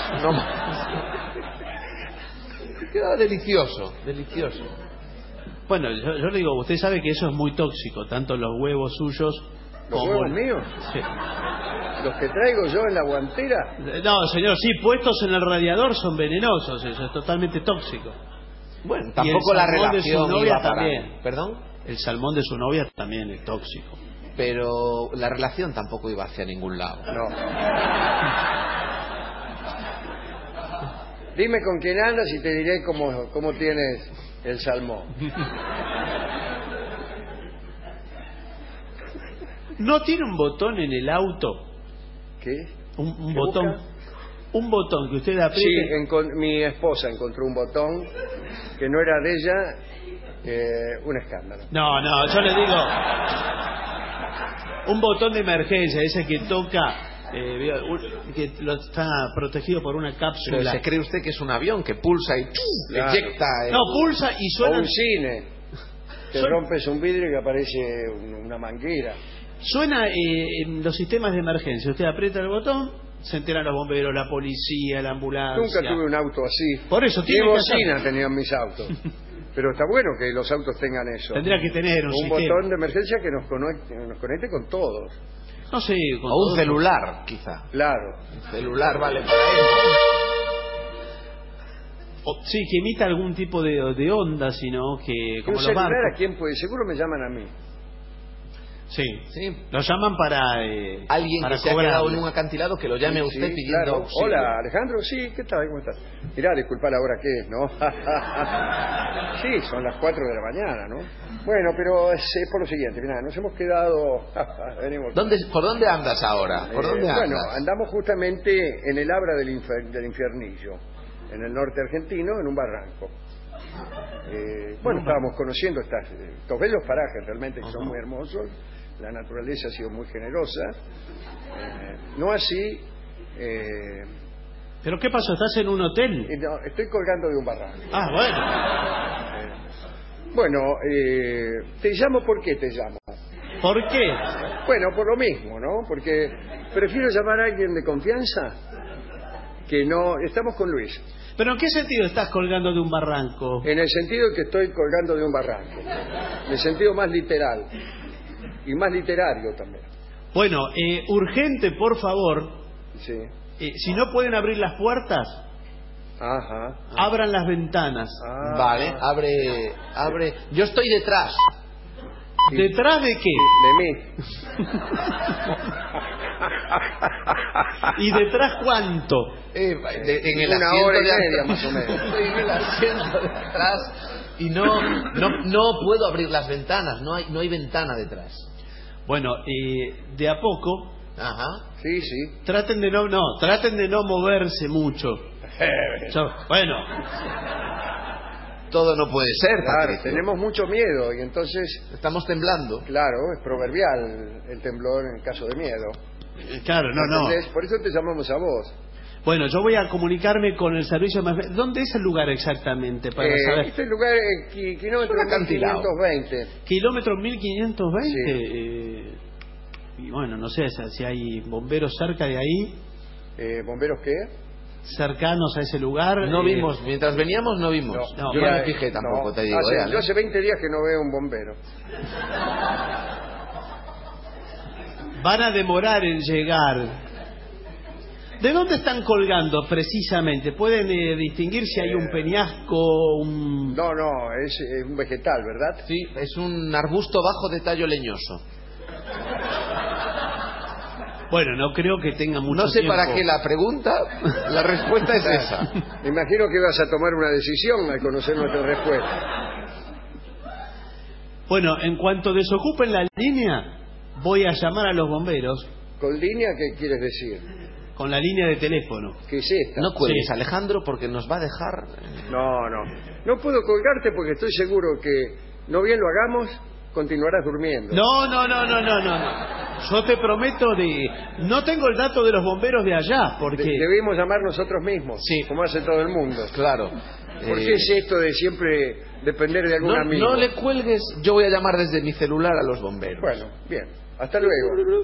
Quedaba delicioso. Bueno, yo le digo, usted sabe que eso es muy tóxico, tanto los huevos suyos ¿Los como... huevos míos? Sí. ¿Los que traigo yo en la guantera? No, señor, sí, puestos en el radiador son venenosos, eso es totalmente tóxico. Bueno, Y tampoco el la salmón de su relación novia iba para... también. ¿Perdón? El salmón de su novia también es tóxico. Pero la relación tampoco iba hacia ningún lado. No. Dime con quién andas y te diré cómo tienes el salmón. ¿No tiene un botón en el auto? ¿Qué? Un ¿Qué botón. busca? Un botón que usted apriete. Sí, mi esposa encontró un botón que no era de ella, un escándalo. No, yo le digo... Un botón de emergencia, ese que toca... que lo está protegido por una cápsula. Pero ¿se cree usted que es un avión que pulsa y Claro. eyecta? No, pulsa y suena... O un cine. Te rompes un vidrio y que aparece una manguera. Suena en los sistemas de emergencia. Usted aprieta el botón, se enteran los bomberos, la policía, la ambulancia. Nunca tuve un auto así. Por eso Ni tiene que bocina hacer. tenían mis autos. Pero está bueno que los autos tengan eso. Tendría que tener un sistema. botón de emergencia que nos conecte con todos. No sé. Con O un celular, quizá. Claro. Un celular vale para eso. Sí, que emita algún tipo de onda, sino que... Como un los celular, barcos. ¿a quién puede? Seguro me llaman a mí. Sí. Lo llaman para... Alguien para que se ha cobrarle. quedado en un acantilado que lo llame a usted Sí, pidiendo claro. auxilio. Hola, Alejandro, sí, ¿qué tal? ¿Cómo estás? Mirá, disculpa la hora que es, ¿no? Sí, son las 4 de la mañana, ¿no? Bueno, pero es por lo siguiente, mirá, nos hemos quedado... Venimos. ¿Por dónde andas ahora? ¿Por dónde andas? Bueno, andamos justamente en el Abra del Infiernillo, en el norte argentino, en un barranco. Bueno, estábamos conociendo estos bellos parajes realmente que son muy hermosos. La naturaleza ha sido muy generosa. No así... ¿Pero qué pasó? ¿Estás en un hotel? No, estoy colgando de un barranco. Ah, bueno. Bueno, te llamo, ¿por qué te llamo? ¿Por qué? Bueno, por lo mismo, ¿no? Porque prefiero llamar a alguien de confianza que no... Estamos con Luis. ¿Pero en qué sentido estás colgando de un barranco? En el sentido que estoy colgando de un barranco. En el sentido más literal. Y más literario también. Bueno, urgente, por favor. Sí. Si no pueden abrir las puertas, abran las ventanas. Vale, abre. Yo estoy detrás. ¿Detrás de qué? De mí. ¿Y detrás cuánto? En el Una asiento hora y de media, atrás. más o menos. Estoy en el asiento de atrás y no puedo abrir las ventanas. No hay ventana detrás. Bueno, de a poco. Ajá. Sí, sí. Traten de no moverse mucho. Bueno. Todo no puede ser, Claro, Patricio. tenemos mucho miedo y entonces... Estamos temblando. Claro, es proverbial el temblor en caso de miedo. Claro, no. ¿Entendés? Por eso te llamamos a vos. Bueno, yo voy a comunicarme con el servicio de emergencia. ¿Dónde es el lugar exactamente para saber? Este lugar es kilómetro 1520. ¿Kilómetro 1520? Sí. Y bueno, no sé si hay bomberos cerca de ahí. ¿Bomberos qué? Cercanos a ese lugar. No vimos, mientras veníamos no vimos. No, yo no me fijé tampoco, te digo. Yo hace 20 días que no veo un bombero. Van a demorar en llegar. ¿De dónde están colgando precisamente? ¿Pueden distinguir si hay un peñasco, un...? No, es un vegetal, ¿verdad? Sí, es un arbusto bajo de tallo leñoso. Bueno, no creo que tenga mucho No sé tiempo. para qué la pregunta, la respuesta es esa. Me imagino que vas a tomar una decisión al conocer nuestra respuesta. Bueno, en cuanto desocupen la línea, voy a llamar a los bomberos. ¿Con línea qué quieres decir? Con la línea de teléfono. ¿Qué es esta? No cuelgues, Alejandro, porque nos va a dejar... No puedo colgarte porque estoy seguro que no bien lo hagamos, continuarás durmiendo. No. Yo te prometo no tengo el dato de los bomberos de allá, porque... Debemos llamar nosotros mismos, como hace todo el mundo. Claro. ¿Por qué es esto de siempre depender de algún amigo? No le cuelgues, yo voy a llamar desde mi celular a los bomberos. Bueno, bien. Hasta luego.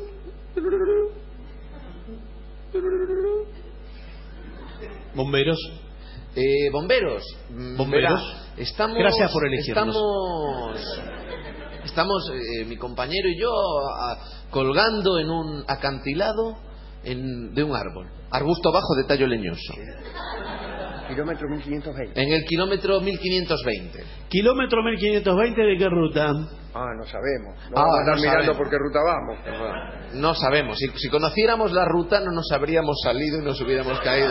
¿Bomberos? Bomberos. Estamos... Gracias por elegirnos. Estamos mi compañero y yo, colgando en un acantilado de un árbol. Arbusto bajo de tallo leñoso. Kilómetro 1520. En el kilómetro 1520. ¿Kilómetro 1520 de qué ruta? No sabemos. Vamos a estar mirando por qué ruta vamos. No sabemos. Si conociéramos la ruta no nos habríamos salido y nos hubiéramos caído.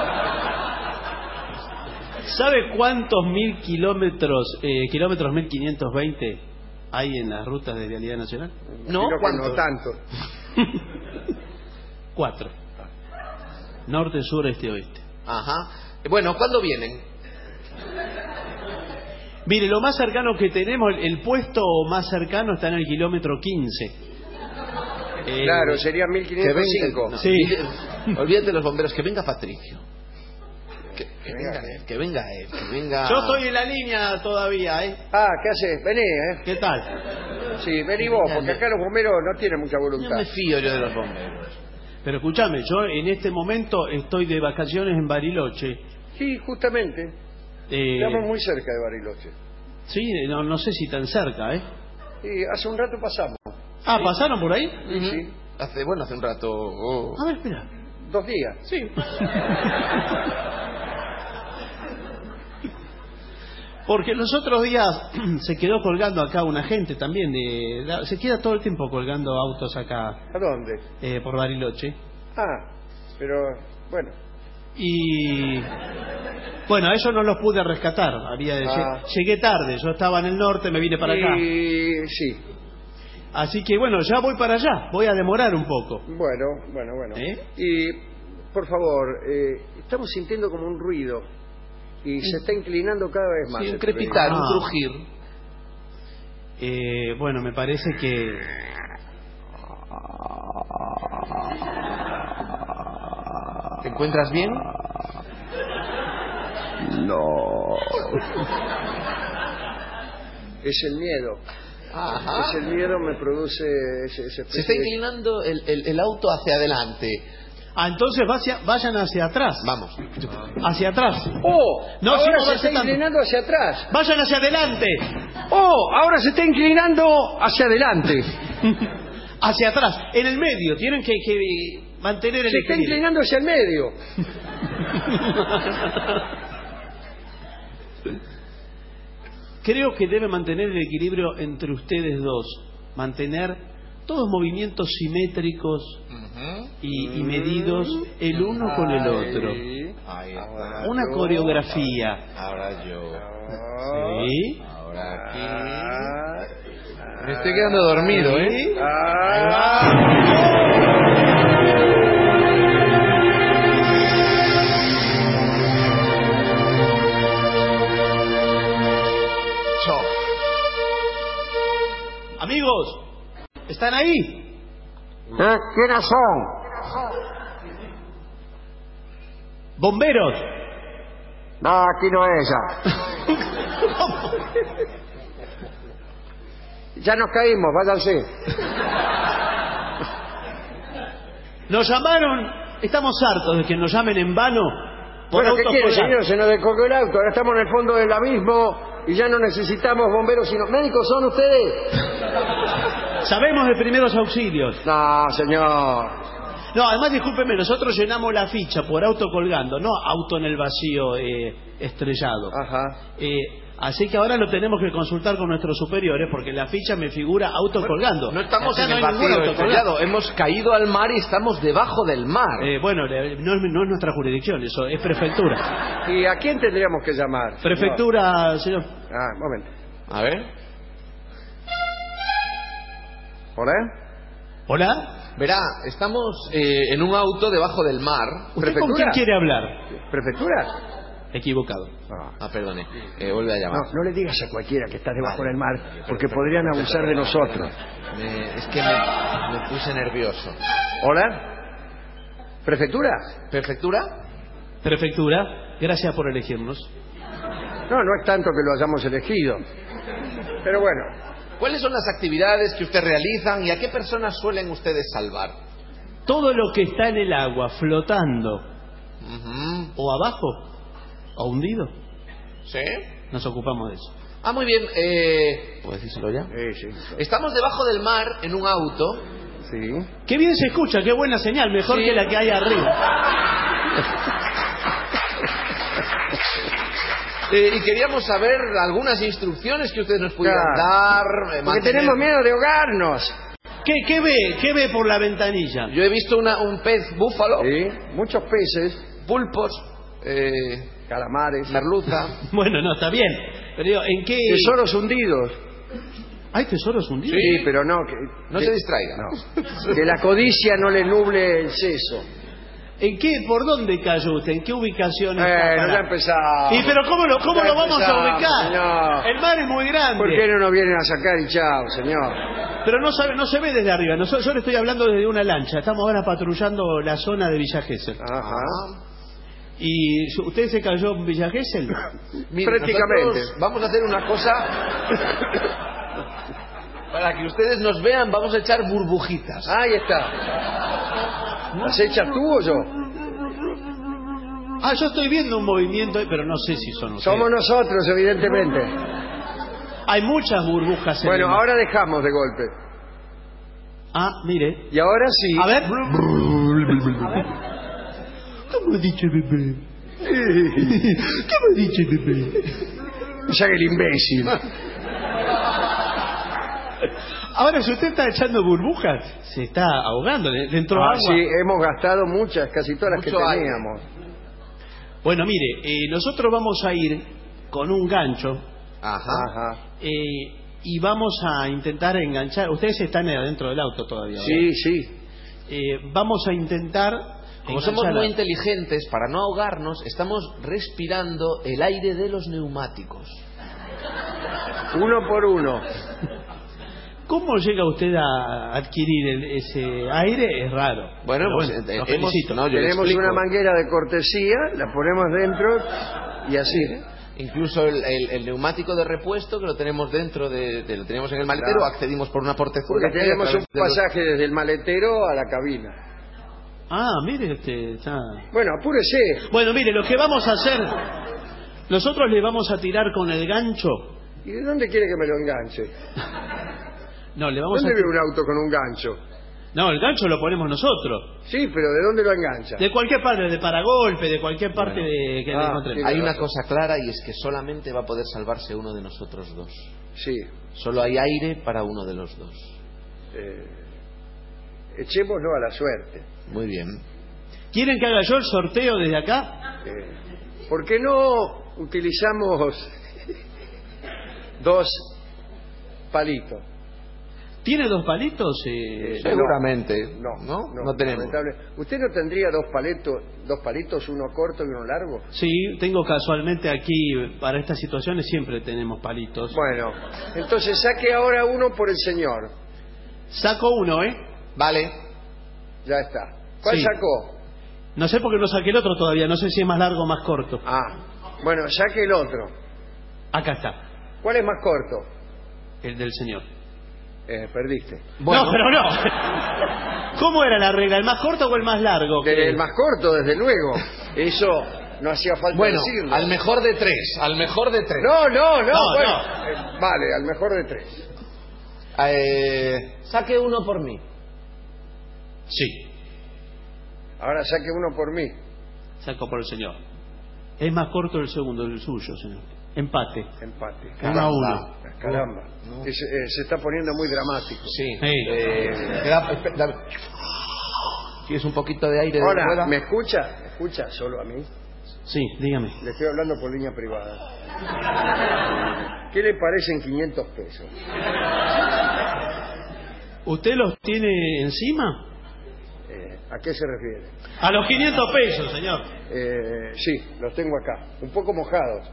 ¿Sabe cuántos kilómetros 1520 hay en las rutas de vialidad nacional? No tanto. 4. Norte, sur, este, oeste. Ajá. Bueno, ¿cuándo vienen? Mire, lo más cercano que tenemos, el puesto más cercano está en el kilómetro 15. Claro, sería 1505. Sí. Olvídate de los bomberos, que venga Patricio. Que venga él. Yo estoy en la línea todavía, ¿eh? ¿Qué haces? Vení, ¿Qué tal? Sí, vení vos, porque acá los bomberos no tienen mucha voluntad. No me fío yo de los bomberos. Pero escúchame, yo en este momento estoy de vacaciones en Bariloche. Sí, justamente. Estamos muy cerca de Bariloche. Sí, no sé si tan cerca, ¿eh? Sí, hace un rato pasamos. ¿Sí? ¿Pasaron por ahí? Sí. Hace un rato. A ver, espera. 2 días. Sí. Porque los otros días se quedó colgando acá una gente también. Se queda todo el tiempo colgando autos acá. ¿A dónde? Por Bariloche. Pero bueno. Y bueno, a ellos no los pude rescatar. Llegué tarde, yo estaba en el norte, me vine para acá. Sí. Así que bueno, ya voy para allá. Voy a demorar un poco. Bueno. Y por favor, estamos sintiendo como un ruido. Y se está inclinando cada vez más. Sí, un crepitar, un crujir. Bueno, me parece que... ¿Te encuentras bien? No. Es el miedo. Ajá. Es el miedo me produce ese se está inclinando el auto hacia adelante. Entonces vayan hacia atrás. Vamos. Hacia atrás. No, ahora se está inclinando hacia atrás. Vayan hacia adelante. Ahora se está inclinando hacia adelante. Hacia atrás. En el medio. Tienen que mantener el equilibrio. Se está inclinando hacia el medio. Creo que debe mantener el equilibrio entre ustedes dos. Mantener todos movimientos simétricos y medidos el uno con el otro. Ahí está. Una coreografía. Ahora yo. Sí. Ahora aquí. Me estoy quedando dormido, ¿eh? Amigos, ¿están ahí? ¿Quiénes son? Bomberos. No, aquí no es ella. Ya nos caímos, váyanse. Nos llamaron, estamos hartos de que nos llamen en vano por ¿qué autos quiere, colgados. señor? Se nos descolgó el auto, ahora estamos en el fondo del abismo y ya no necesitamos bomberos, sino médicos. ¿Son ustedes? Sabemos de primeros auxilios. No, señor. No, además, discúlpeme, nosotros llenamos la ficha por auto colgando, no auto en el vacío estrellado. Ajá. Así que ahora lo tenemos que consultar con nuestros superiores porque la ficha me figura auto colgando. No estamos Acá en el no hay ningún vacío auto estrellado, colgado. hemos caído al mar y estamos debajo del mar. Bueno, no es nuestra jurisdicción, eso es prefectura. ¿Y a quién tendríamos que llamar? Prefectura, señor. Un momento. A ver. ¿Hola? ¿Hola? Verá, estamos en un auto debajo del mar. ¿Usted con quién quiere hablar? ¿Prefectura? Equivocado. Perdone. Vuelve a llamar. No le digas a cualquiera que estás debajo del mar, porque podrían abusar de nosotros. Es que me puse nervioso. ¿Hola? ¿Prefectura? ¿Prefectura? Prefectura, gracias por elegirnos. No es tanto que lo hayamos elegido. Pero bueno. ¿Cuáles son las actividades que ustedes realizan y a qué personas suelen ustedes salvar? Todo lo que está en el agua, flotando, o abajo, o hundido. ¿Sí? Nos ocupamos de eso. Muy bien. ¿Puedo decírselo ya? Sí. Estamos debajo del mar en un auto. Sí. Qué bien se escucha, qué buena señal, mejor que la que hay arriba. Y queríamos saber algunas instrucciones que ustedes nos pudieran dar. Porque tenemos miedo de ahogarnos. ¿Qué ve por la ventanilla? Yo he visto un pez búfalo. Sí, muchos peces. Pulpos. Calamares. Merluza. Bueno, no, está bien. Pero digo, ¿en qué...? Tesoros hundidos. ¿Hay tesoros hundidos? Sí, pero no... No se distraiga. No. Que la codicia no le nuble el seso. ¿En qué? ¿Por dónde cayó usted? ¿En qué ubicación está? Ya empezamos. ¿Y pero cómo lo vamos a ubicar? Señor. El mar es muy grande. ¿Por qué no nos vienen a sacar y chao, señor? Pero no se ve desde arriba. Yo le estoy hablando desde una lancha. Estamos ahora patrullando la zona de Villa Gesell. Ajá. ¿Y usted se cayó en Villa Gesell? Prácticamente. Vamos a hacer una cosa. Para que ustedes nos vean, vamos a echar burbujitas. Ahí está. ¿Las echas tú o yo? Yo estoy viendo un movimiento, pero no sé si son ustedes. Somos nosotros, evidentemente. Hay muchas burbujas en Bueno, el mar. ahora dejamos de golpe. Mire. Y ahora sí. A ver. ¿Cómo ha dicho bebé? ¿Cómo ha dicho bebé? Ya que el imbécil. Ahora, si usted está echando burbujas, se está ahogando, le entró agua. Sí, hemos gastado muchas, casi todas las que teníamos. Bueno, mire, nosotros vamos a ir con un gancho. Ajá. Y vamos a intentar enganchar. Ustedes están adentro del auto todavía, ¿verdad? Sí. Vamos a intentar... Como somos muy inteligentes, para no ahogarnos, estamos respirando el aire de los neumáticos. Uno por uno. ¿Cómo llega usted a adquirir ese aire? Es raro. Bueno, tenemos una manguera de cortesía, la ponemos dentro y así. Incluso el neumático de repuesto que lo tenemos dentro lo tenemos en el maletero, accedimos por una portezuela. Porque tenemos un pasaje desde el maletero a la cabina. Mire usted. Bueno, apúrese. Bueno, mire, lo que vamos a hacer, nosotros le vamos a tirar con el gancho. ¿Y de dónde quiere que me lo enganche? No, le vamos ¿Dónde ve un auto con un gancho? No, el gancho lo ponemos nosotros. Sí, pero ¿de dónde lo engancha? De cualquier parte, de paragolpe, de cualquier parte que le encontremos. Hay una cosa clara y es que solamente va a poder salvarse uno de nosotros dos. Sí. Solo hay aire para uno de los dos. Echémoslo a la suerte. Muy bien. ¿Quieren que haga yo el sorteo desde acá? ¿Por qué no utilizamos 2 palitos? ¿Tiene 2 palitos? Seguramente. No tenemos. ¿Usted no tendría 2 palitos, uno corto y uno largo? Sí, tengo casualmente aquí, para estas situaciones siempre tenemos palitos. Bueno, entonces saque ahora uno por el señor. Saco uno, Vale. Ya está. ¿Cuál sacó? No sé por qué no saqué el otro todavía, no sé si es más largo o más corto. Bueno, saque el otro. Acá está. ¿Cuál es más corto? El del señor. Perdiste. Bueno. No, pero no. ¿Cómo era la regla? ¿El más corto o el más largo? El más corto, desde luego. Eso no hacía falta decirlo. Al mejor de 3. Al mejor de 3. No. Vale, al mejor de 3. Saque uno por mí. Sí. Ahora saque uno por mí. Saco por el señor. Es más corto el segundo, el suyo, señor. Empate. 1-1. Caramba. Se está poniendo muy dramático. Sí. ¿Quieres un poquito de aire? Ahora, ¿me escucha? ¿Me escucha solo a mí? Sí, dígame. Le estoy hablando por línea privada. ¿Qué le parecen 500 pesos? ¿Usted los tiene encima? ¿A qué se refiere? A los 500 pesos, señor. Sí, los tengo acá. Un poco mojados.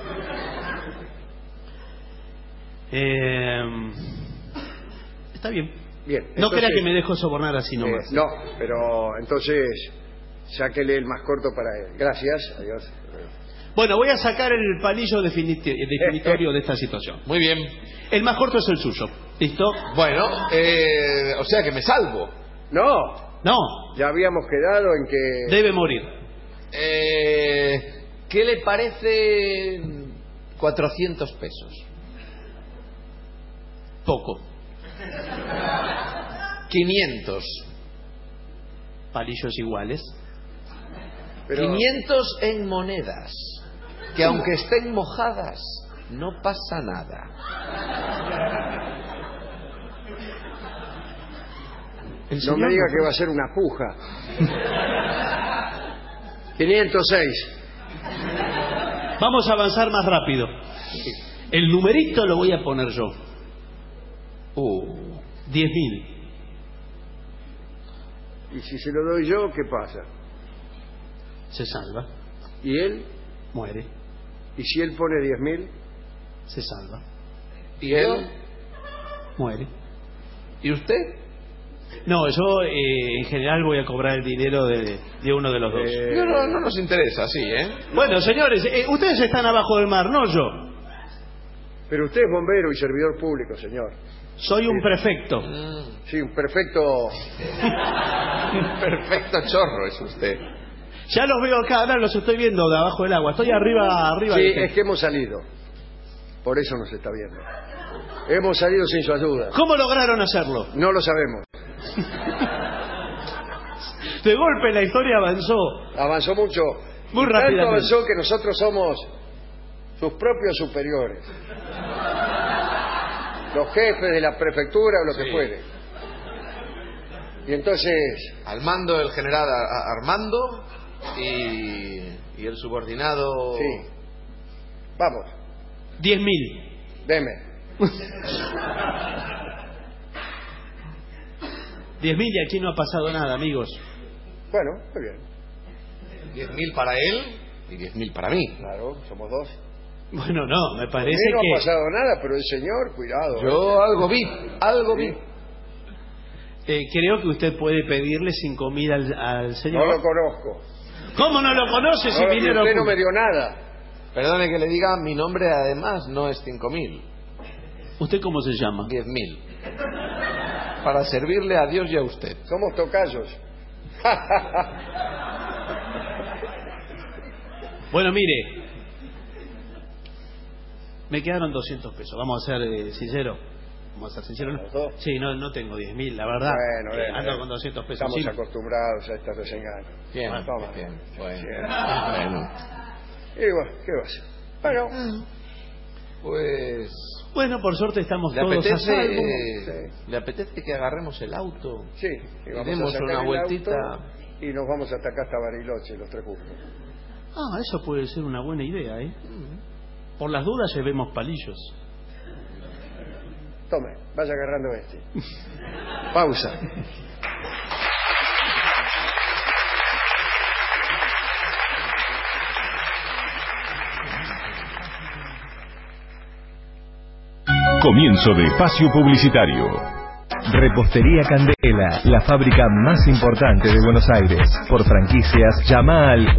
Está bien. Bien. No entonces, crea que me dejo sobornar así nomás. No, pero entonces sáquele el más corto para él. Gracias. Adiós. Bueno, voy a sacar el palillo definitorio de esta situación. Muy bien. El más corto es el suyo. ¿Listo? Bueno, o sea que me salvo. No. Ya habíamos quedado en que... Debe morir. ¿Qué le parece 400 pesos? Poco. 500. Palillos iguales. Pero... 500 en monedas, que aunque estén mojadas, no pasa nada. No me diga que va a ser una puja. 506. Vamos a avanzar más rápido. El numerito lo voy a poner yo. 10.000. Y si se lo doy yo, ¿qué pasa? Se salva. ¿Y él? Muere. ¿Y si él pone 10.000? Se salva. ¿Y él? Muere. ¿Y usted? No, yo en general voy a cobrar el dinero de uno de los dos. No nos interesa, sí, ¿eh? Bueno, señores, ustedes están abajo del mar, no yo. Pero usted es bombero y servidor público, señor. Soy un prefecto. Sí, un perfecto... Un perfecto chorro es usted. Ya los veo acá, ahora los estoy viendo de abajo del agua. Estoy arriba. Sí, es que hemos salido. Por eso nos está viendo. Hemos salido sin su ayuda. ¿Cómo lograron hacerlo? No lo sabemos. De golpe la historia avanzó. Avanzó mucho. Muy tanto rápidamente. avanzó que nosotros somos sus propios superiores. Los jefes de la prefectura o lo que fuere. Y entonces... Al mando del general Armando y el subordinado... Sí. Vamos. 10.000. Deme. 10.000 y aquí no ha pasado nada, amigos. Bueno, muy bien. 10.000 para él y 10.000 para mí. Claro, somos dos. Bueno, no, me parece no que... ha pasado nada, pero el señor, cuidado. Yo algo vi. Creo que usted puede pedirle 5.000 al señor. No lo conozco. ¿Cómo no lo conoce si vinieron? Usted no me dio nada. Perdone que le diga, mi nombre además no es 5.000. ¿Usted cómo se llama? 10.000. Para servirle a Dios y a usted. Somos tocayos. Bueno, mire. Me quedaron 200 pesos. Vamos a ser sinceros. Vamos a ser sinceros. Sí, no tengo 10.000, la verdad. Bueno, ando con 200 pesos. Estamos sí. acostumbrados a estas desengaños. Bien, toma. bien. Bueno. Y bueno, ¿qué va a hacer? Bueno. Pues... Bueno, por suerte estamos ¿Le todos apetece, a salvo. ¿Le apetece que agarremos el auto? Sí. Y demos una vueltita. Y nos vamos hasta acá, hasta Bariloche, los tres juntos. Ah, eso puede ser una buena idea, ¿eh? Por las dudas llevemos palillos. Tome, vaya agarrando este. Pausa. Comienzo de espacio publicitario. Repostería Candela, la fábrica más importante de Buenos Aires. Por franquicias, llama al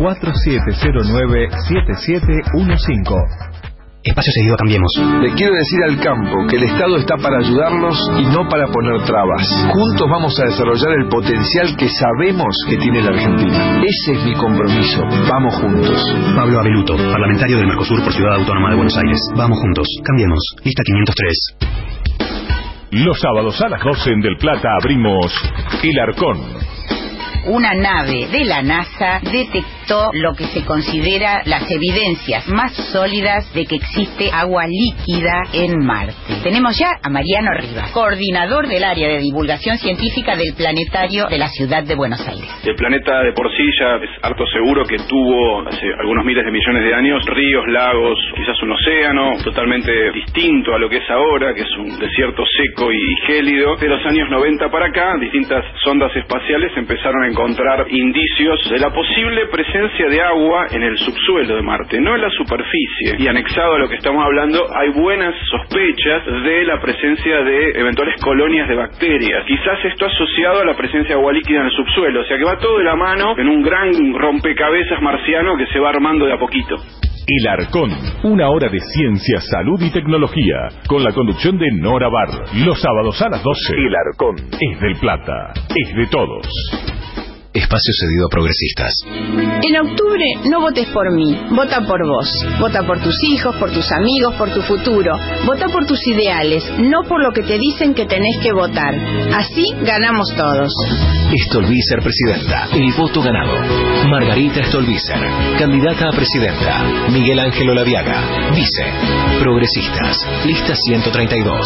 4709-7715. Espacio Seguido Cambiemos. Le quiero decir al campo que el Estado está para ayudarlos y no para poner trabas. Juntos vamos a desarrollar el potencial que sabemos que tiene la Argentina. Ese es mi compromiso. Vamos juntos. Pablo Abeluto, parlamentario del Mercosur por Ciudad Autónoma de Buenos Aires. Vamos juntos. Cambiemos. Lista 503. Los sábados a las 12 en Del Plata abrimos El Arcón. Una nave de la NASA detectó visto lo que se considera las evidencias más sólidas de que existe agua líquida en Marte. Tenemos ya a Mariano Rivas, coordinador del área de divulgación científica del planetario de la ciudad de Buenos Aires. El planeta de por sí ya es harto seguro que tuvo hace algunos miles de millones de años ríos, lagos, quizás un océano totalmente distinto a lo que es ahora, que es un desierto seco y gélido. De los años 90 para acá, distintas sondas espaciales empezaron a encontrar indicios de la posible presencia de agua en el subsuelo de Marte, no en la superficie. Y anexado a lo que estamos hablando, hay buenas sospechas de la presencia de eventuales colonias de bacterias. Quizás esto asociado a la presencia de agua líquida en el subsuelo, o sea que va todo de la mano en un gran rompecabezas marciano que se va armando de a poquito. El Arcón, una hora de ciencia, salud y tecnología, con la conducción de Nora Bar, los sábados a las 12. El Arcón es del Plata, es de todos. Espacio cedido a progresistas. En octubre no votes por mí, vota por vos. Vota por tus hijos, por tus amigos, por tu futuro. Vota por tus ideales, no por lo que te dicen que tenés que votar. Así ganamos todos. Stolbizer presidenta. El voto ganado. Margarita Stolbizer, candidata a presidenta. Miguel Ángel Olaviaga, vice. Progresistas, lista 132.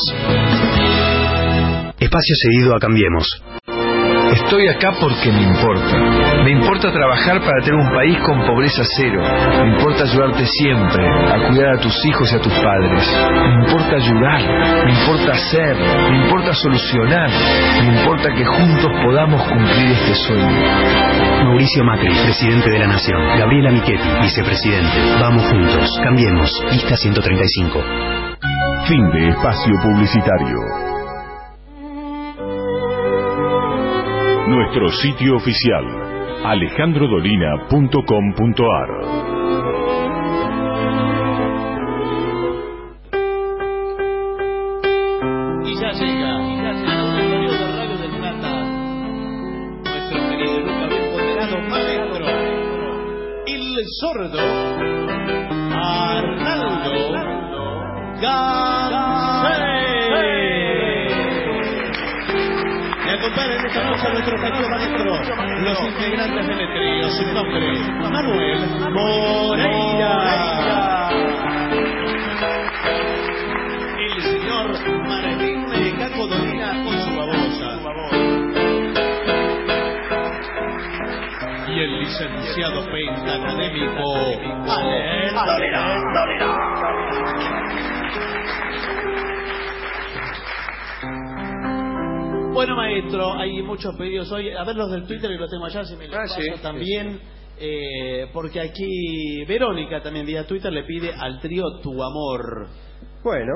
Espacio cedido a Cambiemos. Estoy acá porque me importa. Me importa trabajar para tener un país con pobreza cero. Me importa ayudarte siempre, a cuidar a tus hijos y a tus padres. Me importa ayudar, me importa hacer, me importa solucionar. Me importa que juntos podamos cumplir este sueño. Mauricio Macri, presidente de la Nación. Gabriela Michetti, vicepresidente. Vamos juntos, cambiemos. Lista 135. Fin de espacio publicitario. Nuestro sitio oficial, alejandrodolina.com.ar. Y ya llega al auditorio de Radio del Plata nuestro querido y nunca bien ponderado maestro, el sordo Arnaldo Gansé. Me acompañan en esta noche a nuestro querido maestro, los integrantes del trío, su nombre, Manuel Moreira. El señor Martín Caco Dolina con su babosa. Y el licenciado pentacadémico Ale Dolina. Bueno, maestro, hay muchos pedidos hoy. A ver los del Twitter, que los tengo allá, si me los paso también. Porque aquí Verónica también vía Twitter le pide al trío Tu Amor. Bueno.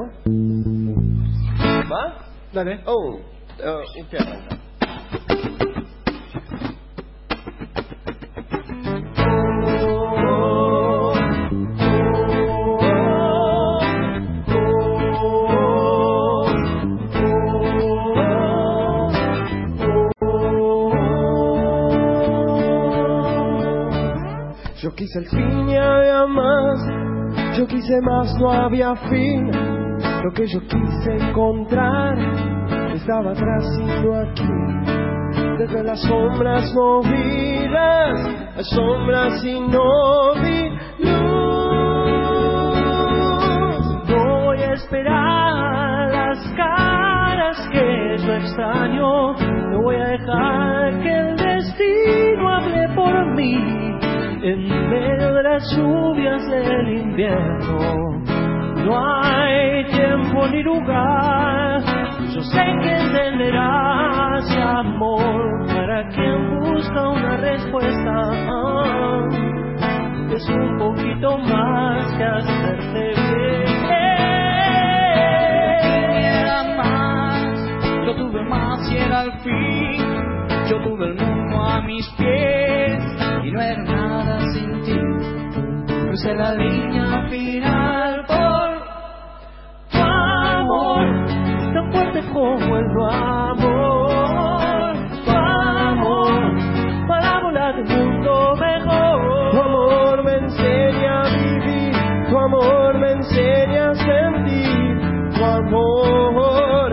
¿Va? Dale. Infierno. Yo quise el fin y había más, yo quise más, no había fin. Lo que yo quise encontrar estaba atrás y no aquí. Desde las sombras no vi las sombras y no vi luz. No voy a esperar las caras que yo extraño. No voy a dejar que el destino hable por mí. En medio de las lluvias del invierno no hay tiempo ni lugar. Yo sé que entenderás, amor, para quien busca una respuesta. Es un poquito más que hacerte bien. Era más, yo tuve más y era el fin. Yo tuve el mundo a mis pies y no era nada sin ti. Crucé la línea final por tu amor, tan fuerte como el amor. Tu amor, para volar un mundo mejor. Tu amor me enseña a vivir, tu amor me enseña a sentir. Tu amor,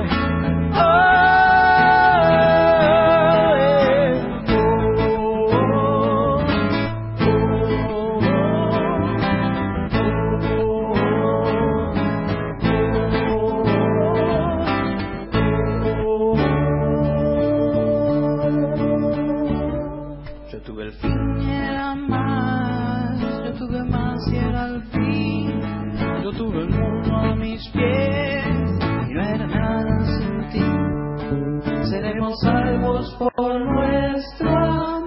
por nuestro amor.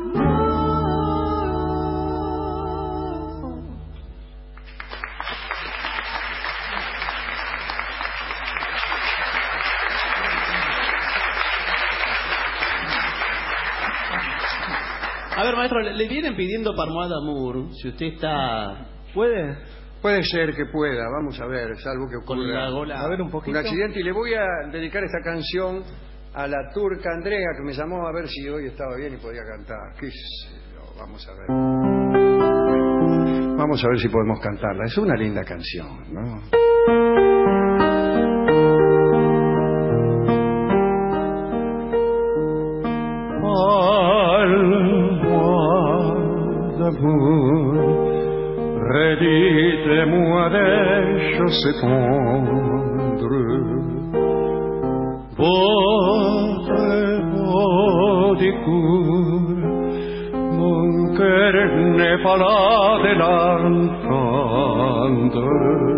A ver, maestro, le vienen pidiendo Parmois d'Amour, si usted está... Puede ser que pueda, vamos a ver, salvo que ocurra a ver un accidente. Y le voy a dedicar esta canción a la turca Andrea, que me llamó a ver si hoy estaba bien y podía cantar. ¿Qué sé yo? Vamos a ver. Vamos a ver si podemos cantarla. Es una linda canción, ¿no? Redites-moi des choses tendres, votre beau discours, mon cœur n'est pas là de l'entendre.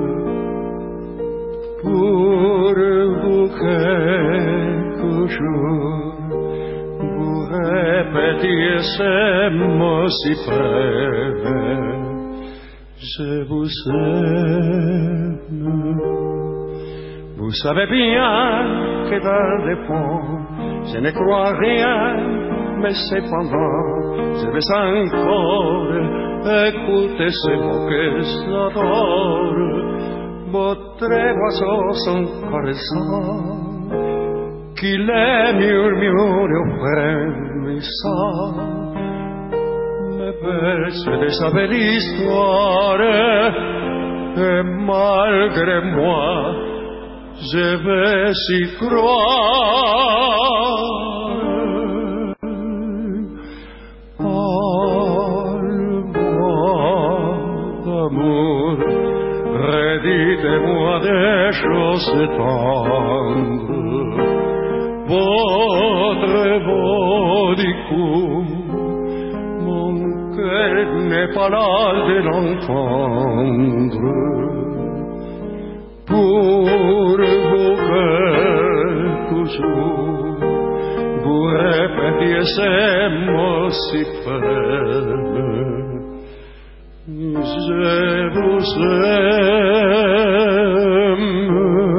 Pour vous quelque jour, vous répétiez ces mots si brefs. Je vous aime. Vous savez bien que dans le fond, je ne crois rien, mais cependant, je vais encore écouter ces mots que j'adore. Votre oiseau son caressant, qui les murmure au frémissant. De sa belle histoire, et malgré moi, je vais y croire. Parle-moi d'amour, redites-moi des choses tendres, votre beau discours n'est pas là de l'entendre. Pour vous quelque jour, vous répétiez ces mots si près. Je vous aime.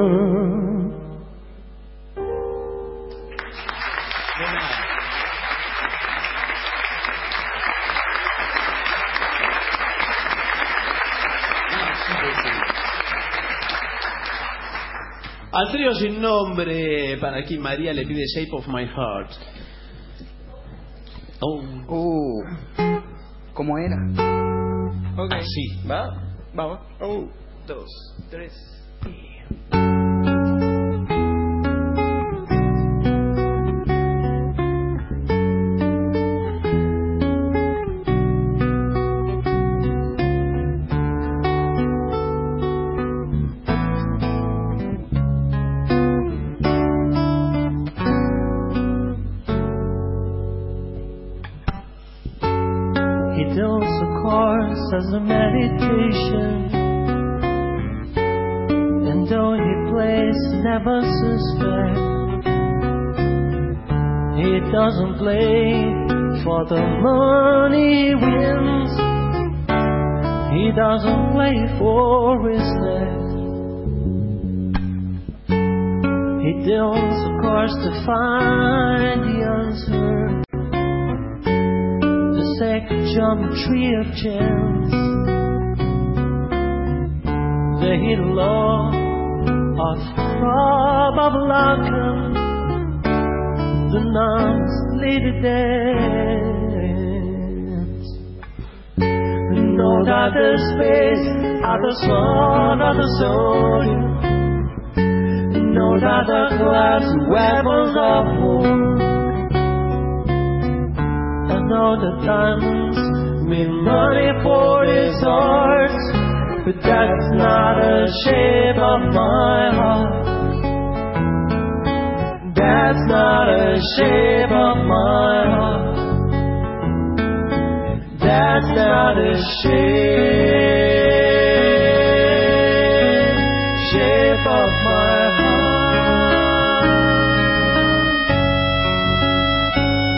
Al trío sin nombre, para aquí María le pide Shape of My Heart. ¿Cómo era? Okay. Así, ¿va? Vamos. 2, 3 y... as a meditation, and though he plays never suspect, he doesn't play for the money he wins, he doesn't play for respect, he deals a course to find the answer, the sacred geometry of chance, the hidden law of probable outcome, the nuns lead the dance. No other space, other sun, other soul, no other class, weapons of war. And all the diamonds mean money for his heart, but that's not the shape of my heart. That's not the shape of my heart. That's not the shape of my heart.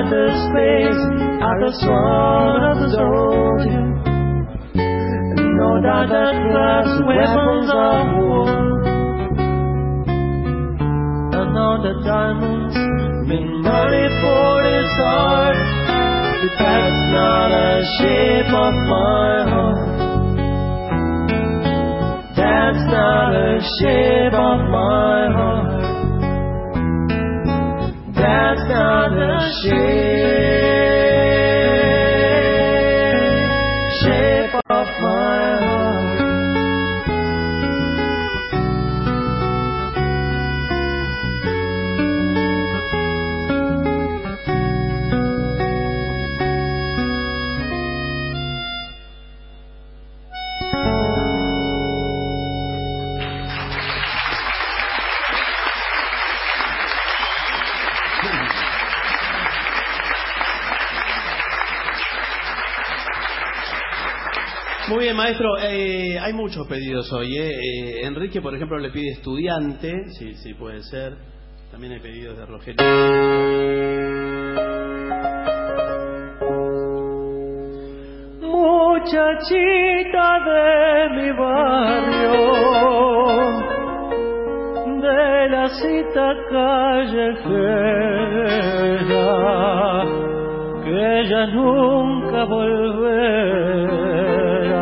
outer space, at the swan of the soldier. No doubt that glass weapons of war, and all the diamonds mean money for his heart. But that's not a shape of my heart. That's not a shape of my heart. That's not a shape of my heart. Muy bien, maestro. Hay muchos pedidos hoy. Enrique, por ejemplo, le pide estudiante. Sí, puede ser. También hay pedidos de Rogelio. Muchachita de mi barrio, de la cita callejera, que ya nunca volverá.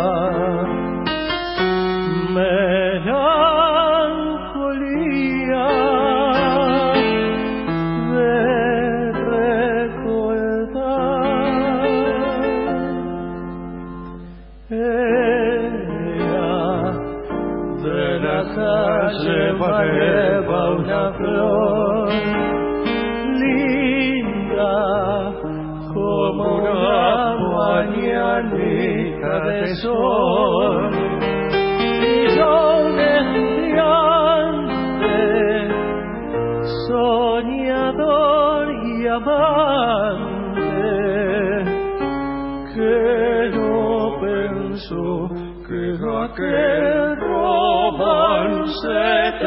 Melancolía de recordar. Ella de la calle lleva una flor linda como una mañanita de sol, y yo un estudiante soñador y amante que no pensó que aquel romance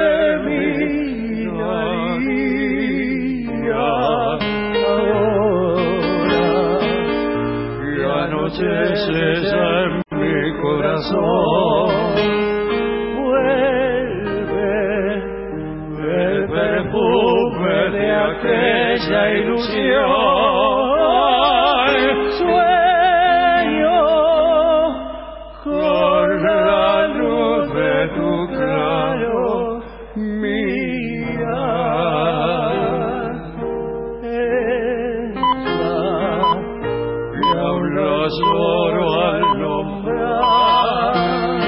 terminaría. Anochece ya en mi corazón, vuelve el perfume de aquella ilusión. Sueño con la luz de tu claro mirar. Lloro al nombrar.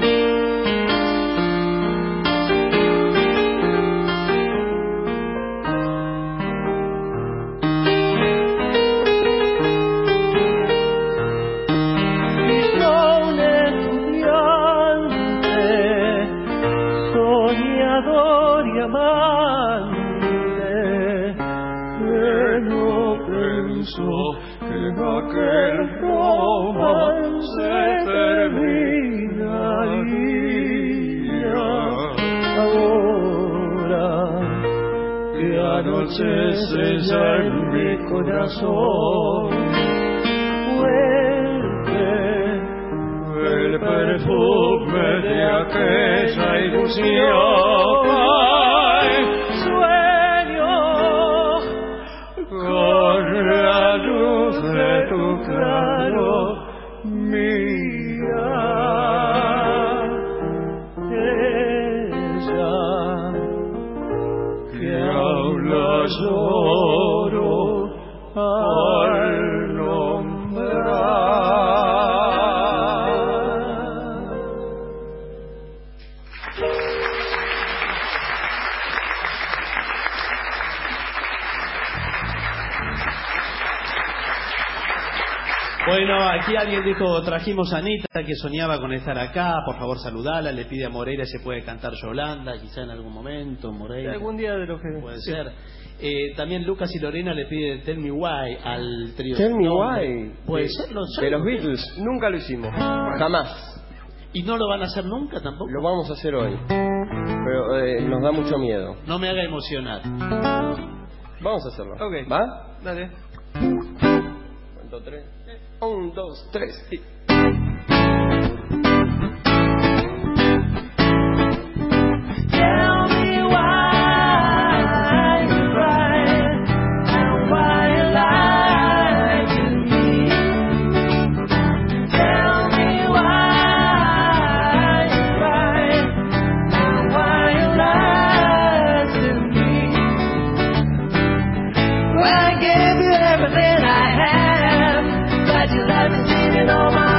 Y soy un estudiante soñador y amante que no pensó que aquel romance terminaría. Ahora que anochece ya en mi corazón, vuelve el perfume de aquella ilusión. Sueño con la luz de tu claro mirar. Ella que aún la lloro al nombrar. Bueno, aquí alguien dijo, trajimos a Anita que soñaba con estar acá, por favor saludala, le pide a Moreira si puede cantar Yolanda, quizá en algún momento, Moreira. Algún día de lo que... Puede ser. También Lucas y Lorena le piden Tell Me Why al trío. Tell Me Why. Puede ser, de los Beatles. Nunca lo hicimos. Jamás. ¿Y no lo van a hacer nunca tampoco? Lo vamos a hacer hoy. Pero nos da mucho miedo. No me haga emocionar. Vamos a hacerlo. Ok. ¿Va? Dale. Cuento 3. 1, 2, 3 y... Tell me why you cry and why you lie to me. Tell me why you cry and why you lie to me. Well, I gave you everything I have, but you let me see it all my